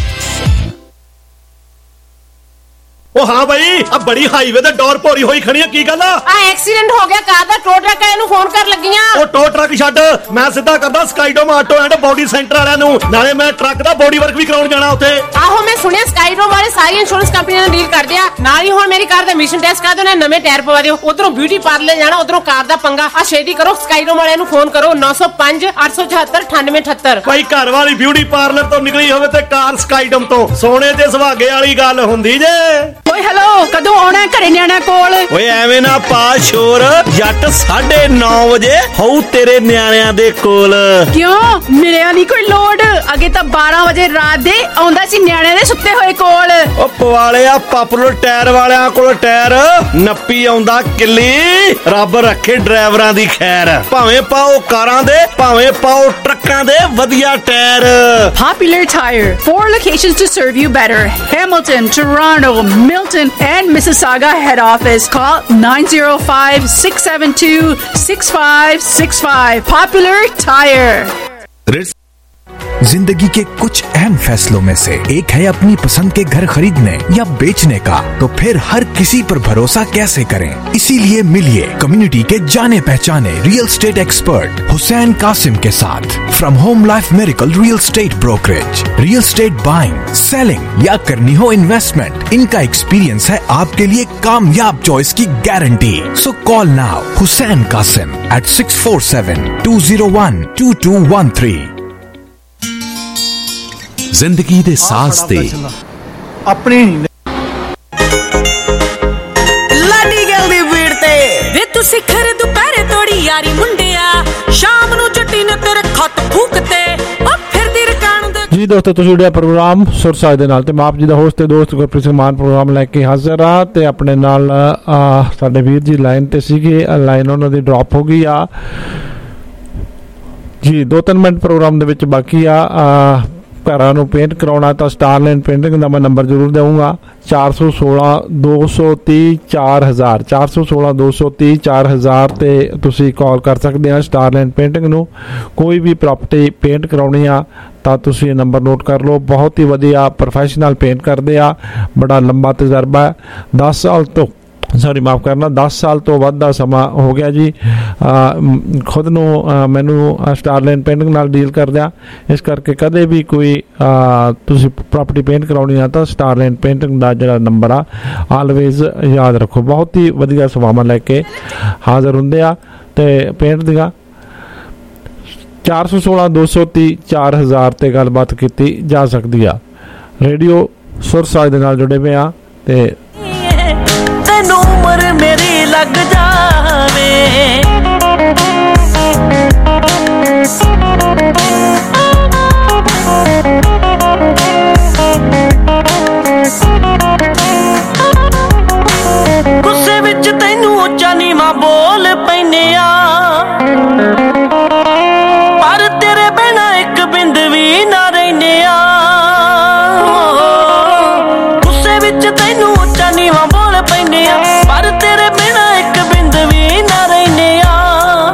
ओ हाँ भाई, अब बड़ी हाईवे ते डोर भोरी होई खड़ी है, की गल आ? आ एक्सीडेंट हो गया कार दा, टो ट्रक वाले नु फोन कर लगियां। ओ टो ट्रक छੱਡ, मैं सिद्धा करदा Skydome auto and body centre वाਲਿਆਂ ਨੂੰ, ਨਾਲੇ ਮੈਂ ਟਰੱਕ ਦਾ ਬੋਡੀ ਵਰਕ ਵੀ ਕਰਾਉਣ ਜਾਣਾ ਉੱਥੇ। ਆਹੋ ਮੈਂ ਸੁਣਿਆ ਸਕਾਈਡੋਮ ਵਾਲੇ ਸਾਰੀ ਇੰਸ਼ੋਰੈਂਸ ਕੰਪਨੀਆਂ ਨਾਲ ਡੀਲ ਕਰਦੇ ਆ। ਨਾਲ ਹੀ ਹੁਣ ਮੇਰੀ ਕਾਰ ਦਾ ਐਮਿਸ਼ਨ ਟੈਸਟ ਕਰਾ ਦਿਓ, ਨਾ ਨਵੇਂ ਟਾਇਰ ਪਵਾ ਦਿਓ। ਉਧਰੋਂ ਬਿਊਟੀ ਪਾਰਲਰ ਜਾਣਾ, ਉਧਰੋਂ ਕਾਰ ਦਾ ਪੰਗਾ। ਆ ਛੇਤੀ ਕਰੋ, ਸਕਾਈਡੋਮ ਵਾਲਿਆਂ ਨੂੰ ਫੋਨ ਕਰੋ ਨੌ ਸੌ ਪੰਜ ਅੱਠ ਸੌ ਚੁਹੱਤਰ ਅਠਾਨਵੇਂ ਅਠੱਤਰ। ਭਾਈ ਘਰ ਵਾਲੀ ਬਿਊਟੀ ਪਾਰਲਰ ਤੋਂ ਨਿਕਲੀ ਹੋਵੇ ਤੇ ਕਾਰ ਸਕਾਈਡੋਮ ਤੋਂ, ਸੋਨੇ ਤੇ ਸੁਹਾਗੇ ਵਾਲੀ ਗੱਲ ਹੁੰਦੀ ਜੇ। ਓਏ ਹੈਲੋ, ਕਦੋਂ ਆਉਣਾ ਘਰੇ ਨਿਆਣਾ ਕੋਲ? ਓਏ ਐਵੇਂ ਨਾ ਪਾ ਸ਼ੋਰ, ਜੱਟ ਸਾਢੇ ਨੌ ਵਜੇ ਹੋਊ ਤੇਰੇ ਨਿਆਣਿਆਂ ਦੇ ਕੋਲ। ਕਿਉਂ ਮਿਲਿਆ ਨਹੀਂ ਕੋਈ ਲੋਡ? ਅੱਗੇ ਤਾਂ ਬਾਰਾਂ ਵਜੇ ਰਾਤ ਦੇ ਆਉਂਦਾ ਸੀ ਨਿਆਣਿਆਂ ਦੇ ਸੁੱਤੇ ਹੋਏ ਕੋਲ। ਓ ਪਵਾਲਿਆ ਪਾਪੂਲਰ ਟਾਇਰ ਵਾਲਿਆਂ ਕੋਲ ਟਾਇਰ ਨੱਪੀ ਆਉਂਦਾ ਕਿੱਲੀ, ਰੱਬ ਰੱਖੇ ਡਰਾਈਵਰਾਂ ਦੀ ਖੈਰ। ਭਾਵੇਂ ਪਾਓ ਕਾਰਾਂ ਦੇ, ਭਾਵੇਂ ਪਾਓ ਟਰੱਕਾਂ ਦੇ ਵਧੀਆ tyre. Popular Tire, four locations to serve you better. Hamilton, Toronto, Milton, and Mississauga head office. Call nine zero five six seven two six five six five. Popular Tire. जिंदगी के कुछ अहम फैसलों में से एक है अपनी पसंद के घर खरीदने या बेचने का, तो फिर हर किसी पर भरोसा कैसे करें? इसीलिए मिलिए कम्युनिटी के जाने पहचाने real estate expert Hussain Qasim के साथ। From home life miracle real estate brokerage, real estate buying, selling या करनी हो इन्वेस्टमेंट, इनका एक्सपीरियंस है आपके लिए कामयाब चॉइस की guarantee. So call now Hussain Qasim eight six four seven two zero one two two one three. ਜ਼ਿੰਦਗੀ ਦੇ ਸਾਜ਼ ਤੇ ਆਪਣੀ ਲਾਡੀ ਗੱਲ ਦੀ ਵੀੜ ਤੇ ਵੇ ਤੂੰ ਸਿਖਰ ਦੁਪਹਿਰੇ ਤੋੜੀ ਯਾਰੀ ਮੁੰਡਿਆ, ਸ਼ਾਮ ਨੂੰ ਚੁੱਟੀ ਨੇ ਤੇਰੇ ਖੱਤ ਫੂਕਤੇ ਉਹ ਫਿਰਦੀ ਰਕਾਨ ਦੇ। ਜੀ ਦੋਸਤੋ, ਤੁਸੀਂ ਜੁੜਿਆ ਪ੍ਰੋਗਰਾਮ ਸੁਰ ਸਾਜ ਦੇ ਨਾਲ ਤੇ ਮੈਂ ਆਪ ਜੀ ਦਾ ਹੋਸਟ ਤੇ ਦੋਸਤ ਗੁਰਪ੍ਰੀਤ ਸਿੰਘ ਮਾਨ ਪ੍ਰੋਗਰਾਮ ਲੈ ਕੇ ਹਾਜ਼ਰ ਆ। ਤੇ ਆਪਣੇ ਨਾਲ ਸਾਡੇ ਵੀਰ ਜੀ ਲਾਈਨ ਤੇ ਸੀਗੇ, ਲਾਈਨ ਉਹਨਾਂ ਦੀ ਡ੍ਰੌਪ ਹੋ ਗਈ ਆ ਜੀ। ਦੋ ਤਿੰਨ ਮਿੰਟ ਪ੍ਰੋਗਰਾਮ ਦੇ ਵਿੱਚ ਬਾਕੀ ਆ। ਘਰਾਂ ਨੂੰ ਪੇਂਟ ਕਰਾਉਣਾ ਤਾਂ ਸਟਾਰਲਾਈਨ ਪੇਂਟਿੰਗ ਦਾ ਮੈਂ ਨੰਬਰ ਜ਼ਰੂਰ ਦੇਵਾਂਗਾ, ਚਾਰ ਸੌ ਸੋਲਾਂ ਦੋ ਸੌ ਤੀਹ ਚਾਰ ਹਜ਼ਾਰ ਚਾਰ ਸੌ ਸੋਲਾਂ ਦੋ ਸੌ ਤੀਹ ਚਾਰ ਹਜ਼ਾਰ ਤੇ ਤੁਸੀਂ ਕਾਲ ਕਰ ਸਕਦੇ ਆ ਸਟਾਰਲਾਈਨ ਪੇਂਟਿੰਗ ਨੂੰ। ਕੋਈ ਵੀ ਪ੍ਰਾਪਰਟੀ ਪੇਂਟ ਕਰਾਉਣੀ ਆ ਤਾਂ ਤੁਸੀਂ ਇਹ ਨੰਬਰ ਨੋਟ ਕਰ ਲਓ। ਬਹੁਤ ਹੀ ਵਧੀਆ ਪ੍ਰੋਫੈਸ਼ਨਲ ਪੇਂਟ ਕਰਦੇ ਆ, ਬੜਾ ਲੰਬਾ ਤਜਰਬਾ ਹੈ, ਦਸ ਸਾਲ ਤੋਂ ਸੌਰੀ ਮਾਫ ਕਰਨਾ ਦਸ ਸਾਲ ਤੋਂ ਵੱਧ ਦਾ ਸਮਾਂ ਹੋ ਗਿਆ ਜੀ ਖੁਦ ਨੂੰ ਮੈਨੂੰ ਸਟਾਰਲਾਈਨ ਪੇਂਟਿੰਗ ਨਾਲ ਡੀਲ ਕਰਦਿਆਂ। ਇਸ ਕਰਕੇ ਕਦੇ ਵੀ ਕੋਈ ਤੁਸੀਂ ਪ੍ਰਾਪਰਟੀ ਪੇਂਟ ਕਰਾਉਣੀ ਆ ਤਾਂ ਸਟਾਰਲਾਈਨ ਪੇਂਟਿੰਗ ਦਾ ਜਿਹੜਾ ਨੰਬਰ ਆ ਆਲਵੇਜ਼ ਯਾਦ ਰੱਖੋ। ਬਹੁਤ ਹੀ ਵਧੀਆ ਸੇਵਾਵਾਂ ਲੈ ਕੇ ਹਾਜ਼ਰ ਹੁੰਦੇ ਆ ਤੇ ਪੇਂਟ ਦੀਆਂ। ਚਾਰ ਸੌ ਸੋਲਾਂ ਦੋ ਸੌ ਤੀਹ ਚਾਰ ਹਜ਼ਾਰ ਤੇ ਗੱਲਬਾਤ ਕੀਤੀ ਜਾ ਸਕਦੀ ਆ। ਰੇਡੀਓ ਸੁਰ ਸਾਜ ਦੇ ਨਾਲ ਜੁੜੇ ਹੋਏ ਆ ਤੇ ਤੈਨੂੰ ਉਮਰ ਮੇਰੀ ਲੱਗ ਜਾਵੇ, ਗੁੱਸੇ ਵਿੱਚ ਤੈਨੂੰ ਉੱਚਾ ਨੀਵਾਂ ਬੋਲ ਪੈਨੇ ਆ, ਪਰ ਤੇਰੇ ਬਿਨਾਂ ਇੱਕ ਬਿੰਦ ਵੀ ਨਾ ਰਹਿਨੇ ਆ। ਗੁੱਸੇ ਵਿੱਚ ਤੈਨੂੰ ਉੱਚਾ ਨੀਵਾਂ ਬੋਲ ਪੈਨੇ ਆ, ਪਰ ਤੇਰੇ ਬਿਨਾਂ ਇੱਕ ਬਿੰਦ ਵੀ ਨਾ ਰਹਿਨੇ ਆ।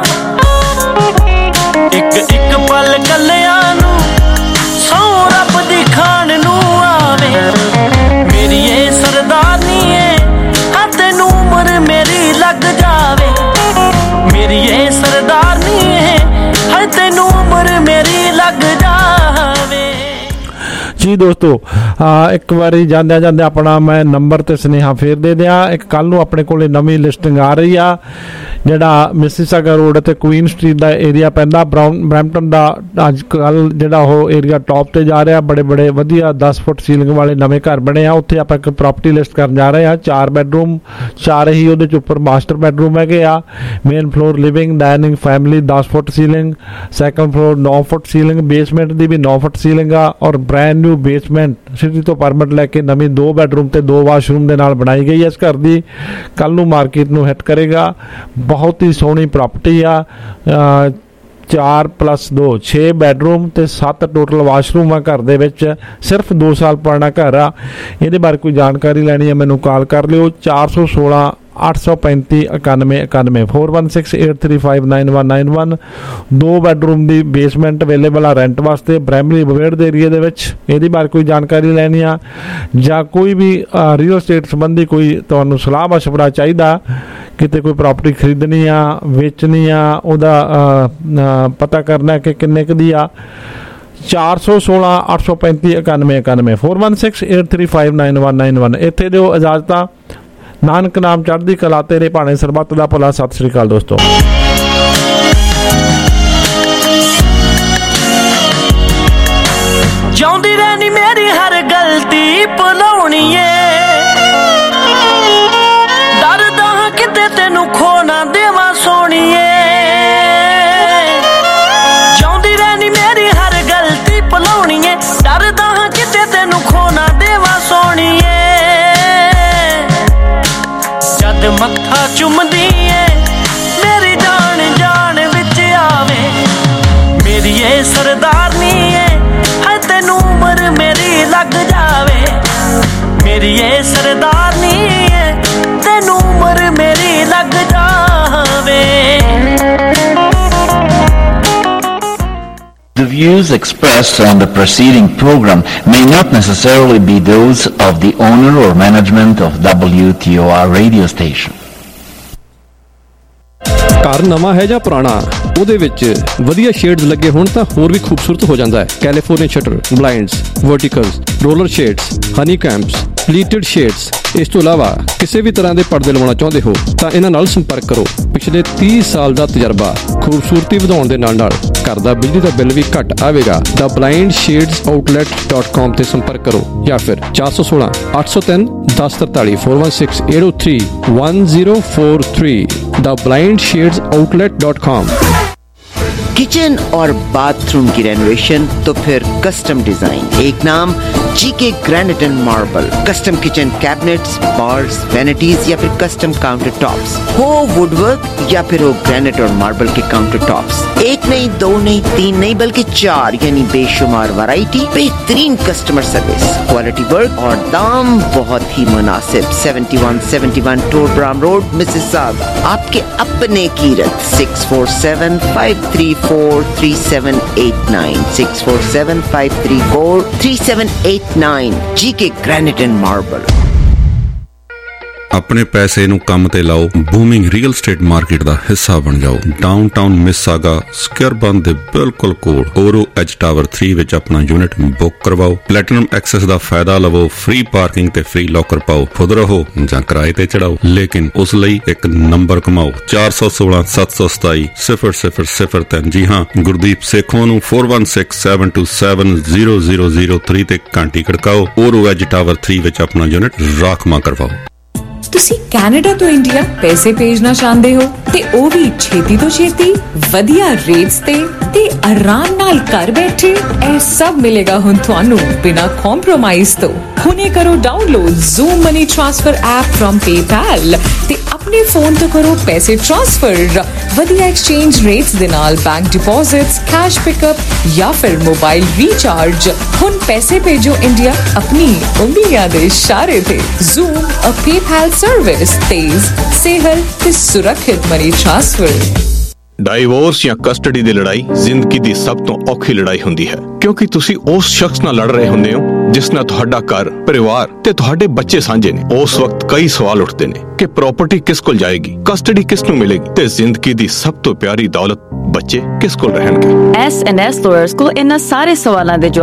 ਇੱਕ ਇੱਕ ਪਲ ਕੱਲਿਆਂ ਨੂੰ ਸੌ ਰੱਬ ਦੀ ਖਾਣ ਨੂੰ ਆਵੇ, ਮੇਰੀ ਏ ਸਰਦਾਰਨੀ ਏ ਹਾਂ ਤੈਨੂੰ ਉਮਰ ਮੇਰੀ ਲੱਗ ਜਾਵੇ, ਮੇਰੀ ਏ ਸਰਦਾਰਨੀ ਏ ਹਾਂ ਤੈਨੂੰ ਉਮਰ ਮੇਰੀ ਲੱਗ ਜਾਵੇ। ਜੀ ਦੋਸਤੋ, ਇੱਕ ਵਾਰੀ ਜਾਂਦਿਆਂ ਜਾਂਦਿਆਂ ਆਪਣਾ ਮੈਂ ਨੰਬਰ ਤੇ ਸੁਨੇਹਾ ਫੇਰ ਦੇ ਦਿਆਂ। ਇੱਕ ਕੱਲ ਨੂੰ ਆਪਣੇ ਕੋਲੇ ਨਵੀਂ ਲਿਸਟਿੰਗ ਆ ਰਹੀ ਆ, ਜਿਹੜਾ ਮਿਸੀਸਾਗਾ ਰੋਡ ਅਤੇ ਕੁਈਨ ਸਟਰੀਟ ਦਾ ਏਰੀਆ ਪੈਂਦਾ ਬਰਾਊਨ ਬਰੈਂਪਟਨ ਦਾ। ਅੱਜ ਕੱਲ੍ਹ ਜਿਹੜਾ ਉਹ ਏਰੀਆ ਟੌਪ ਤੇ ਜਾ ਰਿਹਾ, ਬੜੇ ਬੜੇ ਵਧੀਆ ਦਸ ਫੁੱਟ ਸੀਲਿੰਗ ਵਾਲੇ ਨਵੇਂ ਘਰ ਬਣੇ ਆ। ਉੱਥੇ ਆਪਾਂ ਇੱਕ ਪ੍ਰੋਪਰਟੀ ਲਿਸਟ ਕਰਨ ਜਾ ਰਹੇ ਹਾਂ। ਚਾਰ ਬੈਡਰੂਮ, ਚਾਰ ਹੀ ਉਹਦੇ 'ਚ ਉੱਪਰ ਮਾਸਟਰ ਬੈਡਰੂਮ ਹੈਗੇ ਆ। Main floor living dining family, ਦਸ ਫੁੱਟ ਸੀਲਿੰਗ। ਸੈਕੰਡ ਫਲੋਰ ਨੌ ਫੁੱਟ ਸੀਲਿੰਗ, ਬੇਸਮੈਂਟ ਦੀ ਵੀ ਨੌ ਫੁੱਟ ਸੀਲਿੰਗ ਆ। ਔਰ ਬ੍ਰੈਂਡ ਨਿਊ ਬੇਸਮੈਂਟ ਸਿਟੀ ਤੋਂ ਪਰਮਿਟ ਲੈ ਕੇ ਨਵੀਂ ਦੋ ਬੈਡਰੂਮ ਤੇ ਦੋ ਵਾਸ਼ਰੂਮ ਦੇ ਨਾਲ ਬਣਾਈ ਗਈ ਹੈ ਇਸ ਘਰ ਦੀ। ਕੱਲ ਨੂੰ ਮਾਰਕੀਟ ਨੂੰ ਹਿੱਟ ਕਰੇਗਾ। ਬਹੁਤ ਹੀ ਸੋਹਣੀ ਪ੍ਰਾਪਰਟੀ ਆ। ਚਾਰ ਪਲੱਸ ਦੋ ਛੇ ਬੈਡਰੂਮ ਤੇ ਸੱਤ ਟੋਟਲ ਵਾਸ਼ਰੂਮ ਆ ਘਰ ਦੇ ਵਿੱਚ। ਸਿਰਫ ਦੋ ਸਾਲ ਪੁਰਾਣਾ ਘਰ ਆ। ਇਹਦੇ ਬਾਰੇ ਕੋਈ ਜਾਣਕਾਰੀ ਲੈਣੀ ਹੈ ਮੈਨੂੰ ਕਾਲ ਕਰ ਲਿਓ ਚਾਰ ਸੌ ਸੋਲਾਂ ਅੱਠ ਸੌ ਪੈਂਤੀ ਇਕਾਨਵੇਂ ਇਕਾਨਵੇਂ four one six eight three five nine one nine one. ਦੋ ਬੈਡਰੂਮ ਦੀ ਬੇਸਮੈਂਟ ਅਵੇਲੇਬਲ ਆ ਰੈਂਟ ਵਾਸਤੇ ਬ੍ਰੈਮਲੀ ਬਵੇੜ ਦੇ ਏਰੀਏ ਦੇ ਵਿੱਚ। ਇਹਦੀ ਬਾਰੇ ਕੋਈ ਜਾਣਕਾਰੀ ਲੈਣੀ ਆ ਜਾਂ ਕੋਈ ਵੀ ਰੀਅਲ ਸਟੇਟ ਸੰਬੰਧੀ ਕੋਈ ਤੁਹਾਨੂੰ ਸਲਾਹ ਮਸ਼ਵਰਾ ਚਾਹੀਦਾ, ਕਿਤੇ ਕੋਈ ਪ੍ਰਾਪਰਟੀ ਖਰੀਦਣੀ ਆ ਵੇਚਣੀ ਆ, ਉਹਦਾ ਪਤਾ ਕਰਨਾ ਕਿ ਕਿੰਨੇ ਕੁ ਦੀ ਆ, ਚਾਰ ਸੌ ਸੋਲਾਂ ਅੱਠ ਸੌ ਪੈਂਤੀ ਇਕਾਨਵੇਂ ਇਕਾਨਵੇਂ four one six eight three five nine one nine one. ਇੱਥੇ ਦਿਓ ਇਜਾਜ਼ਤਾਂ। ਨਾਨਕ ਨਾਮ ਚੜ੍ਹਦੀ ਕਲਾ, ਤੇਰੇ ਭਾਣੇ ਸਰਬੱਤ ਦਾ ਭਲਾ। ਸਤਿ ਸ੍ਰੀ ਅਕਾਲ ਦੋਸਤੋ। ਚਾਹੁੰਦੀ ਰਹਿਣੀ ਮੇਰੀ ਹਰ ਗਲਤੀ ਭੁਲਾਉਣੀ ਏ, ਡਰਦਾ ਹਾਂ ਕਿਤੇ ਤੈਨੂੰ ਖੋ ਨਾ ਦੇਵਾਂ ਸੋਹਣੀਏ। ਚਾਹੁੰਦੀ ਰਹਿਣੀ ਮੇਰੀ ਹਰ ਗਲਤੀ ਭੁਲਾਉਣੀ ਏ, ਡਰਦਾ ਹਾਂ ਕਿਤੇ ਤੈਨੂੰ ਖੋ ਨਾ ਦੇਵਾਂ ਸੋਹਣੀਏ। ਜਦ ਮੱਥਾ ਚੁੰਮਦੀ ਏ ਮੇਰੀ ਜਾਨ ਜਾਨ ਵਿੱਚ ਆਵੇ, ਮੇਰੀ ਏ ਸਰਦਾਰਨੀ ਏ ਹੈ ਤੈਨੂੰ ਉਮਰ ਮੇਰੀ ਲੱਗ ਜਾਵੇ। ਮੇਰੀ ਏ ਸਰਦਾਰਨੀ ਏ ਤੈਨੂੰ ਉਮਰ ਮੇਰੀ ਲੱਗ ਜਾਵੇ। The views expressed on the preceding program may not necessarily be those of the owner or management of W T O R radio station. ਘਰ ਨਵਾਂ ਹੈ ਜਾਂ ਪੁਰਾਣਾ, ਉਹਦੇ ਵਿੱਚ ਵਧੀਆ ਸ਼ੇਡਸ ਲੱਗੇ ਹੋਣ ਤਾਂ ਹੋਰ ਵੀ ਖੂਬਸੂਰਤ ਹੋ ਜਾਂਦਾ ਹੈ। California shutter, blinds, verticals, roller shades, honeycombs, pleated shades. ਇਸ ਤੋਂ ਇਲਾਵਾ ਕਿਸੇ ਵੀ ਤਰ੍ਹਾਂ ਦੇ ਪਰਦੇ ਲਵਾਉਣਾ ਚਾਹੁੰਦੇ ਹੋ ਤਾਂ ਇਹਨਾਂ ਨਾਲ ਸੰਪਰਕ ਕਰੋ। ਪਿਛਲੇ ਤੀਹ ਸਾਲ ਦਾ ਤਜਰਬਾ, ਖੂਬਸੂਰਤੀ ਵਧਾਉਣ ਦੇ ਨਾਲ ਨਾਲ ਘਰ ਦਾ ਬਿਜਲੀ ਦਾ ਬਿੱਲ ਵੀ ਘੱਟ ਆਵੇਗਾ। ਦਾ blind shades outlet dot com ਤੇ ਸੰਪਰਕ ਕਰੋ ਜਾਂ ਫਿਰ ਚਾਰ ਸੌ ਸੋਲਾਂ ਅੱਠ ਸੌ ਤਿੰਨ ਦਸ ਤਰਤਾਲੀ four one six eight o three one zero four three ਦਾ blind shades outlet dot com. Kitchen और बाथरूम की रेनोवेशन तो फिर कस्टम डिजाइन, एक नाम GK granite and marble. Custom kitchen cabinets, bars, vanities या फिर कस्टम काउंटर टॉप्स, हो वुडवर्क या फिर हो ग्रेनाइट और मार्बल के काउंटर टॉप्स। एक नहीं, दो नहीं, तीन नहीं, बल्कि चार यानी बेशुमार वैरायटी, बेहतरीन कस्टमर सर्विस, क्वालिटी वर्क और दाम बहुत ही मुनासिब। Seventy one seventy one Torbram road, Mississauga. आपके अपने Keerat six four seven five three four three seven eight nine six four seven five three four three seven eight nine GK granite and marble. ਆਪਣੇ ਪੈਸੇ ਨੂੰ ਕੰਮ ਤੇ ਲਾਓ, booming real estate market ਦਾ ਹਿੱਸਾ ਬਣ ਜਾਓ। ਡਾਊਨਟਾਊਨ ਮਿਸਿਸਾਗਾ ਸਕੁਅਰਬਨ ਦੇ ਬਿਲਕੁਲ ਕੋਲ ਓਰੋ ਐਚ ਟਾਵਰ ਥ੍ਰੀ ਵਿੱਚ ਆਪਣਾ ਯੂਨਿਟ ਬੁੱਕ ਕਰਵਾਓ। ਪਲੈਟੀਨਮ ਐਕਸੈਸ ਦਾ ਫਾਇਦਾ ਲਵੋ, ਫ੍ਰੀ ਪਾਰਕਿੰਗ ਤੇ ਫ੍ਰੀ ਲੋਕਰ ਪਾਓ। ਖੁਦ ਰਹੋ ਜਾਂ ਕਿਰਾਏ ਤੇ ਚੜਾਓ, ਲੇਕਿਨ ਉਸ ਲਈ ਇੱਕ ਨੰਬਰ ਕਮਾਓ ਚਾਰ ਸੌ ਸੋਲਾਂ ਸੱਤ ਸੌ ਸਤਾਈ ਸਿਫਰ ਸਿਫਰ ਸਿਫਰ ਤਿੰਨ। ਜੀ ਹਾਂ, ਗੁਰਦੀਪ ਸੇਖੋਂ ਨੂੰ four one six seven two seven zero zero zero three ਤੇ ਘੰਟੀ ਖੜਕਾਓ। ਓਰੋ ਐਚ ਟਾਵਰ ਥ੍ਰੀ ਵਿੱਚ ਆਪਣਾ ਯੂਨਿਟ ਰਾਖਵਾਂ ਕਰਵਾਓ। ਤੁਸੀਂ ਕੈਨੇਡਾ ਤੋਂ ਇੰਡੀਆ ਪੈਸੇ ਭੇਜਣਾ ਚਾਹੁੰਦੇ ਹੋ ਤੇ ਉਹ ਵੀ ਛੇਤੀ ਤੋਂ ਛੇਤੀ, ਵਧੀਆ ਰੇਟਸ ਤੇ ਤੇ ਆਰਾਮ ਨਾਲ ਘਰ ਬੈਠੇ। ਇਹ ਸਭ ਮਿਲੇਗਾ ਹੁਣ ਤੁਹਾਨੂੰ ਬਿਨਾਂ ਕੰਪਰੋਮਾਈਜ਼ ਤੋਂ। ਹੁਣੇ ਕਰੋ download Xoom money transfer app from PayPal ਤੇ ਆਪਣੇ ਫੋਨ ਤੋਂ ਕਰੋ ਪੈਸੇ ਟ੍ਰਾਂਸਫਰ ਵਧੀਆ ਐਕਸਚੇਂਜ ਰੇਟਸ ਦੇ ਨਾਲ, ਬੈਂਕ ਡਿਪੋਜ਼ਿਟਸ, ਕੈਸ਼ ਪਿਕਅਪ ਜਾਂ ਫਿਰ ਮੋਬਾਈਲ ਰੀਚਾਰਜ। ਹੁਣ ਪੈਸੇ ਭੇਜੋ ਇੰਡੀਆ ਆਪਣੀ ਉਂਗਲੀਆਂ ਦੇ ਇਸ਼ਾਰੇ ਤੇ। ਜ਼ੂਮ ਅ ਪੇਪੈਲ ਸਰਵਿਸ, ਤੇਜ਼, ਸੇਹਲ ਤੇ ਸੁਰੱਖਿਅਤ ਮਨੀ ਟ੍ਰਾਂਸਫਰ। ਡਾਈਵੋਰਸ ਜਾਂ ਕਸਟਡੀ ਦੀ ਲੜਾਈ ਜ਼ਿੰਦਗੀ ਦੀ ਸਭ ਤੋਂ ਔਖੀ ਲੜਾਈ ਹੁੰਦੀ ਹੈ, ਕਿਉਂਕਿ ਤੁਸੀਂ ਉਸ ਸ਼ਖਸ ਨਾਲ ਲੜ ਰਹੇ ਹੁੰਦੇ ਹੋ ਜਿਸ ਨਾਲ ਤੁਹਾਡਾ ਘਰ, ਪਰਿਵਾਰ ਤੇ ਤੁਹਾਡੇ ਬੱਚੇ ਸਾਂਝੇ ਨੇ। ਉਸ ਵਕਤ ਕਈ ਸਵਾਲ ਉੱਠਦੇ ਨੇ ਕਿ ਪ੍ਰਾਪਰਟੀ ਕਿਸ ਕੋਲ ਜਾਏਗੀ, ਕਸਟਡੀ ਕਿਸ ਨੂੰ ਮਿਲੇਗੀ ਤੇ ਜ਼ਿੰਦਗੀ ਦੀ ਸਭ ਤੋਂ ਪਿਆਰੀ ਦੌਲਤ ਬੱਚੇ ਕਿਸ ਕੋਲ ਰਹਿਣਗੇ। ਐਸ ਐਂਡ ਐਸ ਲਾਇਰਸ ਕੋਲ ਇਹਨਾਂ ਸਾਰੇ ਸਵਾਲਾਂ ਦੇ